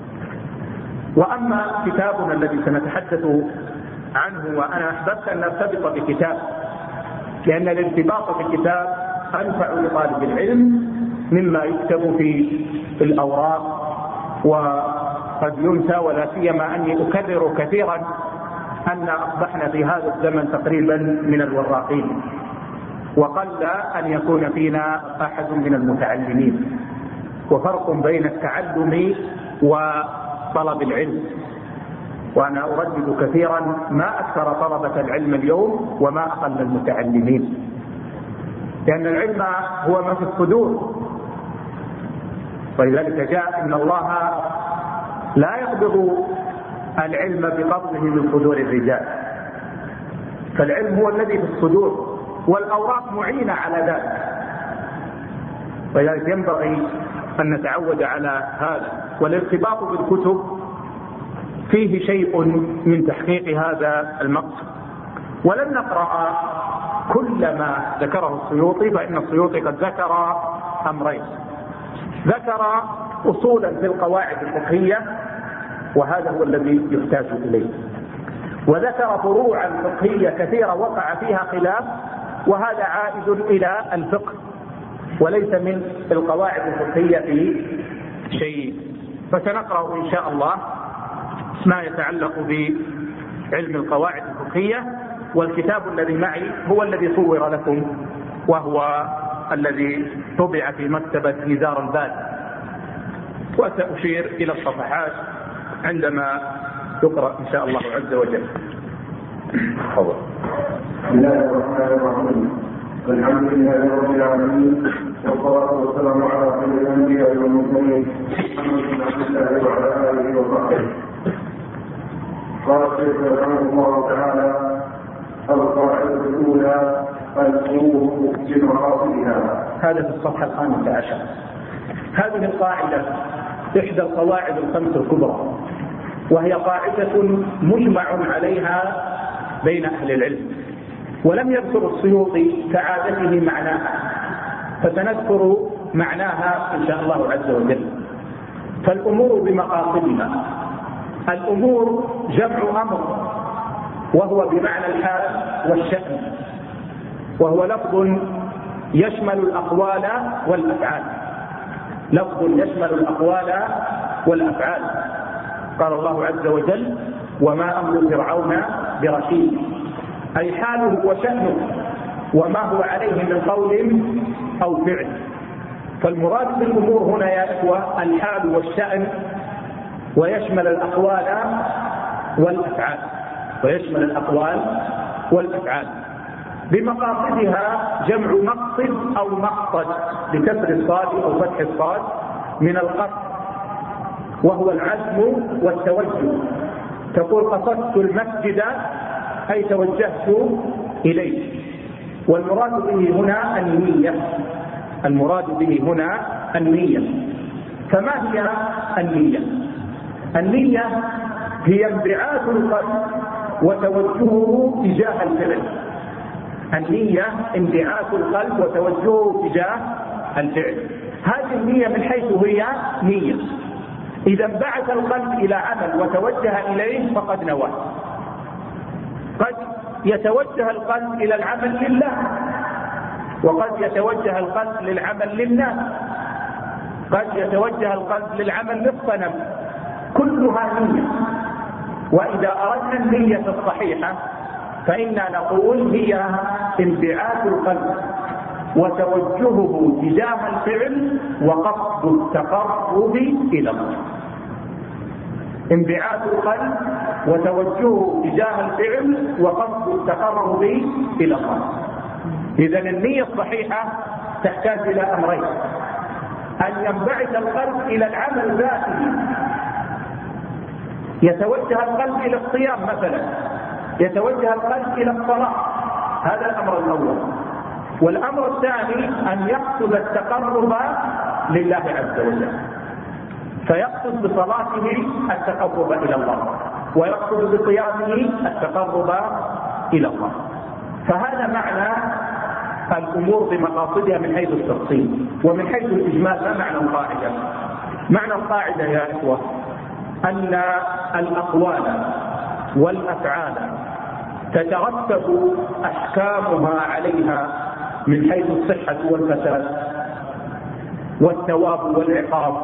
وأما كتابنا الذي سنتحدث عنه، وأنا أحببت أن نرتبط بكتاب، لأن الارتباط بالكتاب أنفع لطالب العلم مما يكتب في الأوراق، وقد ينسى، ولا سيما أني أكرر كثيرا أن أصبحنا في هذا الزمن تقريبا من الوراقين، وقل أن يكون فينا أحد من المتعلمين. وفرق بين التعلم وطلب العلم. وأنا أردد كثيرا ما أكثر طلبة العلم اليوم وما أقل المتعلمين، لأن العلم هو ما في الصدور. ولذلك جاء إن الله لا يقبض العلم بقبضه من صدور الرجال، فالعلم هو الذي في الصدور، والأوراق معينة على ذلك. ولذلك ينبغي أن نتعود على هذا. والارتباط بالكتب فيه شيء من تحقيق هذا المقصد. ولن نقرأ كل ما ذكره السيوطي، فإن السيوطي قد ذكر أمرين: ذكر أصولا في القواعد الفقهية، وهذا هو الذي يحتاج إليه، وذكر فروعا فقهية كثيرة وقع فيها خلاف، وهذا عائد إلى الفقه وليس من القواعد الفقهية في شيء. فسنقرأ إن شاء الله ما يتعلق بعلم القواعد الفقهية، والكتاب الذي معي هو الذي صور لكم، وهو الذي طبع في مكتبة نزار البال، وسأشير إلى الصفحات عندما يقرأ إن شاء الله عز وجل. بسم الله الرحمن الرحيم. الحمد لله رب العالمين، والصلاة والسلام على خير الأنبياء والمرسلين محمد بن عبد الله وعلى آله وصحبه. قال الشيخ رحمه الله تعالى: القاعدة الأولى الأمور بمقاصدها. هذا في الصفحة 15. هذه القاعدة إحدى القواعد الخمس الكبرى، وهي قاعدة مجمع عليها بين أهل العلم، ولم يذكر السيوطي كعادته معناها، فسنذكر معناها إن شاء الله عز وجل. فالأمور بمقاصدها. الأمور جمع أمر، وهو بمعنى الحال والشأن، وهو لفظ يشمل الأقوال والأفعال. لفظ يشمل الأقوال والأفعال. قال الله عز وجل: وما أمر فرعون برشيد، أي حاله وشأنه وما هو عليه من قول أو فعل. فالمراد بالأمور هنا يا إخوة الحال والشأن، ويشمل الأقوال والأفعال، ويشمل الأقوال والأفعال. بمقاصدها جمع مقصد أو مقصد بكسر الصاد أو فتح الصاد من القصد، وهو العزم والتوجه. تقول قصدت المسجد أي توجهت إليه. والمراد به هنا النية. المراد به هنا النية. فما هي النية؟ النية هي انبعاث القلب وتوجهه تجاه الفعل. النية انبعاث القلب وتوجهه تجاه الفعل. هذه النية من حيث هي نية. إذا انبعث القلب إلى عمل وتوجه إليه فقد نوى. قد يتوجه القلب إلى العمل لله، وقد يتوجه القلب للعمل للناس، قد يتوجه القلب للعمل للصنم، كلها نية. وإذا أردنا النية الصحيحة فإنا نقول هي انبعاث القلب وتوجهه تجاه الفعل وقصد التقرب إلى الله. انبعاث القلب وتوجهه تجاه الفعل وقصد التقرب إلى الله. إذا النية الصحيحة تحتاج إلى أمرين: أن ينبعث القلب إلى العمل ذاته، يتوجه القلب إلى الصيام مثلا، يتوجه القلب إلى الصلاة، هذا الأمر الأول. والأمر الثاني أن يقصد التقرب لله عز وجل، فيقصد بصلاته التقرب إلى الله، ويقصد بصيامه التقرب إلى الله. فهذا معنى الأمور بمقاصدها من حيث التفصيل. ومن حيث الإجمال ما معنى القاعدة؟ معنى القاعدة يا إخوة أن الأقوال والأفعال تترتب أحكامها عليها من حيث الصحة والفساد والثواب والعقاب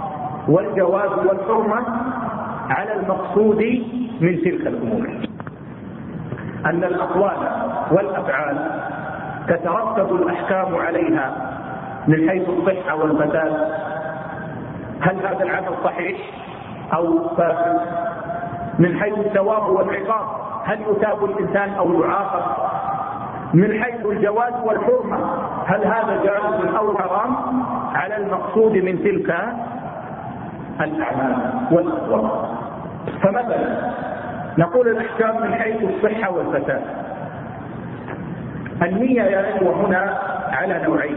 والجواز والحرمة على المقصود من تلك الأمور. أن الأقوال والأفعال تترتب الأحكام عليها من حيث الصحة والفساد. هل هذا العمل صحيح أو فاسد؟ من حيث الثواب والعقاب، هل يثاب الإنسان أو يعاقب؟ من حيث الجواز والحرمة، هل هذا جائز أو حرام؟ على المقصود من تلك الأعمال والأقوال. فمثلا نقول الأحكام من حيث الصحة والفساد. النية يا إخوة هنا على نوعين: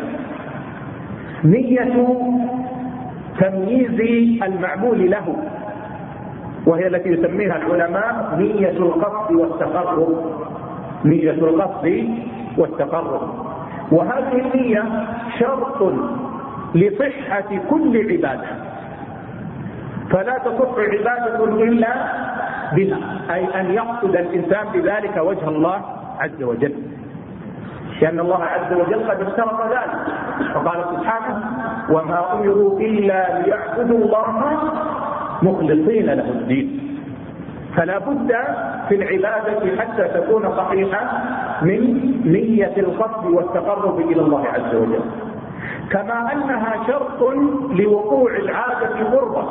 نية تمييز المعمول له، وهي التي يسميها العلماء نية القصد والتقرب. نية القصد والتقرب، وهذه النية شرط لصحة كل عبادة، فلا تصح عبادة إلا بها، أي أن يقصد الإنسان بذلك وجه الله عز وجل، لأن الله عز وجل قد اشترط ذلك، فقال سبحانه: وما أمروا إلا ليعبدوا الله مخلصين له الدين. فلا بد في العبادة حتى تكون صحيحة من نية القصد والتقرب إلى الله عز وجل، كما أنها شرط لوقوع العادة قربة.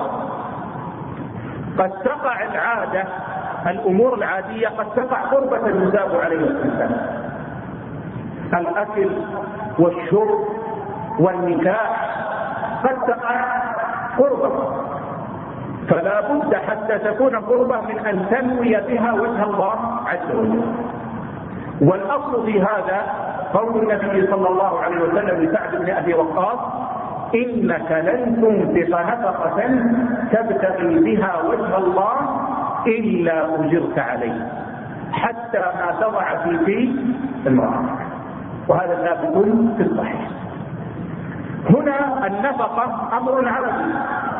قد تقع العادة، الأمور العادية قد تقع قربة يثاب عليها الإنسان، الأكل والشرب والنكاح قد تقع قربة، فلا بد حتى تكون قربة من أن تنوي بها وجه الله عز وجل. والأصل في هذا قول النبي صلى الله عليه وسلم لسعد بن أبي وقاص: إنك لن تنفق نفقة تبتغي بها وجه الله إلا أجرت عليه حتى ما تضع في المرأة، وهذا ثابت في الصحيح. هنا النفقة أمر عربي،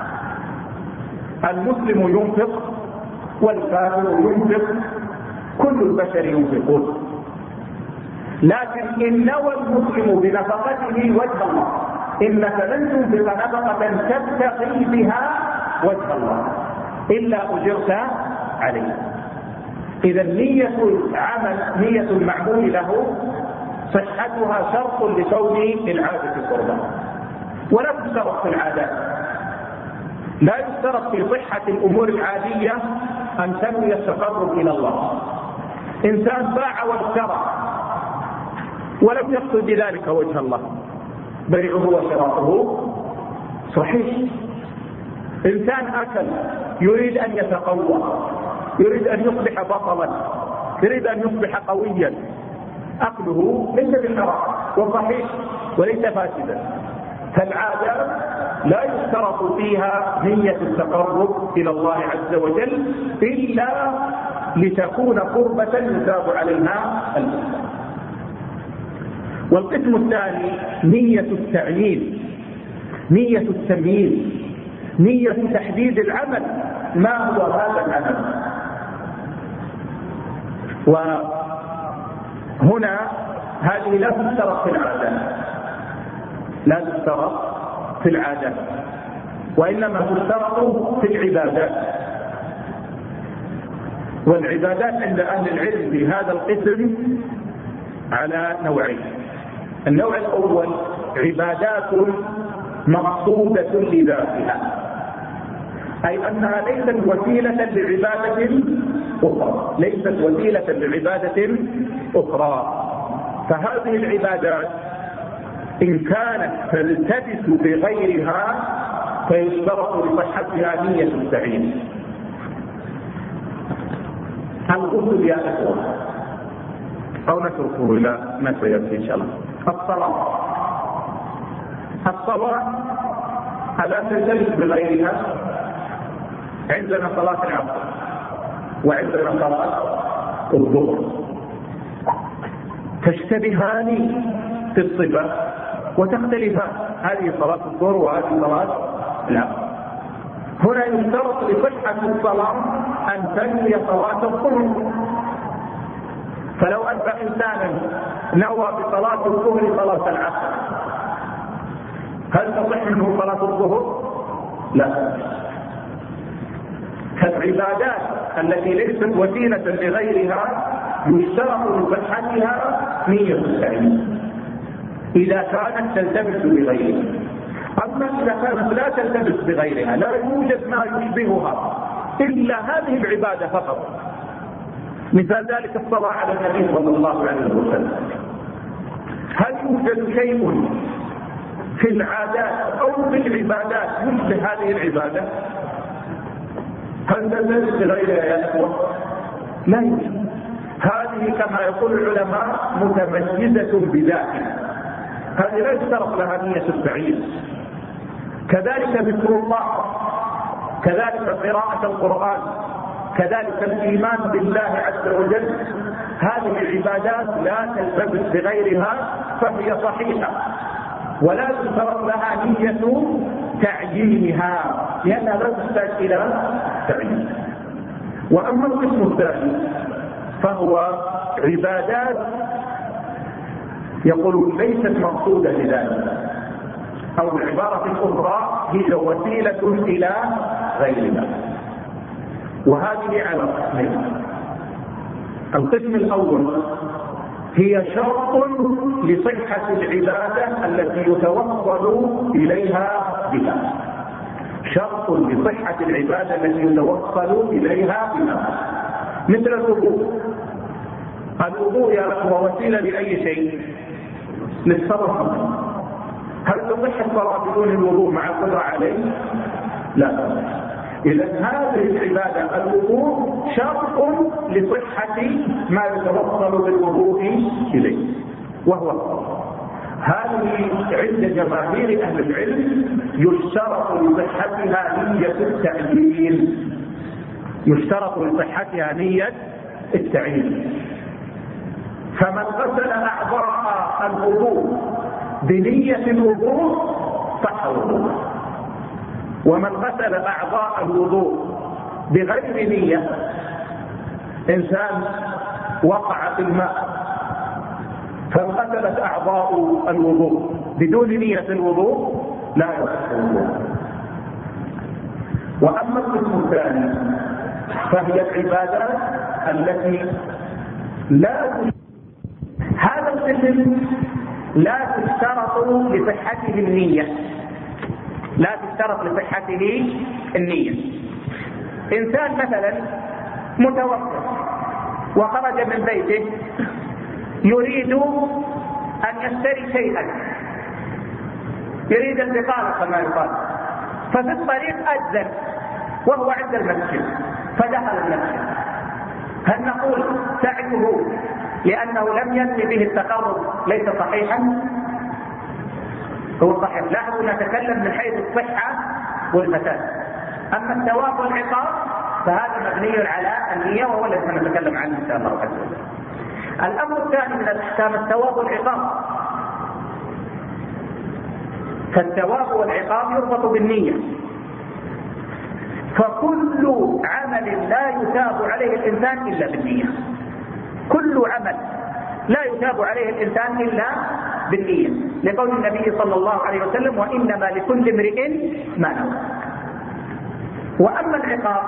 المسلم ينفق والكافر ينفق، كل البشر ينفقون، لكن إن نوى المسلم بنفقته وجه الله: إنك لن تنفق نفقة تبتغي بها وجه الله إلا أجرت عليه. إذا نية العمل، نية المعمول له، صحتها شرط لكون العادة قربة، ولا تشترط في العادات. لا يشترط في صحة الأمور العادية أن تنوي التقرب إلى الله. إنسان باع واشترى ولم يقصد بذلك وجه الله، بيعه وشراؤه صحيح. إنسان أكل يريد أن يتقوى، يريد أن يصبح بطلا، يريد أن يصبح قويا، أكله ليس بالحرام وصحيح وليس فاسدا. فالعادة لا يشترط فيها نية التقرب إلى الله عز وجل إلا لتكون قربة يثاب عليها الإنسان. والقسم الثاني نية التعيين، نية التمييز، نية تحديد العمل، ما هو هذا العمل. وهنا هذه لا تشترط في العادة، لا تشترط في العادة، وإنما تشترط في العبادات. والعبادات عند أهل العلم في هذا القسم على نوعين: النوع الأول عبادات مقصودة لذاتها، أي أنها ليست وسيلة لعبادة أخرى، ليست وسيلة لعبادة أخرى. فهذه العبادات إن كانت تلتبس بغيرها فيشترط لصحتها نية التعيين. الغسل يا أخوة، أو نتركه إلى ما سيأتي إن شاء الله. الصلاة ألا تلتبس بغيرها. عندنا صلاة العصر وعندنا صلاة الظهر، تشتبهان في الصفة وتختلفان، هذه صلاة الظهر وهذه صلاة العصر. هنا يشترط لصحة الصلاة أن تنوي صلاة الظهر، فلو أن إنسانا نوى بصلاة الظهر صلاة العصر هل تصح منه صلاة الظهر؟ لا. فالعبادات التي ليست وسيلة لغيرها يشترط لصحتها نية التعيين إذا كانت تلتبس بغيرها. أما إذا كانت لا تلتبس بغيرها، لا يوجد ما يشبهها إلا هذه العبادة فقط، مثال ذلك الصلاة على النبي صلى الله عليه وسلم، هل يوجد شيء في العادات أو في العبادات مثل هذه العبادة؟ هل تلتبس بغيرها يا أخوة؟ لا يوجد. هذه كما يقول العلماء متميزة بذاتها، هذه لا يشترط لها نية التعيين. كذلك ذكر الله، كذلك قراءة القرآن، كذلك الإيمان بالله عز وجل، هذه العبادات لا تلتبس بغيرها فهي صحيحة ولا تشترط لها نية تعيينها لأنها لا تحتاج إلى تعيين. وأما القسم الثاني فهو عبادات يقولون ليست مقصودة لذلك، أو بعبارة أخرى هي وسيلة إلى غيرها، وهذه على قسمين. القسم الأول هي شرط لصحة العبادة التي يتوصل إليها بها، شرط لصحة العبادة التي يتوصل إليها بها، مثل الوضوء. الوضوء يا أخوة وسيلة لأي شيء؟ للصلاة. هل تصح الصلاة بدون الوضوء مع القدرة عليه؟ لا. إذا هذه العبادة الوضوء شرط لصحة ما يتوصل بالوضوء إليه وهو الصلاة. هذه عند جماهير أهل العلم يشترط لصحتها نية التعيين، يشترط لصحتها نية التعيين. فمن غسل أعضاء الوضوء بنية الوضوء صح وضوءه، ومن غسل أعضاء الوضوء بغير نية، إنسان وقع في الماء فانغسلت أعضاء الوضوء بدون نية الوضوء لا يصح وضوءه. وأما القسم الثاني فهي العبادات التي هذا القسم لا تشترط لصحته النية، لا تشترط لصحته النية. إنسان مثلا متوقف وخرج من بيته يريد أن يشتري شيئا، يريد البقالة كما يقال، ففي الطريق أذن وهو عند المسجد فدخل المسجد، هل نقول سعيه لأنه لم ينوي به التقرب ليس صحيحا؟ هو صحيح. لاحظوا نتكلم من حيث الصحة والفساد، أما الثواب والعقاب فهذا مبني على النية وهو الذي سنتكلم عنه إن شاء الله عز وجل. الأمر الثاني من الأحكام الثواب والعقاب، فالثواب والعقاب يربط بالنية، فكل عمل لا يثاب عليه الإنسان إلا بالنية، كل عمل لا يثاب عليه الإنسان إلا بالنية، لقول النبي صلى الله عليه وسلم وإنما لكل امرئ ما نوى. وأما العقاب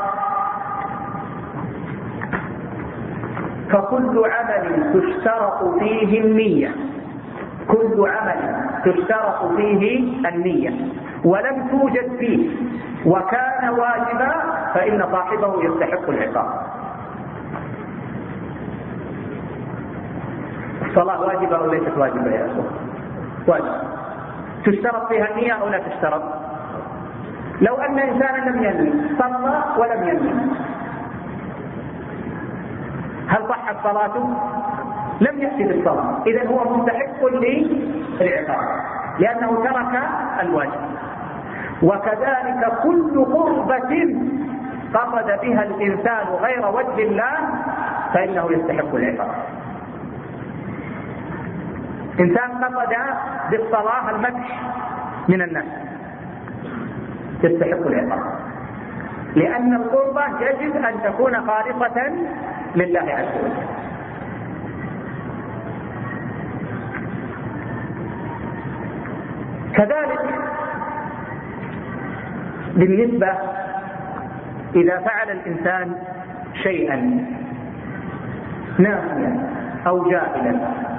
فكل عمل تشترط فيه النية، كل عمل تشترط فيه النية ولم توجد فيه وكان واجبا فإن صاحبه يستحق العقاب. الصلاة واجبة أو ليست واجبة يا أخوة؟ واجب. تشترط فيها النية أو لا تشترط؟ لو أن إنسانا لم ينوي صلى ولم ينوي هل صحت صلاته؟ لم يأتي بالصلاة، إذن هو مستحق للعقاب لأنه ترك الواجب. وكذلك كل قربة قصد بها الإنسان غير وجه الله فإنه يستحق العقاب. إنسان قصد بالصلاة المدح من الناس يستحق العقاب، لأن القربة يجب أن تكون خالصة لله عز وجل. كذلك بالنسبة إذا فعل الإنسان شيئا ناسيا أو جاهلا،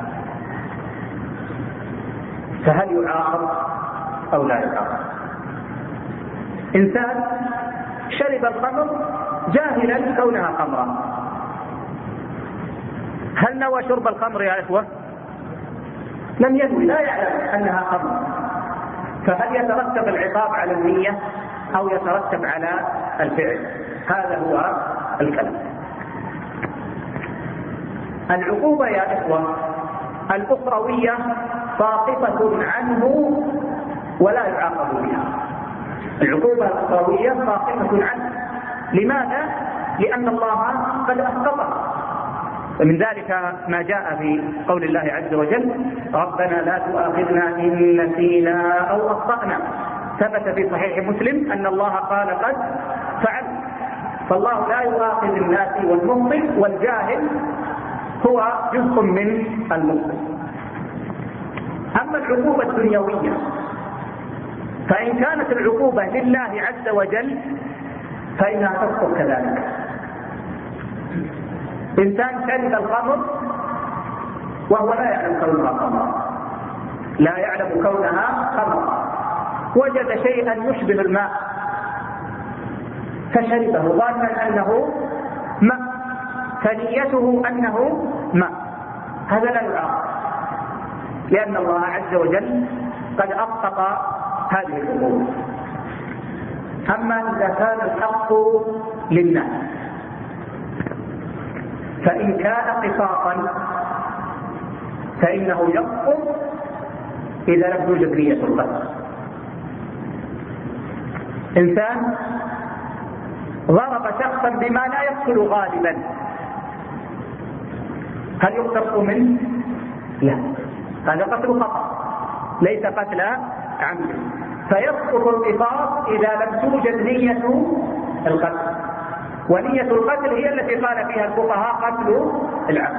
فهل يعاقب أو لا يعاقب؟ إنسان شرب الخمر جاهلا كونها خمرا، هل نوى شرب الخمر يا إخوة؟ لم ينوي، لا يعلم أنها خمر، فهل يترتب العقاب على النية أو يترتب على الفعل؟ هذا هو الكلام. العقوبة يا إخوة الأخروية ساقطة عنه ولا يعاقب بها. العقوبة الأخروية ساقطة عنه، لماذا؟ لأن الله قد أسقطها. ومن ذلك ما جاء في قول الله عز وجل: ربنا لا تؤاخذنا إن نسينا أو أخطأنا. ثبت في صحيح مسلم أن الله قال قد فعل، فالله لا يؤاخذ الناس، والمخطئ والجاهل هو جزء من المخطئ. أما العقوبة الدنيوية فإن كانت العقوبة لله عز وجل فإنها تسقط كذلك. إنسان شرب الخمر وهو لا يعلم كونها خمر، لا يعلم كونها خمر، وجد شيئا يشبه الماء فشربه ظانا أنه ماء، فنيته أنه ماء، هذا لا يعاقب، لأن الله عز وجل قد أسقط هذه الأمور. أما إذا كان الحق للناس فإن كان قصاصا فإنه يسقط إذا لم توجد نية القتل. إنسان ضرب شخصا بما لا يقتل غالبا، هل يقتص منه؟ لا، هذا قتل خطأ ليس قتل عمد، فيسقط القصاص إذا لم توجد نية القتل، ونية القتل هي التي قال فيها الفقهاء قتل العمد.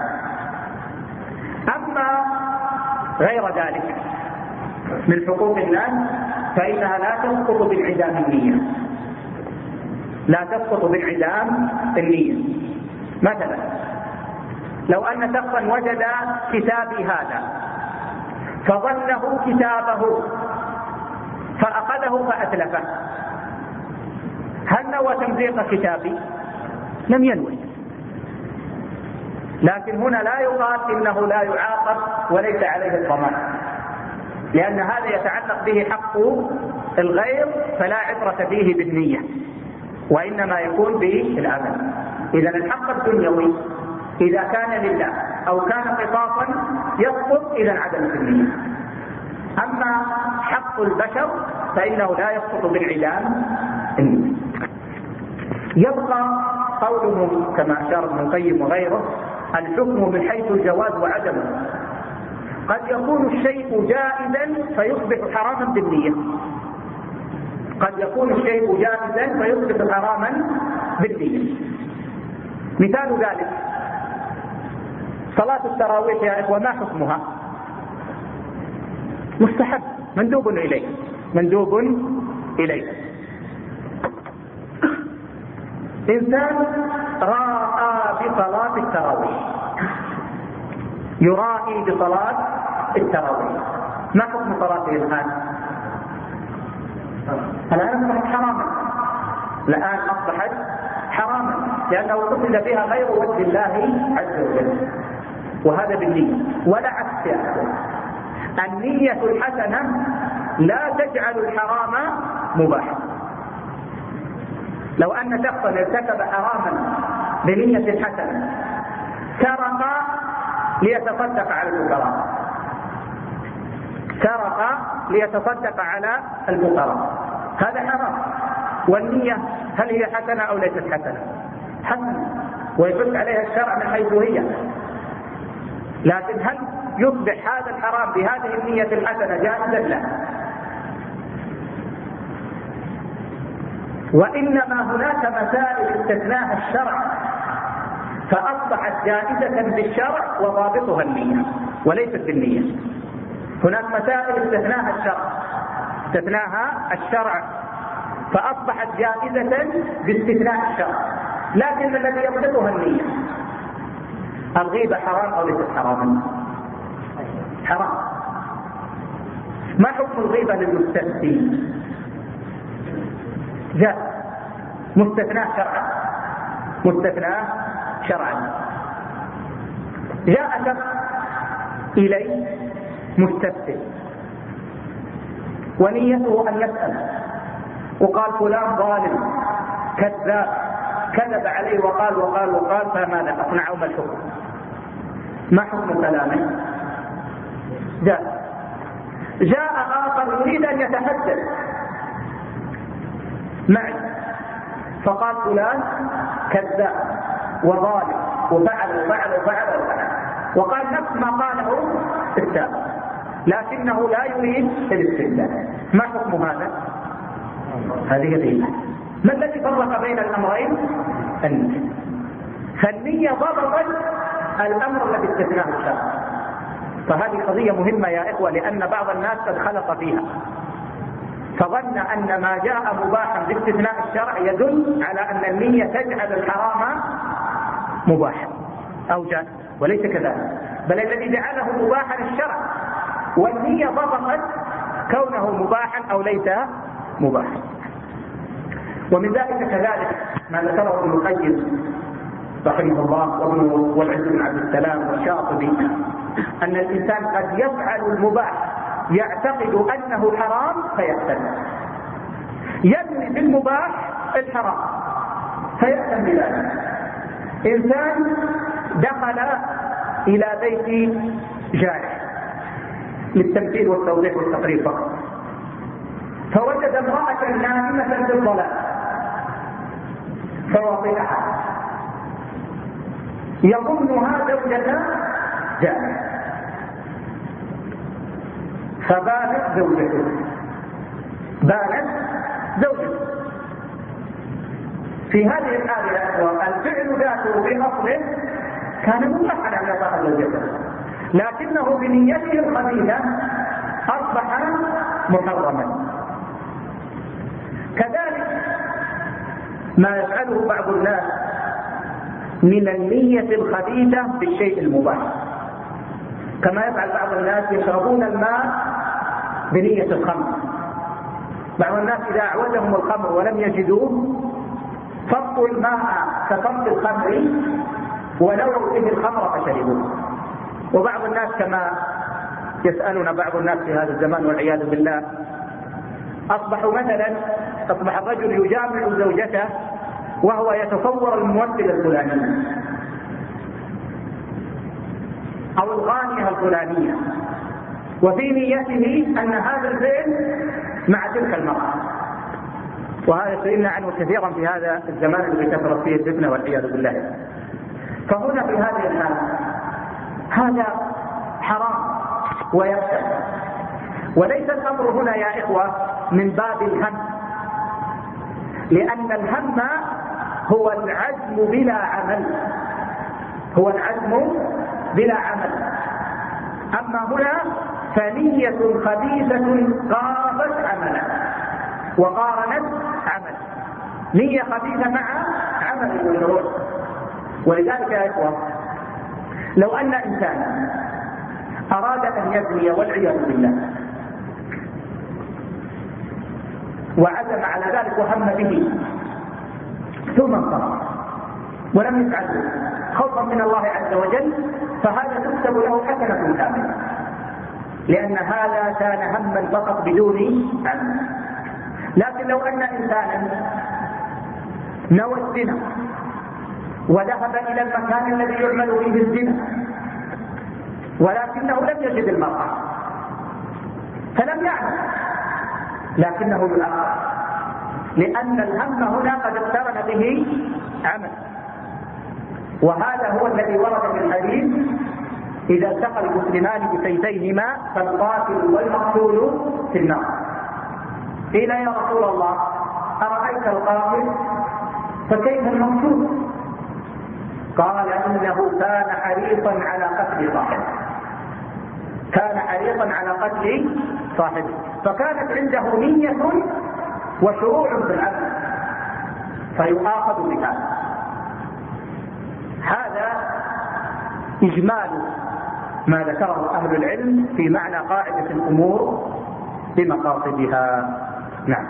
أما غير ذلك من حقوق الناس فإنها لا تسقط بانعدام النية، لا تسقط بانعدام النية. مثلا لو أن شخصا وجد كتابي هذا فظنه كتابه فأخذه فأتلفه، هل نوى تمزيق كتابي؟ لم ينوي. لكن هنا لا يقال إنه لا يعاقب وليس عليه الضمان، لأن هذا يتعلق به حق الغير فلا عبرة فيه بالنية، وإنما يكون بالعمل. إذا الحق الدنيوي إذا كان لله أو كان قصاصا يسقط إذا انعدمت النية. أما حق البشر فإنه لا يسقط بالعدام النية. يبقى قوله كما أشار ابن القيم وغيره: الحكم من حيث الجواز وعدمه. قد يكون الشيء جائزا فيصبح حراما بالنية، قد يكون الشيء جائزا فيصبح حراما بالنية. مثال ذلك صلاة التراويح يا إخوة، ما حكمها؟ مستحب، مندوب إليه، مندوب إليه. إنسان راى بصلاة التراويح، يرائي بصلاة التراويح، ما حكم صلاته الآن؟ الآن أصبحت حراما، الآن أصبحت حراما، لأنه قصد بها غير وجه الله عز وجل، وهذا بالنية. ولا عكس يا أخوة، النية الحسنة لا تجعل الحرام مباحا. لو أن شخصا ارتكب حراما بنية حسنة، سرق ليتصدق على الفقراء، سرق ليتصدق على الفقراء، هذا حرام. والنية هل هي حسنة أو ليست حسنة؟ حسنة، ويدل عليها الشرع من حيث هي. لكن هل يصبح هذا الحرام بهذه النية الحسنة جائزا؟ لا. وإنما هناك مسائل استثناها الشرع فأصبحت جائزة بالشرع وضابطها النية وليست بالنية. هناك مسائل استثناها الشرع فأصبحت جائزة باستثناء الشرع، لكن الذي يضبطها النية. الغيبة حرام أو ليست حراما؟ حرام. ما حكم الغيبة للمستفتي؟ جاء مستثناه شرعا، مستثناه شرعا. جاء شخص إليه مستفتي ونيته أن يسأل، وقال فلان ظالم كذاب كذب عليه وقال وقال وقال، فماذا أصنع ما الحكم؟ ما حكم كلامه؟ جاء آخر يريد أن يتحدث معي فقال فلان كذاب وظالم وفعل وفعل وفعل وفعل، وقال نفس ما قاله السابق لكنه لا يريد الاستدلال، ما حكم هذا؟ هذه غيبة. ما الذي فرق بين الأمرين؟ النية. فالنية ضبطت الأمر الذي استثناه الشرع. فهذه قضية مهمة يا إخوة، لأن بعض الناس قد خلط فيها فظن أن ما جاء مباحا باستثناء الشرع يدل على أن النية تجعل الحرام مباحا أو جائز، وليس كذلك، بل الذي جعله مباحا الشرع، والنية ضبطت كونه مباحا أو ليس مباحا. ومن ذلك كذلك ما ذكره ابن القيم رحمه الله والعز بن عبد السلام والشاطبي، أن الإنسان قد يفعل المباح يعتقد أنه حرام فيأثم، ينوي بالمباح الحرام فيأثم بذلك. إنسان دخل إلى بيت جارح للتمثيل والتوضيح والتقرير فقط، فوجد امرأة نائمة في الظلام فوطئها يظنها زوجة جارح، فبانت زوجته، في هذه الحالة الفعل ذاته في أصله كان مباحا أن يطأ زوجته، لكنه بنيته الخبيثة أصبح محرما. كذلك ما يفعله بعض الناس من النية الخبيثة بالشيء المباح، كما يفعل بعض الناس يشربون الماء بنية الخمر. بعض الناس إذا أعوزهم الخمر ولم يجدوه فضوا الماء كفض الخمر ونووا فيه الخمر فشربوه. وبعض الناس كما يسألنا بعض الناس في هذا الزمان والعياذ بالله، أصبح الرجل يجامع زوجته وهو يتصور الممثل الفلاني أو الغانية الفلانية، وفي نيته أن هذا الفعل مع تلك المرأة. وهذا سئلنا عنه كثيرا في هذا الزمان الذي كثرت فيه الفتنة والعياذ بالله. فهنا في هذه الحالة هذا حرام ويحسن. وليس الأمر هنا يا إخوة من باب الهم، لأن الهم هو العزم بلا عمل، أما هنا فنية خبيثة قابت عملا وقارنت عمل، نية خبيثة مع عمل وشروع. ولذلك يا إخوة لو أن إنسانا أراد أن يزني والعياذ بالله وعزم على ذلك وهم به ثم انصرف ولم يفعله خوفا من الله عز وجل، فهذا تكتب له حسنة كاملة، لأن هذا كان هما فقط بدون عمل. لكن لو أن إنسانا نوى الزنا وذهب إلى المكان الذي يعمل فيه الزنا ولكنه لم يجد المرأة فلم يعمل، لكنه يؤخر، لأن الهم هنا قد اقترن به عمل. وهذا هو الذي ورد في الحديث: إذا التقى المسلمان بسيفيهما فالقاتل والمقتول في النار. قيل يا رسول الله أرأيت القاتل فكيف المقتول؟ قال إنه كان حريصا على قتل صاحبه، فكانت عنده نية وشروع في العمل فيؤاخذ بهذا. هذا إجمال ما ذكره أهل العلم في معنى قاعدة الأمور بمقاصدها. نعم.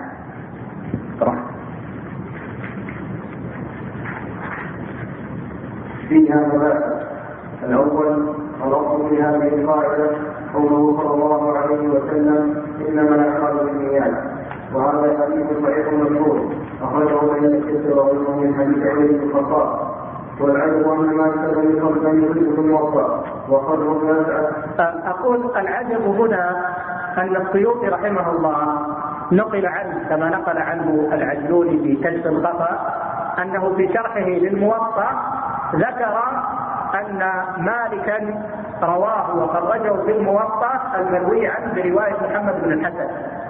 فيها مباحث. الأول الأصل في هذه القاعدة قوله صلى الله عليه وسلم إنما الأعمال بالنيات، وهذا الحديث صحيح مشهور أخرجه بين الستة وغيره من حديث عمر بن الخطاب. والعجب أن مالك بن يخرج أن يخرجه الموطأ وخرجه الناس. أقول العجب هنا أن السيوطي رحمه الله نقل عنه كما نقل عنه العجلوني في كشف الخفا أنه في شرحه للموطأ ذكر أن مالكا رواه وخرجه في الموطأ المروي عنه برواية محمد بن الحسن.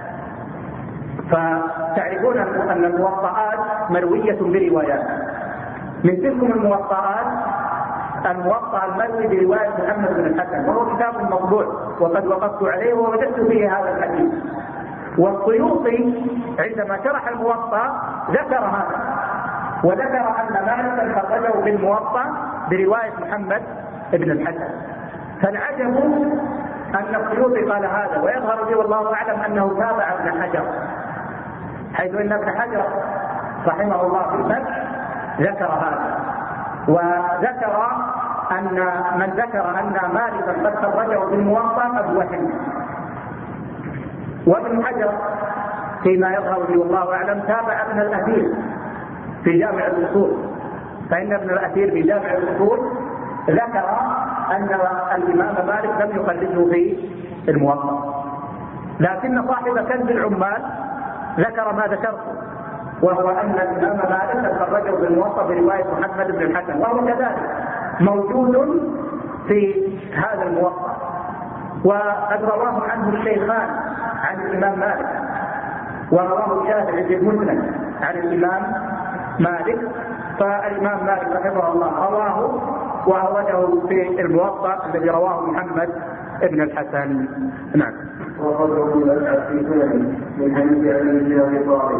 فتعرفون أن الموطئات مروية بروايات. من تلكم الموطئات الموطأ المروي برواية محمد بن الحسن، وهو كتاب مطبوع وقد وقفت عليه ووجدت فيه هذا الحديث. والسيوطي عندما شرح الموطأ ذكر هذا، وذكر أن مالكا خرجه في الموطأ برواية محمد بن الحسن. فالعجب أن السيوطي قال هذا، ويظهر لي والله أعلم أنه تابع ابن حجر، حيث أن ابن حجر رحمه الله في الفتح ذكر هذا، وذكر أن من ذكر أن مالكا قد خرجه في الموطأ قد وهم. وابن حجر فيما يظهر لي والله أعلم تابع ابن الأثير في جامع الأصول، فإن ابن الأثير في جامع الأصول ذكر أن الإمام مالك لم يخرجه في الموطأ، لكن صاحب كنز العمال ذكر ما ذكرته، وهو أن الإمام مالك خرجه في الموطأ برواية محمد بن الحسن، وهو كذلك موجود في هذا الموطأ، وقد رواه عنه الشيخان عن الإمام مالك، ورواه الشافعي في المسند عن الإمام مالك. فالإمام مالك رحمه الله رواه وأورده في الموطأ الذي رواه محمد بن الحسن. نعم. وخرجه الأشعث في سنن من حديث علي بن أبي طالب،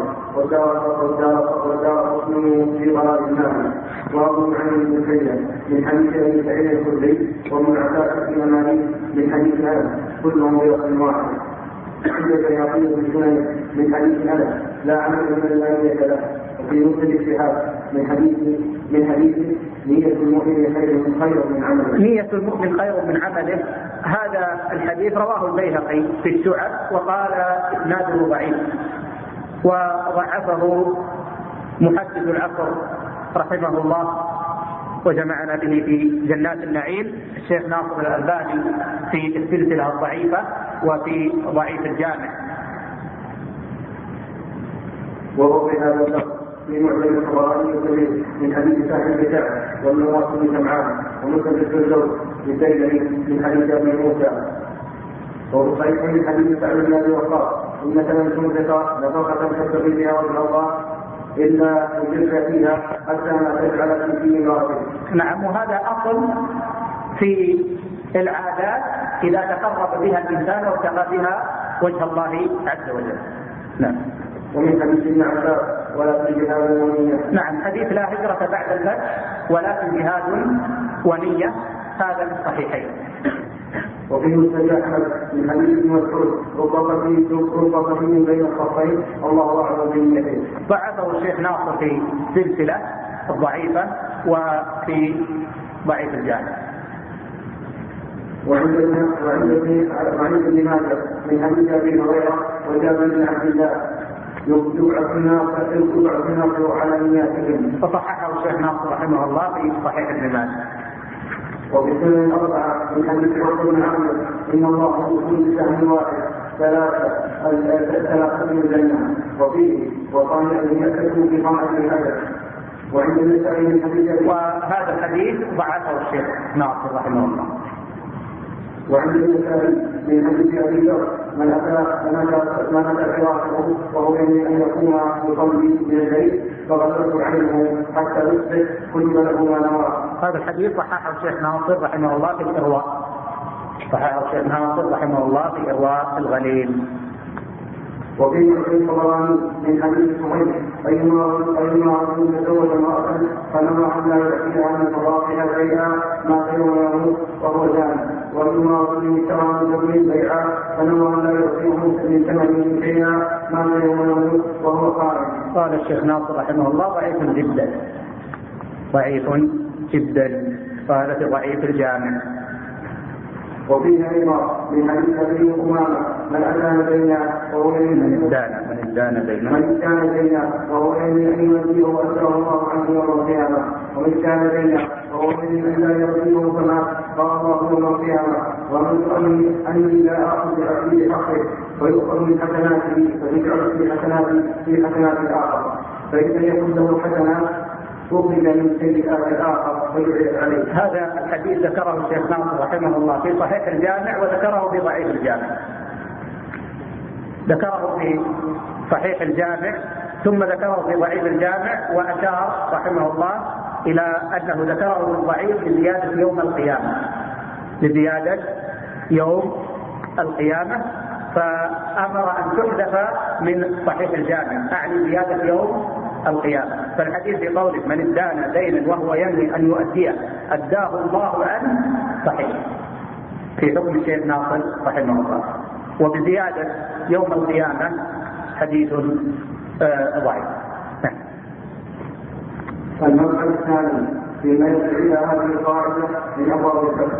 ودار قسمه في قرار النار، وأبو معين بن سيد من حديث أبي سعيد الخدري، ومن عباس بن مالك من حديث أنس، كلهم برقم واحد. عند بياقي بن سنن من حديث أنس لا عمل من المالية له. وفي مسند الشهاب من حديث نية المؤمن خير من عمله. نية المؤمن خير من عمله. هذا الحديث رواه البيهقي في الشعب وقال إسناده ضعيف، وضعفه محدث العصر رحمه الله وجمعنا به في جنات النعيم الشيخ ناصر الألباني في السلسلة الضعيفة وفي ضعيف الجامع. وهو في هذا اللفظ في معجم الطبراني الكبير من حديث سهل بن سعد والنواس بن سمعان ومسند الفردوس للديلمي من حديث ابي موسى. وهو صحيح من حديث سعد بن ابي وقاص انك لن تنفق نفقه تبتغي بها وجه الله الا تجرك فيها حتى ما تجعل في امراتك. نعم. وهذا اصل في العادات اذا تقرب بها الانسان وابتغى بها وجه الله عز وجل. نعم. ومن حديث ابن عباس ولكن جهاد ونية. نعم. حديث لا هجرة بعد الفتح ولكن جهاد ونية، هذا من الصحيحين. وفي مسند أحمد من حديث ابن مسعود رب قتيل بين الصفين الله أعلم بنيته. ضعفه الشيخ ناصر في سلسلة الضعيفة وفي ضعيف الجامع. وعند ابن ماجه من حديث ابي هريره وجابر بن عبد الله يبعث الناس على نياتهم. فصححه الشيخ ناصر رحمه الله في صحيح ابن ماجه. وفي السنن الأربعة من حديث عمر بن عمرو إن الله يكون بسهم واحد ثلاثة من الجنة وفيه وصانع يأكل في طاعة الأجر. وعند النساء من حديث وهذا الحديث ضعفه الشيخ ناصر رحمه الله. وعند النساء من حديث ابي ذر من اتى فراشه وهو ان يكون بقلبه من الليل فغلبته عينه حتى يصبح كتب له ما نرى. هذا الحديث صححه الشيخ ناصر رحمه الله في الإرواء. صححه الشيخ ناصر رحمه الله في إرواء الغليل. وفي معين طبراني من حديث سهيل أيما رجل تزوج امرأة فنوى أن لا يأتيها من فضائها بيعا ما خير يموت وهو زاني، وأيما رجل اشترى من تبليغ بيعا فنوى أن لا يأتيه من ثمنه شيئا ما خير يموت وهو خائن. قال الشيخ ناصر رحمه الله: ضعيف جدا، ضعيف جدا، قال في ضعيف الجامع. وفيه أيضا من حديث أبي أمامة: من أدان بينا وهو من دان بينا وهو يمين أن يؤديه أجره الله عنه يوم القيامة، ومن كان بينا وهو يمين أن لا يؤديه فما قال الله يوم القيامة، ومن أن لا أخذ بعبده حقه ويؤخذ من حسناته فيجعل في حسنات الآخر، فإذا يكون له حسنات أخذ من سيئات الآخر ويعيد عليه. هذا الحديث ذكره الشيخ ناصر رحمه الله في صحيح الجامع، وذكره في ضعيف الجامع. ذكره في صحيح الجامع ثم ذكره في ضعيف الجامع، وأشار رحمه الله إلى أنه ذكره الضعيف لزيادة يوم القيامة، لزيادة يوم القيامة، فأمر أن تحذف من صحيح الجامع، أعني زيادة يوم القيامة. فالحديث بقوله: من ادان دينا وهو ينوي أن يؤديه أداه الله عنه، صحيح في حكم الشيخ ناصر رحمه الله، وبزيادة يوم القيامة حديث ضعيف. المبحث الثاني فيما يدعي إلى هذه القاعدة من أبواب الفقه.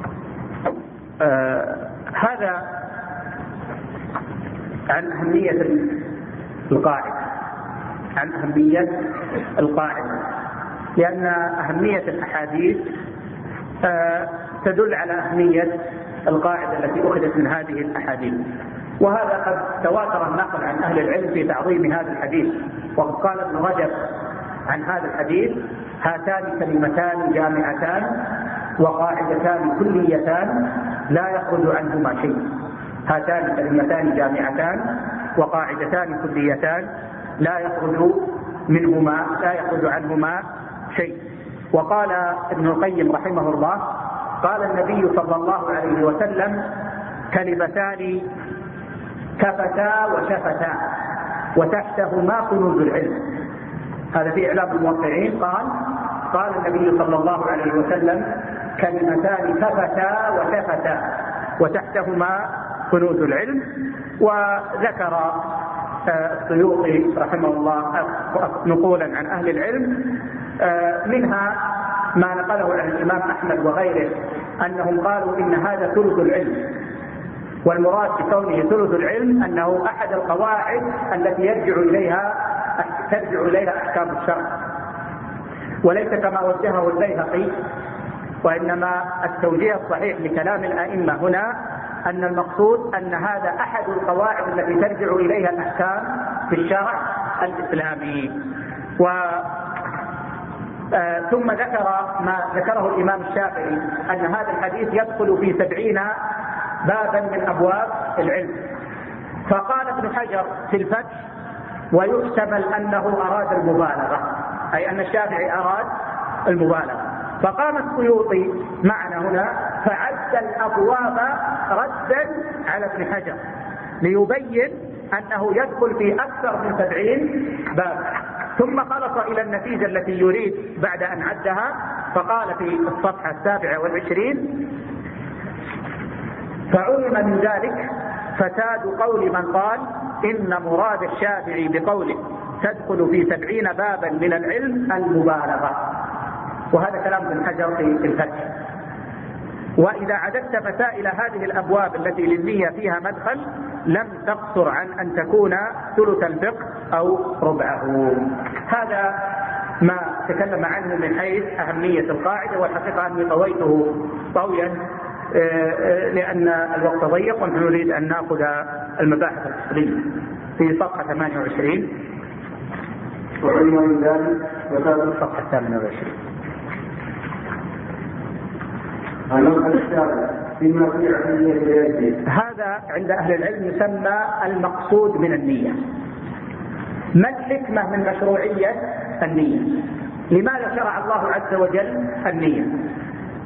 هذا عن أهمية القاعدة، عن أهمية القاعدة، لأن أهمية الأحاديث تدل على أهمية القاعدة التي أخذت من هذه الأحاديث. وهذا قد تواتر النقل عن أهل العلم في تعظيم هذا الحديث. وقد قال ابن رجب عن هذا الحديث: هاتان كلمتان جامعتان وقاعدتان كليتان لا يخرج عنهما شيء. هاتان كلمتان جامعتان وقاعدتان كليتان لا يخرج عنهما شيء. وقال ابن القيم رحمه الله: قال النبي صلى الله عليه وسلم: كلمتان كفتا وشفتا وتحتهما كنوز العلم. هذا في إعلام الموقعين. قال النبي صلى الله عليه وسلم: كلمتان كفتا وشفتا وتحتهما كنوز العلم. وذكر السيوطي رحمه الله نقولا عن أهل العلم، منها ما نقله عن الإمام أحمد وغيره أنهم قالوا إن هذا ثلث العلم، والمراد بكونه ثلث العلم أنه أحد القواعد التي ترجع إليها أحكام الشرع، وليس كما وجهه البيهقي. وإنما التوجيه الصحيح لكلام الأئمة هنا أن المقصود أن هذا أحد القواعد التي ترجع إليها الأحكام في الشرع الإسلامي. ثم ذكر ما ذكره الإمام الشافعي أن هذا الحديث يدخل في 70 بابا من أبواب العلم. فقال ابن حجر في الفتح: ويحتمل أنه أراد المبالغة، أي أن الشافعي أراد المبالغة. فقام السيوطي معنا هنا فعد الأبواب ردا على ابن حجر ليبين أنه يدخل في أكثر من 70 باب. ثم خلص إلى النتيجة التي يريد بعد أن عدها، فقال في الصفحة 27: فعلم من ذلك فساد قول من قال إن مراد الشافعي بقوله تدخل في 70 بابا من العلم المبالغة. وهذا كلام ابن حجر في الفتح. وإذا عددت مسائل هذه الأبواب التي للنية فيها مدخل لم تقصر عن أن تكون ثلث الفقه أو ربعه. هذا ما تكلم عنه من حيث أهمية القاعدة، والحقيقة أني طويته طويا لأن الوقت ضيق، ونحن نريد أن نأخذ المباحث الأصلية في صفحة 28. وعلم من ذلك وكان الصفحة 28. هذا عند أهل العلم يسمى المقصود من النية. ما الحكمة من مشروعية النية؟ لماذا شرع الله عز وجل النية؟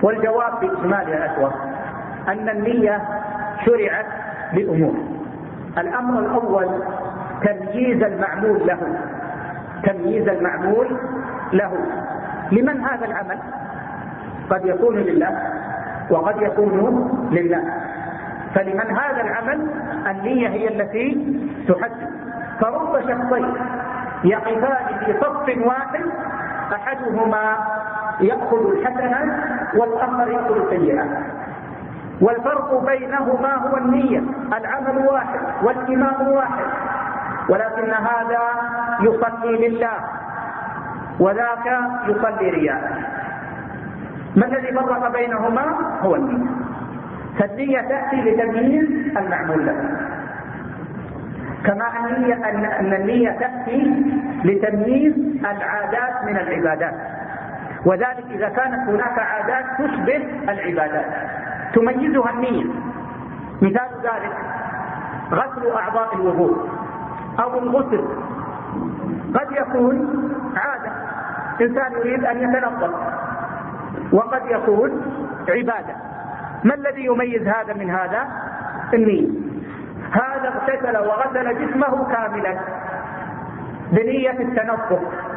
والجواب بإجمالها الأسوأ أن النية شرعت لأمور. الأمر الأول تمييز المعمول له. تمييز المعمول له. لمن هذا العمل؟ قد يكون لله وقد يكون لله. فلمن هذا العمل النية هي التي تحدد. فرب شخصين يقفان في صف واحد، أحدهما يأخذ الحسنة والآخر يأخذ السيئة، والفرق بينهما هو النية. العمل واحد والإمام واحد، ولكن هذا يصلي لله وذاك يصلي رياء. ما الذي فرق بينهما؟ هو النية. فالنية تأتي لتمييز المعمول له، كما أن النية تأتي لتمييز العادات من العبادات. وذلك إذا كانت هناك عادات تشبه العبادات تميزها النية. مثال ذلك غسل أعضاء الوضوء أو الغسل، قد يكون عادة إنسان يريد أن يتنظف، وقد يكون عبادة. ما الذي يميز هذا من هذا؟ النية. هذا اغتسل وغسل جسمه كاملا بنية التنظف،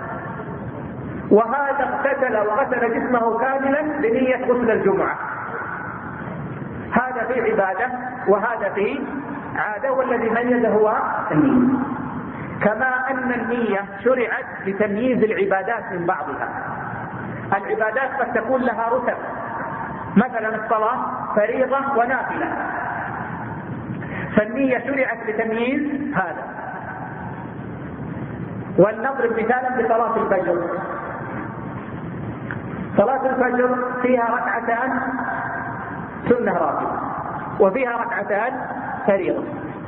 وهذا اغتسل وغسل جسمه كاملا بنية غسل الجمعة. هذا في عبادة وهذا في عادة، والذي ميز هو النية. كما أن النية شرعت لتمييز العبادات من بعضها. العبادات قد تكون لها رتب، مثلا الصلاة فريضة ونافلة، فالنية شرعت لتمييز هذا. ولنضرب مثالا بصلاة الفجر. صلاة الفجر فيها ركعتان سنة راتبة وفيها ركعتان فريضة.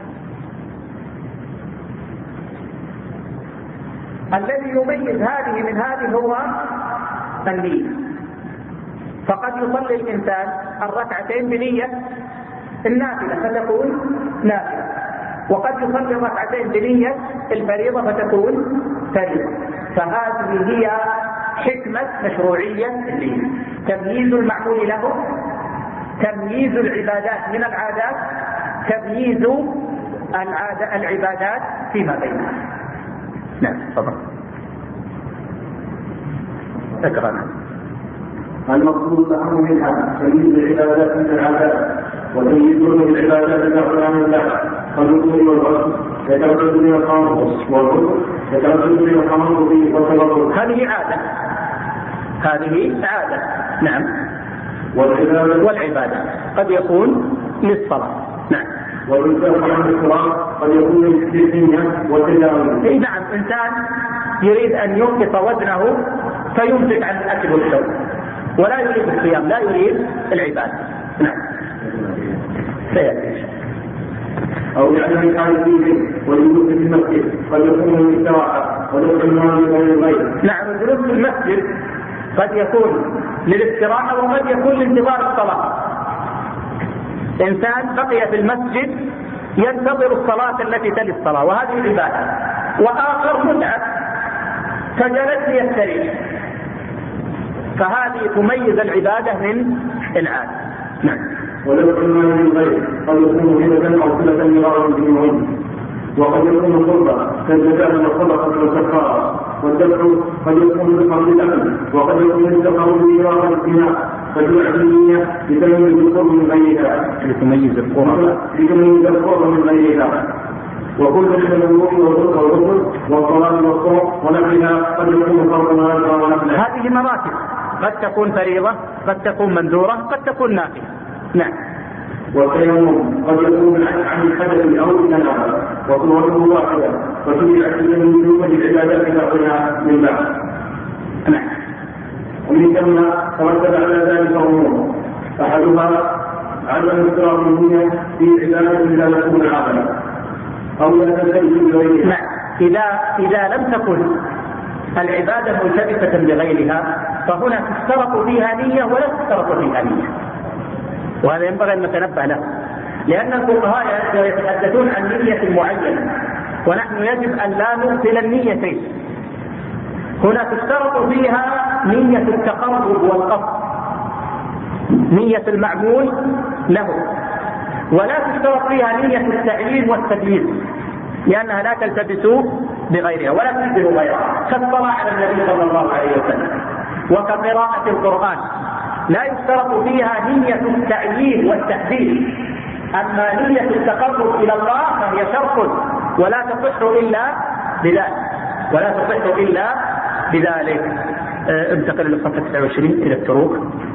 الذي يميز هذه من هذه هو النية. فقد يصلي الإنسان الركعتين بنية النافلة فتكون نافلة، وقد يصلي الركعتين بنية الفريضة فتكون فريضة. فهذه هي حكمة مشروعية النية: تمييز المعمول له، تمييز العبادات من العادات، تمييز العبادات فيما بينها. نعم تفضل. اقرأ. المقصود الأهم منها تمييز العبادات من العادات، وتمييزه العبادات بعضها من بعض، كالوضوء والغسل يتردد من الخمر، والغسل يتردد من الخمر فيه والتبرد. هذه عادة، هذه عادة. نعم. والعبادة قد يكون للصلاة. نعم. والإنسان عن الصلاة قد يكون للنية والتجاوز. نعم، إنسان يريد أن ينقص وزنه فيمسك عن الأكل والشرب ولا يريد الصيام، لا يريد العبادة. نعم. سيأتي. أو يعني كان فيه والجلوس في المسجد قد يكون للاستراحة ودخل الغير. نعم، الجلوس في المسجد قد يكون للاستراحة وقد يكون لانتظار الصلاة. إنسان بقي في المسجد ينتظر الصلاة التي تلي الصلاة وهذه عبادة، وآخر متعب فجلس يستريح، فهذه تميز العبادة من العادة. نعم. ولو كان للغير قد يكون هبة أو صلة لغير دينهم، وقد يكون قربا كالزكاة والصدقة والكفارة، والذبح قد يكون بالقرب الأكل، وقد يكون التقرب بإراقة الزنا، فجمع النية لتمييز القرب من غيرها. لتمييز القرب من غيرها. وكل من الوضوء والغسل والصلاة والصوم ونحوها قد يكون فرض هذا ونحوها. هذه مراتب، قد تكون فريضة، قد تكون منذورة، قد تكون نافلة. نعم. والتيمم قد يكون عن الحدث أو الجنابة، وصورته واحدة، وتبعت من وجوه العبادات بعضها من بعض. نعم. ومن ثم ترتب على ذلك أمور: أحدها عدم اضطراب النية في عبادة لا تكون عقلا أو لا تلتبس بغيرها. نعم. إذا لم تكن العبادة ملتبسة بغيرها فهنا تشترط فيها نية ولا تشترط فيها نية، وهذا ينبغي أن نتنبه له، لأن الفقهاء يتحدثون عن نية معينة ونحن يجب أن لا نغفل النيتين. هنا تشترط فيها نية التقرب والقصد، نية المعمول له. ولا تشترط فيها نية التعليم والتدليس لأنها لا تلتبس بغيرها ولا تشبه غيرها، كالصلاة على النبي صلى الله عليه وسلم وكقراءة القرآن لا يشترط فيها نية التعليم والتحديث. أما نية التقرب إلى الله فهي شرط ولا تصح إلا بذلك. انتقل إلى الصفحة 29 إلى التروك.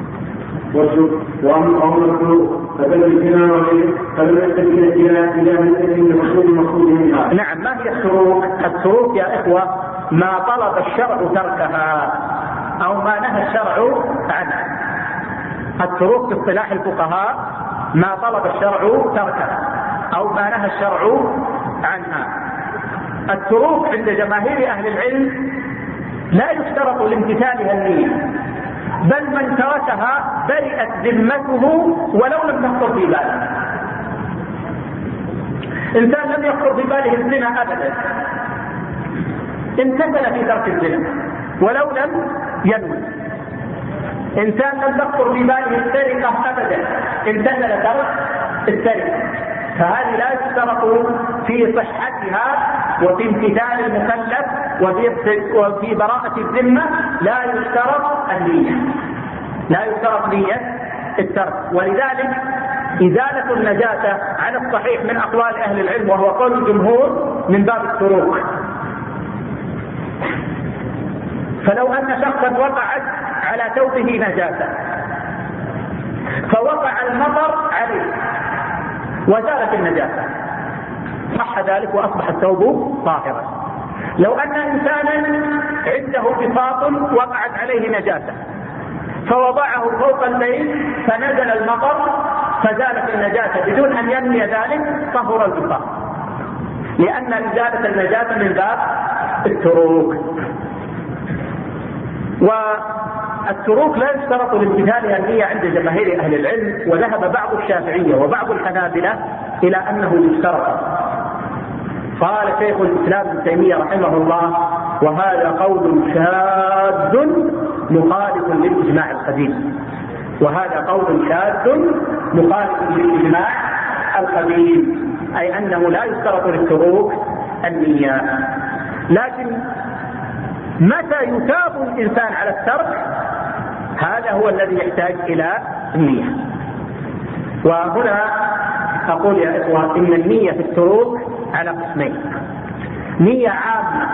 وأمر التروك فبدل الزنا وغيره فبدل الزنا إلى المقصود منها. نعم. ما هي التروك؟ التروك يا إخوة ما طلب الشرع تركها أو ما نهى الشرع عنها. التروك في اصطلاح الفقهاء ما طلب الشرع تركها أو ما نهى الشرع عنها. التروك عند جماهير أهل العلم لا يشترط لامتثالها النية، بل من تركها برئت ذمته ولو لم يخطر في باله. إنسان لم يخطر في باله الزنا أبدا امتثل في ترك الزنا ولو لم ينوي. إنسان لم تخطر في باله السرقة أبدا امتثل ترك السرقة. فهذه لا يشترط في صحتها وفي امتثال المكلف وفي براءة الذمة لا يشترط النية، لا يشترط نية الترك. ولذلك إزالة النجاسة على الصحيح من أقوال أهل العلم وهو قول الجمهور من باب التروك. فلو أن شخصا وقعت على ثوبه نجاسة فوقع المطر عليه وزالت النجاسة صح ذلك وأصبح الثوب طاهرا. لو أن إنسانا عنده بساط وقعت عليه نجاسة فوضعه فوق البيت فنزل المطر فزالت النجاسة بدون أن ينوي ذلك طهر البساط، لأن إزالة النجاسة من باب التروك. والتروك لا يشترط لامتثالها النية عند جماهير أهل العلم، وذهب بعض الشافعية وبعض الحنابلة إلى أنه يشترط. قال شيخ الإسلام ابن تيمية رحمه الله: وهذا قول شاذ مخالف للإجماع القديم. وهذا قول شاذ مخالف للإجماع القديم، أي أنه لا يشترط للتروك النية. لكن متى يثاب الإنسان على الترك هذا هو الذي يحتاج إلى النية. وهنا أقول يا إخوة إن النية في التروك على قسمين: نية عامة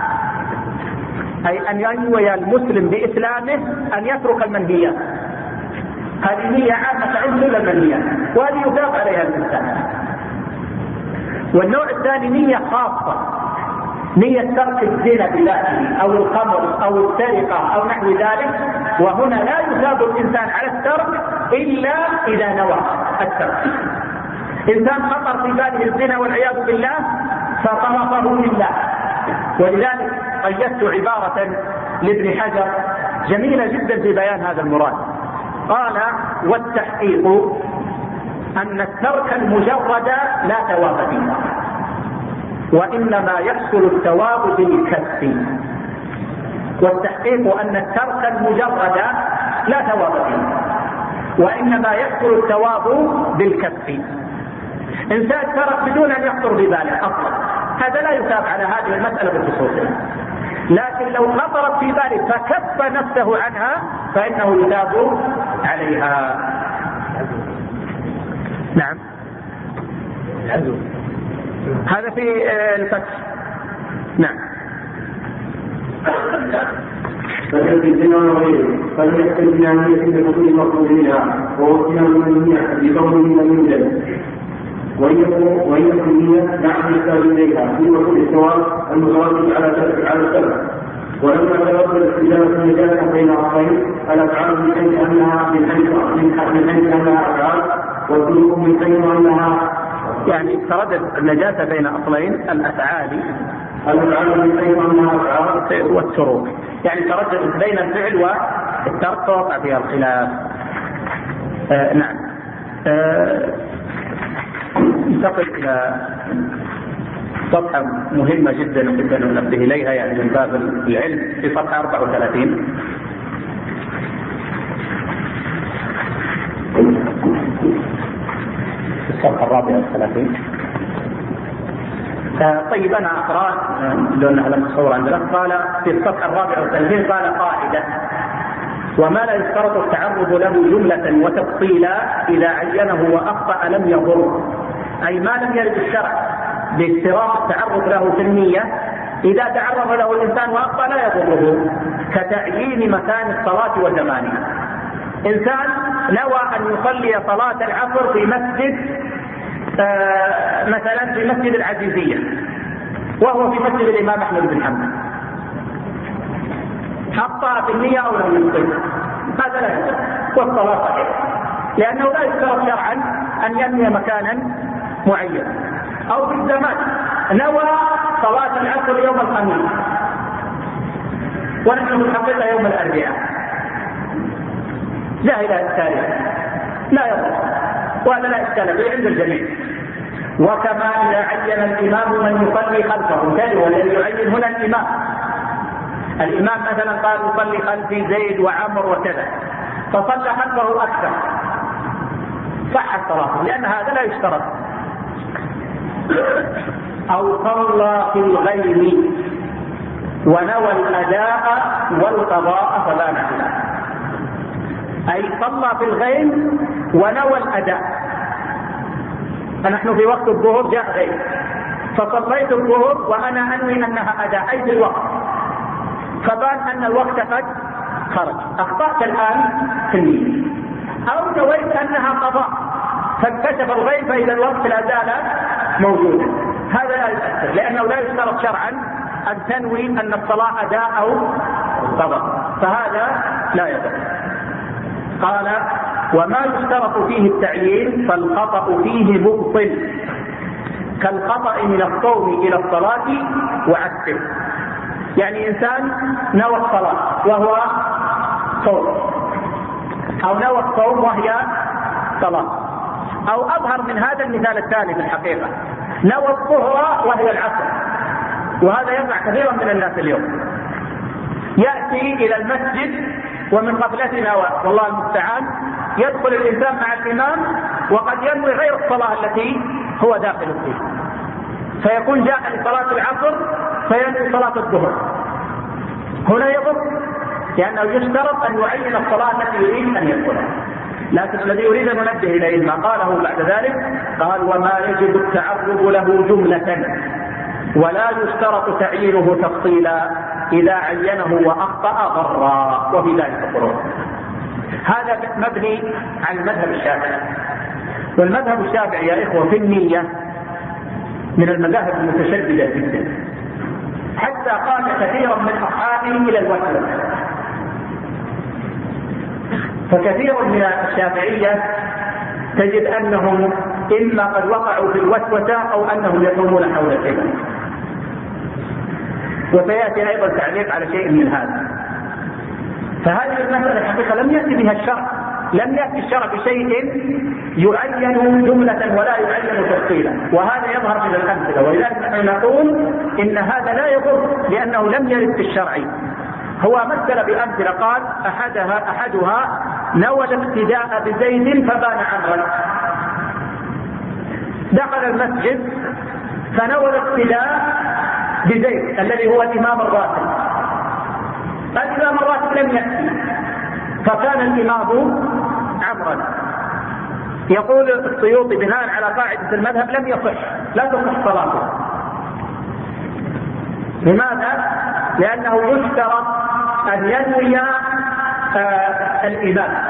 أي أن ينوي المسلم بإسلامه أن يترك المنهيات، هذه نية عامة تعم كل المنهيات وهذه يثاب عليها الإنسان. والنوع الثاني نية خاصة، نية ترك الزنا بذاته أو الخمر أو السرقة أو نحو ذلك، وهنا لا يثاب الإنسان على الترك إلا إذا نوى الترك. إنسان خطر في باله الزنا والعياذ بالله فطرقه لله. ولذلك قيدت عبارة لابن حجر جميلة جدا في بيان هذا المراد. قال: والتحقيق أن الترك المجرد لا ثواب فيه، وإنما يحصل الثواب بالكف. والتحقيق أن الترك المجرد لا ثواب فيه، وإنما يحصل الثواب بالكف. إنسان ترك بدون أن يخطر بباله أصلا، هذا لا يثاب على هذه المسألة بالخصوصية. لكن لو خطرت في باله فكف نفسه عنها فإنه يثاب عليها. نعم، هذا في الفتح. نعم. فكيف الزنا وغيره فليحتج الى نية بحصول المقصود منها وهو اتيان المنهية بقوله لم يوجد، وإن يكن النية نعم يحتاج إليها في وصول الثواب المترتب على السبب. ولما تردد استجابة النجاسة بين أصلين الأفعال من حيث أنها أفعال والسلوك من حيث أنها، يعني تردد النجاسة بين أصلين الأفعال من حيث أنها أفعال والسلوك، يعني تردد بين الفعل والترك فوقع فيها الخلاف. نعم. ننتقل إلى صفحة مهمة جدا جدا ننبه إليها، يعني من باب العلم، في صفحة 34. الصفحة 34. طيب أنا أقرأ لأنها لم تصور عندنا. قال في الصفحة 34 قال قاعدة: وما لا يشترط التعرض له جملة وتفصيلا إذا عينه وأخطأ لم يضر، أي ما لم يرد الشرع باشتراط التعرض له في النية إذا تعرض له الإنسان وأخطأ لا يضره، كتعيين مكان الصلاة وزمانها. إنسان نوى أن يصلي صلاة العصر في مسجد مثلا في مسجد العزيزية وهو في مسجد الإمام أحمد بن حنبل، أخطأ في النية أو لم يخطئ، هذا لا يصح والصلاة صحيحة، لأنه لا يشترط شرعا أن ينوي مكانا معينا. أو في الزمان نوى صلاة العصر يوم الخميس ونحن نحققها يوم الأربعاء، لا إلى التاريخ لا يضر، وهذا لا إشكال فيه عند الجميع. وكما إذا عين الإمام من يصلي خلفه، والذي يعين هنا الإمام مثلا قال يصلي خلفي زيد وعمر وكذا، فصلى خلفه أكثر، صح الصلاة، لأن هذا لا يشترط. أو صلى في الغيم ونوى الأداء والقضاء فلا نحن، أي صلى في الغيم ونوى الأداء. فنحن في وقت الظهر جاء غيم فصليت الظهر وأنا أنوي أنها أداء أي في الوقت، فبان أن الوقت قد خرج، أخطأت الآن في النية، أو نويت أنها قضاء فانكشف الغيم فإذا الوقت لا زال موجودا، هذا لا يؤثر، لأنه لا يشترط شرعا أن تنوي أن الصلاة أداء أو قضاء، فهذا لا يضر. قال: وما يشترط فيه التعيين فالخطأ فيه مبطل، كالخطأ من الصوم إلى الصلاة وعكسه. يعني إنسان نوى الصلاة وهو صوم، أو نوى الصوم وهي صلاة، أو أظهر من هذا المثال الثاني في الحقيقة، نوى الظهر وهي العصر، وهذا يقع كثيرا من الناس اليوم، يأتي إلى المسجد ومن غفلتنا والله المستعان يدخل الإنسان مع الإمام وقد ينوي غير الصلاة التي هو داخل فيها، فيكون جاء لصلاة العصر فينوي صلاة الظهر، هنا يضر، لأنه يشترط أن يعين الصلاة التي يريد أن يدخلها. لكن الذي يريد أن ننبه إليه ما قاله بعد ذلك، قال: وما يجب التعرض له جملة ولا يشترط تعيينه تفصيلا إذا عينه وأخطأ ضرا، وفي ذلك فروق. هذا مبني على المذهب الشافعي، والمذهب الشافعي يا إخوة في النية من المذاهب المتشددة جدا، حتى قال كثيرا من أصحابه إلى الوسوسة. فكثير من الشافعية تجد أنهم إما قد وقعوا في الوسوسة أو أنهم يقومون حول القبلة، وسيأتي أيضا تعليق على شيء من هذا. فهذه المسألة الحقيقة لم يأتي بها الشرع، لم يأتي الشرع بشيء يعين جملة ولا يعين تفصيلا، وهذا يظهر من الأمثلة، ولذلك نحن نقول إن هذا لا يضر لأنه لم يرد في الشرع. هو مثل بأمثلة، قال: أحدها نوى الاقتداء بزيد فبان عمرا، دخل المسجد فنوى الاقتداء بزيد الذي هو الإمام الراتب، الإمام الراتب لم يأتي فكان الإمام عمرا. يقول السيوطي بناء على قاعدة المذهب لم يصح، لا تصح صلاته. لماذا؟ لأنه يشترط أن ينوي الإمام،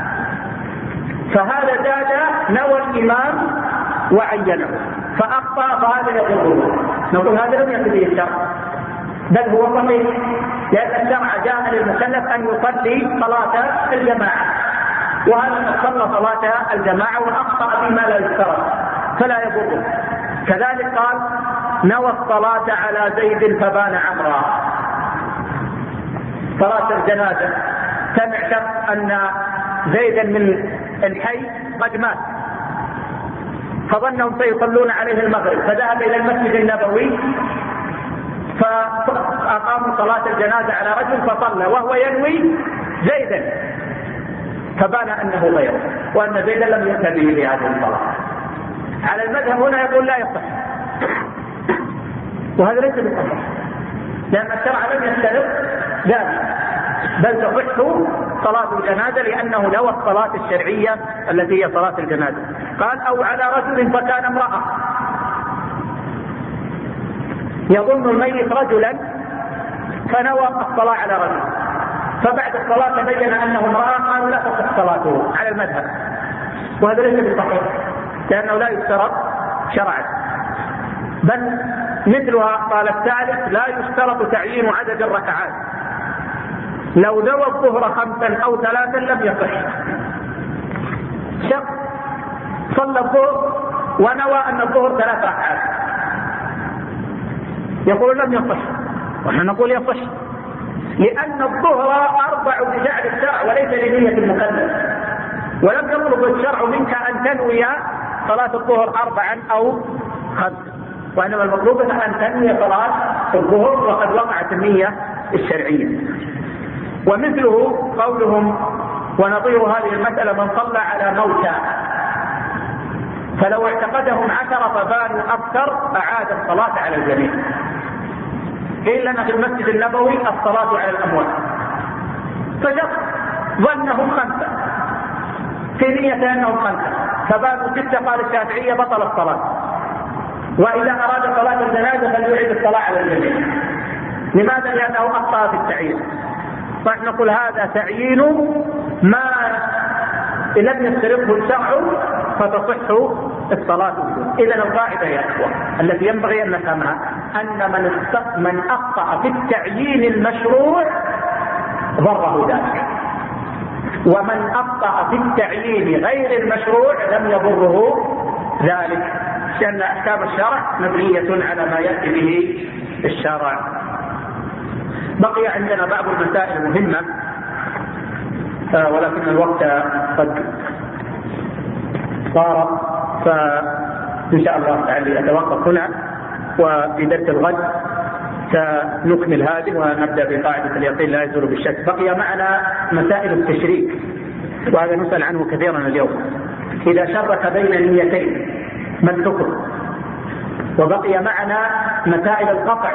فهذا زاد نوى الإمام وعينه فأخطأ، فهذا يضره. نقول هذا لم يأتي به الشرع، بل هو صحيح، لأن الشرع جاء للمكلف أن يصلي صلاة الجماعة، وهذا صلى صلاة الجماعة وأخطأ بما لا يشترط فلا يضره. كذلك قال: نوى الصلاة على زيد فبان عمرا، صلاة الجنازة، سمعت أن زيدا من الحي قد مات، فظنهم سيصلون عليه المغرب، فذهب إلى المسجد النبوي فأقاموا صلاة الجنازة على رجل فصلى وهو ينوي زيدا، فبان أنه غيره، وأن زيدا لم يأت به لهذه الصلاة. على المذهب هنا يقول لا يصح، وهذا ليس بصحيح، لأن الشرع لم يستلف ذلك، بل تصح صلاة الجنازة لأنه نوى الصلاة الشرعية التي هي صلاة الجنازة. قال أو على رجل فكان امرأة، يظن الميت رجلا فنوى الصلاة على رجل، فبعد الصلاة تبين أنه امرأة، قالوا لا تصح صلاته على المذهب، وهذا ليس بصحيح لأنه لا يشترط شرعا، بل مثلها قال الثالث لا يشترط تعيين عدد الركعات، لو نوى الظهر 5 أو 3 لم يصح. شخص صلى الظهر ونوى أن الظهر 3 ركعات، يقول لم يصح، ونحن نقول يصح، لأن الظهر 4 بجعل الشرع وليس لنية المكلف، ولم يطلب الشرع منك أن تنوي صلاة الظهر 4 أو 5، وإنما المطلوب أن تنوي صلاة الظهر وقد وقعت النية الشرعية. ومثله قولهم ونظير هذه المسألة من صلى على موتى فلو اعتقدهم 10 فبانوا أكثر أعاد الصلاة على الجميع، قيل لنا في المسجد النبوي الصلاة على الأموات، فشخص ظنهم 5 في نية أنهم 5 فبانوا 6، قال الشافعية بطل الصلاة، وإذا أراد صلاة الجنازة فليعيد الصلاة على الجميع. لماذا؟ لأنه أخطأ في التعيين. فنحن نقول هذا تعيين ما لم يسترقه الشرع فتصح الصلاة بدون. إذا القاعدة يا أخوة التي ينبغي أن نفهمها أن من أخطأ في التعيين المشروع ضره ذلك، ومن أخطأ في التعيين غير المشروع لم يضره ذلك، لأن أحكام الشرع مبنية على ما يأتي به الشرع. بقي عندنا بعض المسائل المهمة ولكن الوقت قد صار، فإن شاء الله تعالى أتوقف هنا، وفي درس الغد سنكمل هذه ونبدأ بقاعدة اليقين لا يزول بالشك. بقي معنا مسائل التشريك، وهذا نسأل عنه كثيرا اليوم. إذا شرك بين نيتين ما الحكم؟ وبقي معنا مسائل القطع،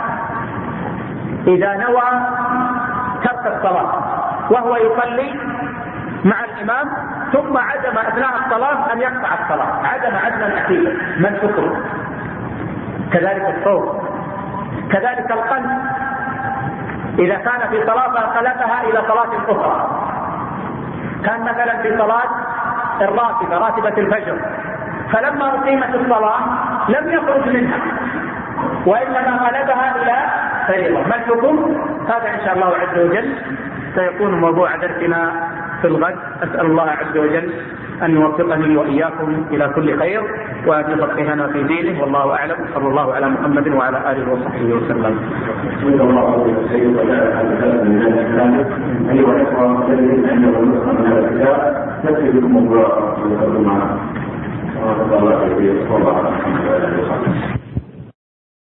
إذا نوى ترك الصلاة وهو يصلي مع الإمام ثم عزم أثناء الصلاة أن يقطع الصلاة، عزم عزما أخيرا، ما الحكم؟ كذلك الصوم، كذلك القلب، إذا كان في صلاة فقلبها إلى صلاة أخرى، كان مثلا في صلاة الراتبة راتبة الفجر، فلما أقيمت الصلاة لم يخرج منها وإنما قلبها إلى فريضة، ما الحكم؟ هذا إن شاء الله عز وجل سيكون موضوع درسنا في الغد. أسأل الله عز وجل أن يوفقني وإياكم إلى كل خير وأن يفقهنا في دينه، والله أعلم. صلى الله على محمد وعلى آله وصحبه وسلم. أيها الأخوة